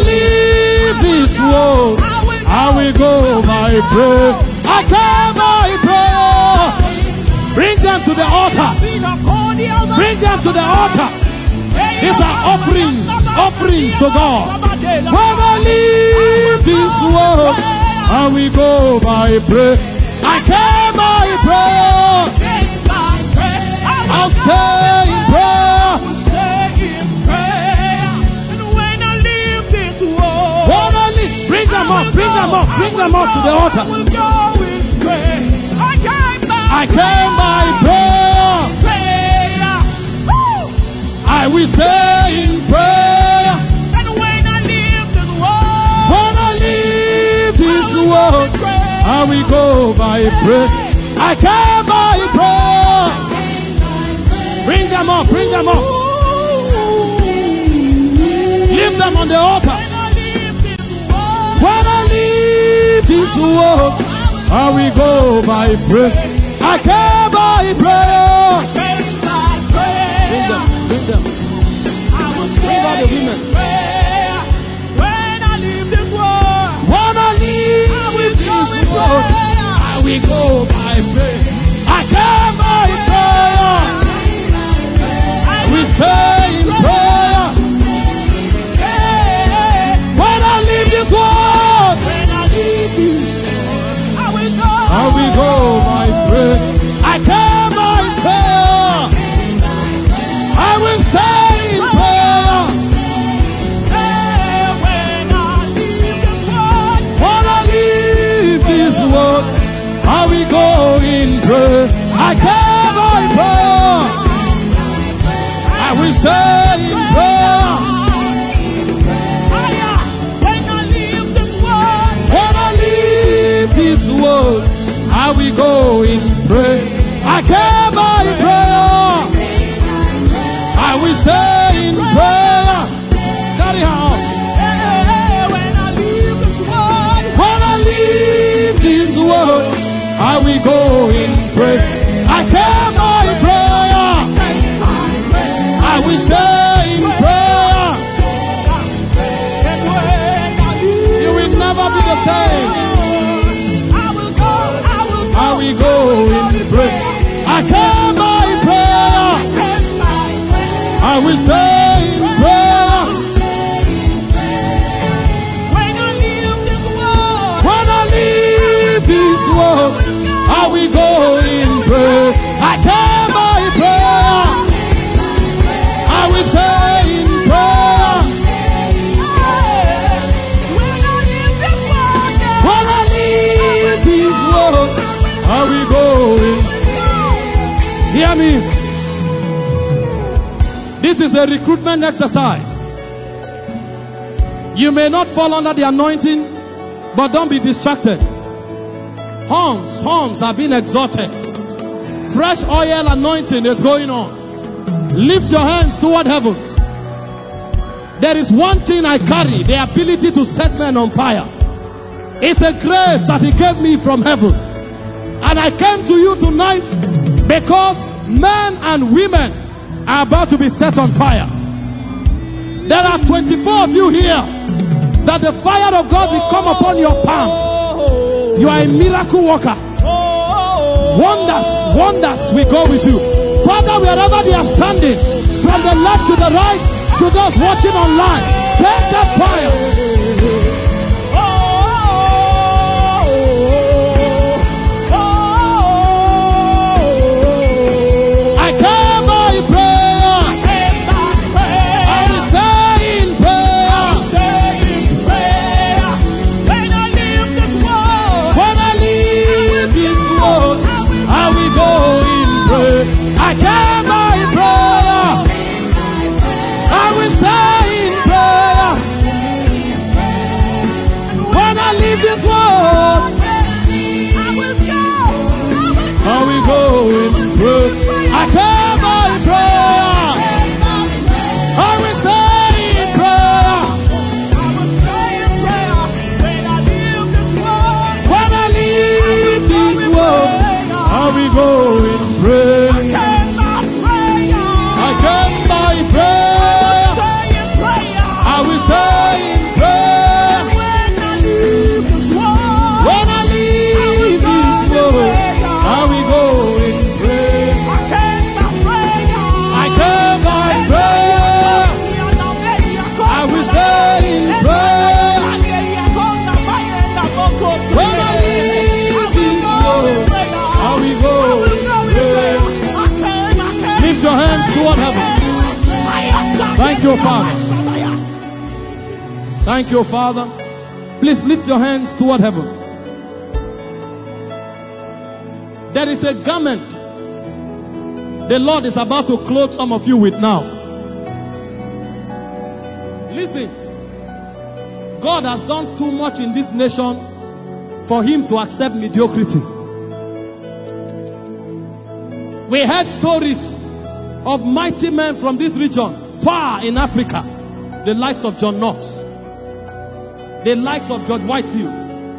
I will go by prayer. I came by prayer. Bring them to the altar. Bring them to the altar. These are offerings to God. When I leave this world, I will go by prayer. I came by prayer. I'll stay in prayer. And when I leave this world, bring them up to the altar. I came by prayer. I will stay in prayer. And when I leave this I world, will go by prayer. I came by prayer. Bring them up. Leave them on the altar. When I leave this world, I will go by prayer. I came by prayer. Bring them. Bring all the women. When I leave this world, I will go by prayer. I came by prayer. I will stay in prayer. When I leave this world, I will go by prayer. I came by prayer. will stay in prayer. When I leave this world, When I leave this world, I will go in prayer. I came by prayer. I will stay in prayer. Carry on. when I leave this world, When I leave this world, I will go in prayer. I came by prayer. I will stay in prayer. and when I leave, You will never be the same. I will go, I will go in prayer. I came by prayer. I will stay in prayer. when I leave this world, When I leave this world, I will go in prayer. I came by prayer. I will stay in prayer. when I leave this world, When I leave this world, I will go in. Hear me. This is a recruitment exercise. You may not fall under the anointing, but don't be distracted. Horns are being exalted. Fresh oil anointing is going on. Lift your hands toward heaven. There is one thing I carry, the ability to set men on fire. It's a grace that He gave me from heaven. And I came to you tonight because men and women are about to be set on fire. There are 24 of you here that the fire of God will come upon your palm. You are a miracle worker. Wonders will go with you. Father, wherever they are standing, from the left to the right, to those watching online, take that fire. I came by prayer. I will stay in prayer. when I leave this world, When I leave this world, I will go in prayer. I came by prayer. I will stay in prayer. When I leave this world, I will go in prayer. I came by prayer. I will stay in prayer. When I leave this world, I will go in prayer. I came by prayer. I will stay in prayer. When I leave this world, I will go in prayer. I came by prayer. I will stay in prayer. When I leave this world, I will go in prayer. Lift your hands toward heaven. Thank you, Father. Thank you, Father. Please lift your hands toward heaven. There is a garment the Lord is about to clothe some of you with now. Listen, God has done too much in this nation for Him to accept mediocrity. We heard stories of mighty men from this region, far in Africa, the likes of John Knox, the likes of George Whitefield.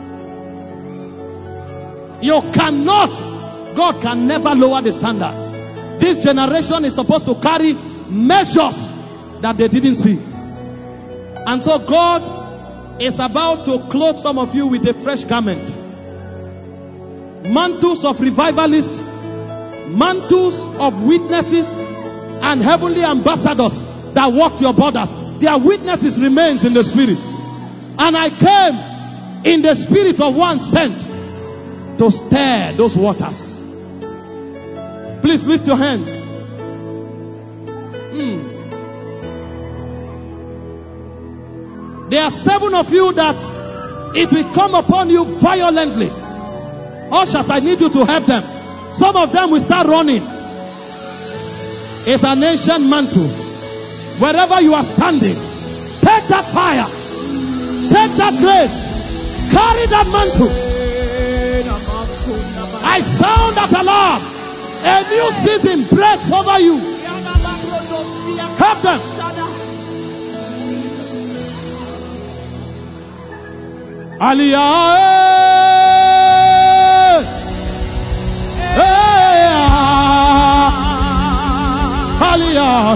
You cannot, God can never lower the standard. This generation is supposed to carry measures that they didn't see. And so God is about to clothe some of you with a fresh garment. Mantles of revivalists, mantles of witnesses, and heavenly ambassadors that walk your borders. Their witnesses remains in the spirit. And I came in the spirit of one sent to stir those waters. Please lift your hands. There are 7 of you that it will come upon you violently. Ushers, I need you to help them. Some of them will start running. It's an ancient mantle. Wherever you are standing, take that fire. Take that grace. Carry that mantle. I sound that alarm. A new season breaks over you. Help them. Aliyah. Aliyah.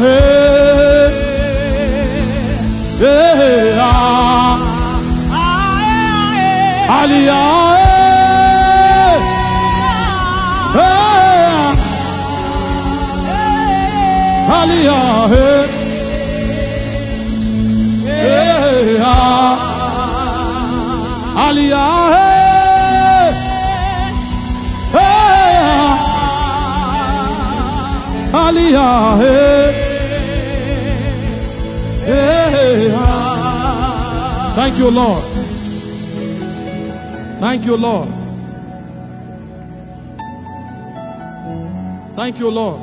Aliyah. Thank you, Lord. Thank you, Lord. Thank you, Lord.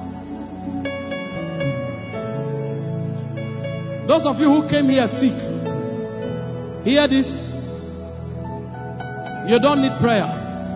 Those of you who came here sick, hear this. You don't need prayer.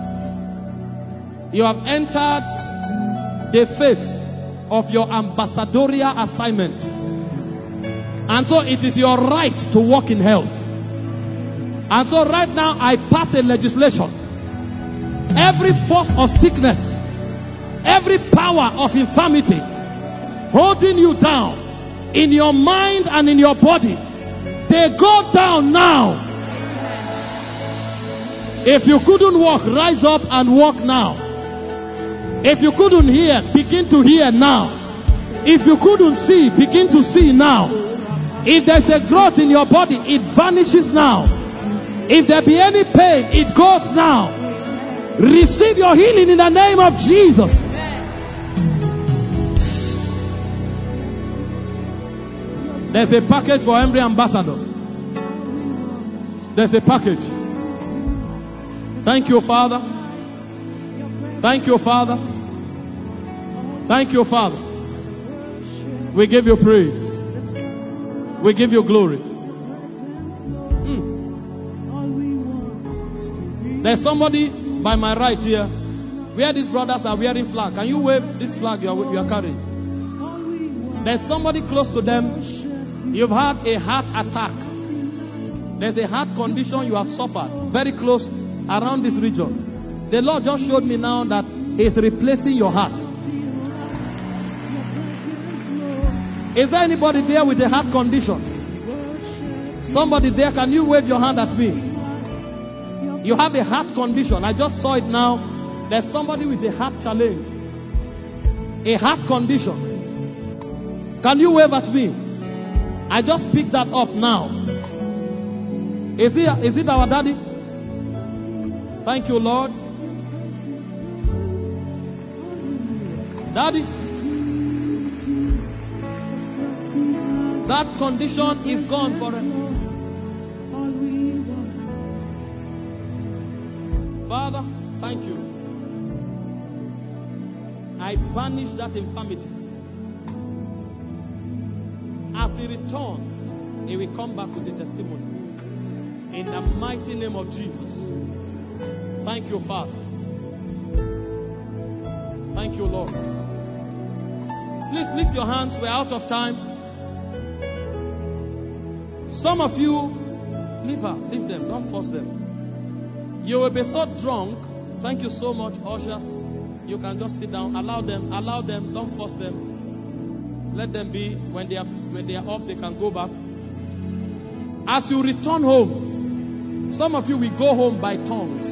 You have entered the phase of your ambassadorial assignment. And so it is your right to walk in health. And so right now I pass a legislation. Every force of sickness, every power of infirmity holding you down in your mind and in your body, they go down now. If you couldn't walk, rise up and walk now. If you couldn't hear, begin to hear now. If you couldn't see, begin to see now. If there's a growth in your body, it vanishes now. If there be any pain, it goes now. Receive your healing in the name of Jesus. There's a package for every ambassador. There's a package. Thank you, Father. Thank you, Father. Thank you, Father. We give you praise. We give you glory. There's somebody by my right here where these brothers are wearing flag. Can you wave this flag you are carrying? There's somebody close to them. You've had a heart attack. There's a heart condition you have suffered very close around this region. The Lord just showed me now that He's replacing your heart. Is there anybody there with a heart condition? Somebody there, can you wave your hand at me? You have a heart condition. I just saw it now. There's somebody with a heart challenge. A heart condition. Can you wave at me? I just picked that up now. Is it our daddy? Thank you, Lord. Daddy, that condition is gone forever. Father, thank you. I banish that infirmity. As he returns, he will come back with a testimony. In the mighty name of Jesus. Thank you, Father. Thank you, Lord. Please lift your hands. We're out of time. Some of you, leave them. Don't force them. You will be so drunk. Thank you so much, ushers. You can just sit down. Allow them. Don't force them. Let them be. When they are up, they can go back. As you return home, some of you will go home by tongues.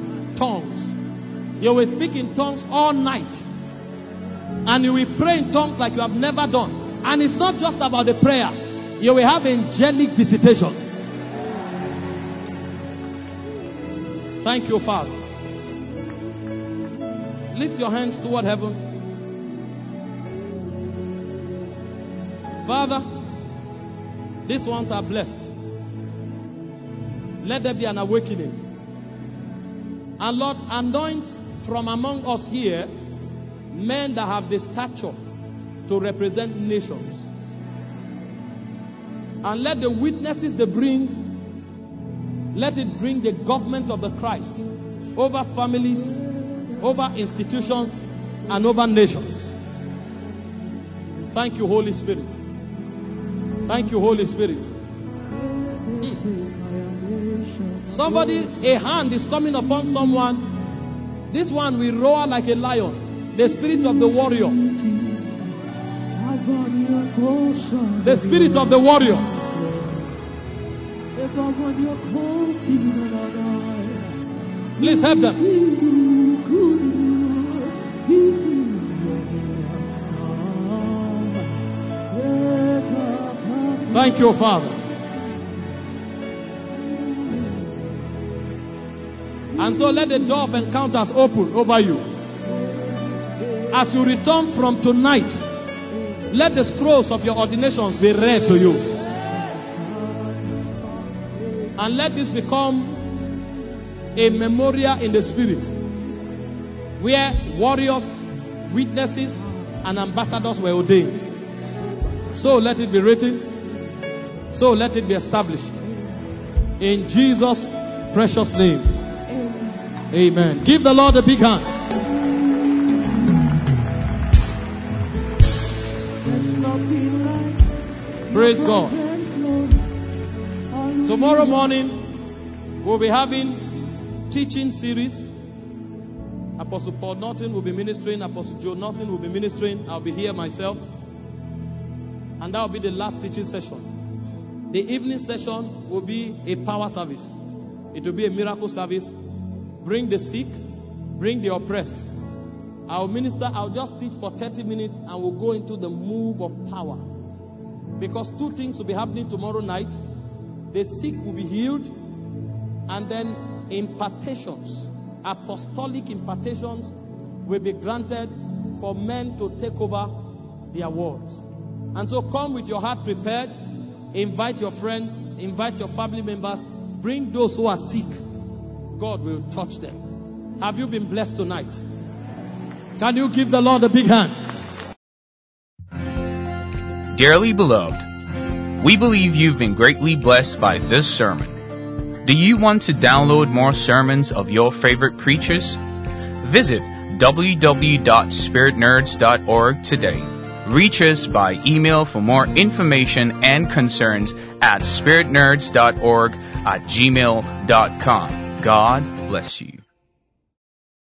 You will speak in tongues all night. And you will pray in tongues like you have never done. And it's not just about the prayer. You will have angelic visitation. Thank you, Father. Lift your hands toward heaven. Father, these ones are blessed. Let there be an awakening. And Lord, anoint from among us here men that have the stature to represent nations. And let the witnesses they bring, let it bring the government of the Christ over families, over institutions, and over nations. Thank you, Holy Spirit. Thank you, Holy Spirit. Somebody, a hand is coming upon someone. This one will roar like a lion. The spirit of the warrior. The spirit of the warrior. Please help them. Thank you, Father. And so let the door of encounters open over you. As you return from tonight, let the scrolls of your ordinations be read to you. And let this become a memorial in the spirit, where warriors, witnesses, and ambassadors were ordained. So let it be written. So let it be established. In Jesus' precious name. Amen. Give the Lord a big hand. Praise God. Tomorrow morning, we'll be having teaching series. Apostle Paul Norton will be ministering. Apostle Joe Norton will be ministering. I'll be here myself. And that will be the last teaching session. The evening session will be a power service. It will be a miracle service. Bring the sick, bring the oppressed. I'll minister, I'll just teach for 30 minutes and we'll go into the move of power. Because two things will be happening tomorrow night. The sick will be healed, and then impartations, apostolic impartations will be granted for men to take over their words. And so come with your heart prepared. Invite your friends, invite your family members, bring those who are sick. God will touch them. Have you been blessed tonight? Can you give the Lord a big hand? Dearly beloved, we believe you've been greatly blessed by this sermon. Do you want to download more sermons of your favorite preachers? Visit www.spiritnerds.org today. Reach us by email for more information and concerns at spiritnerds.org@gmail.com. God bless you.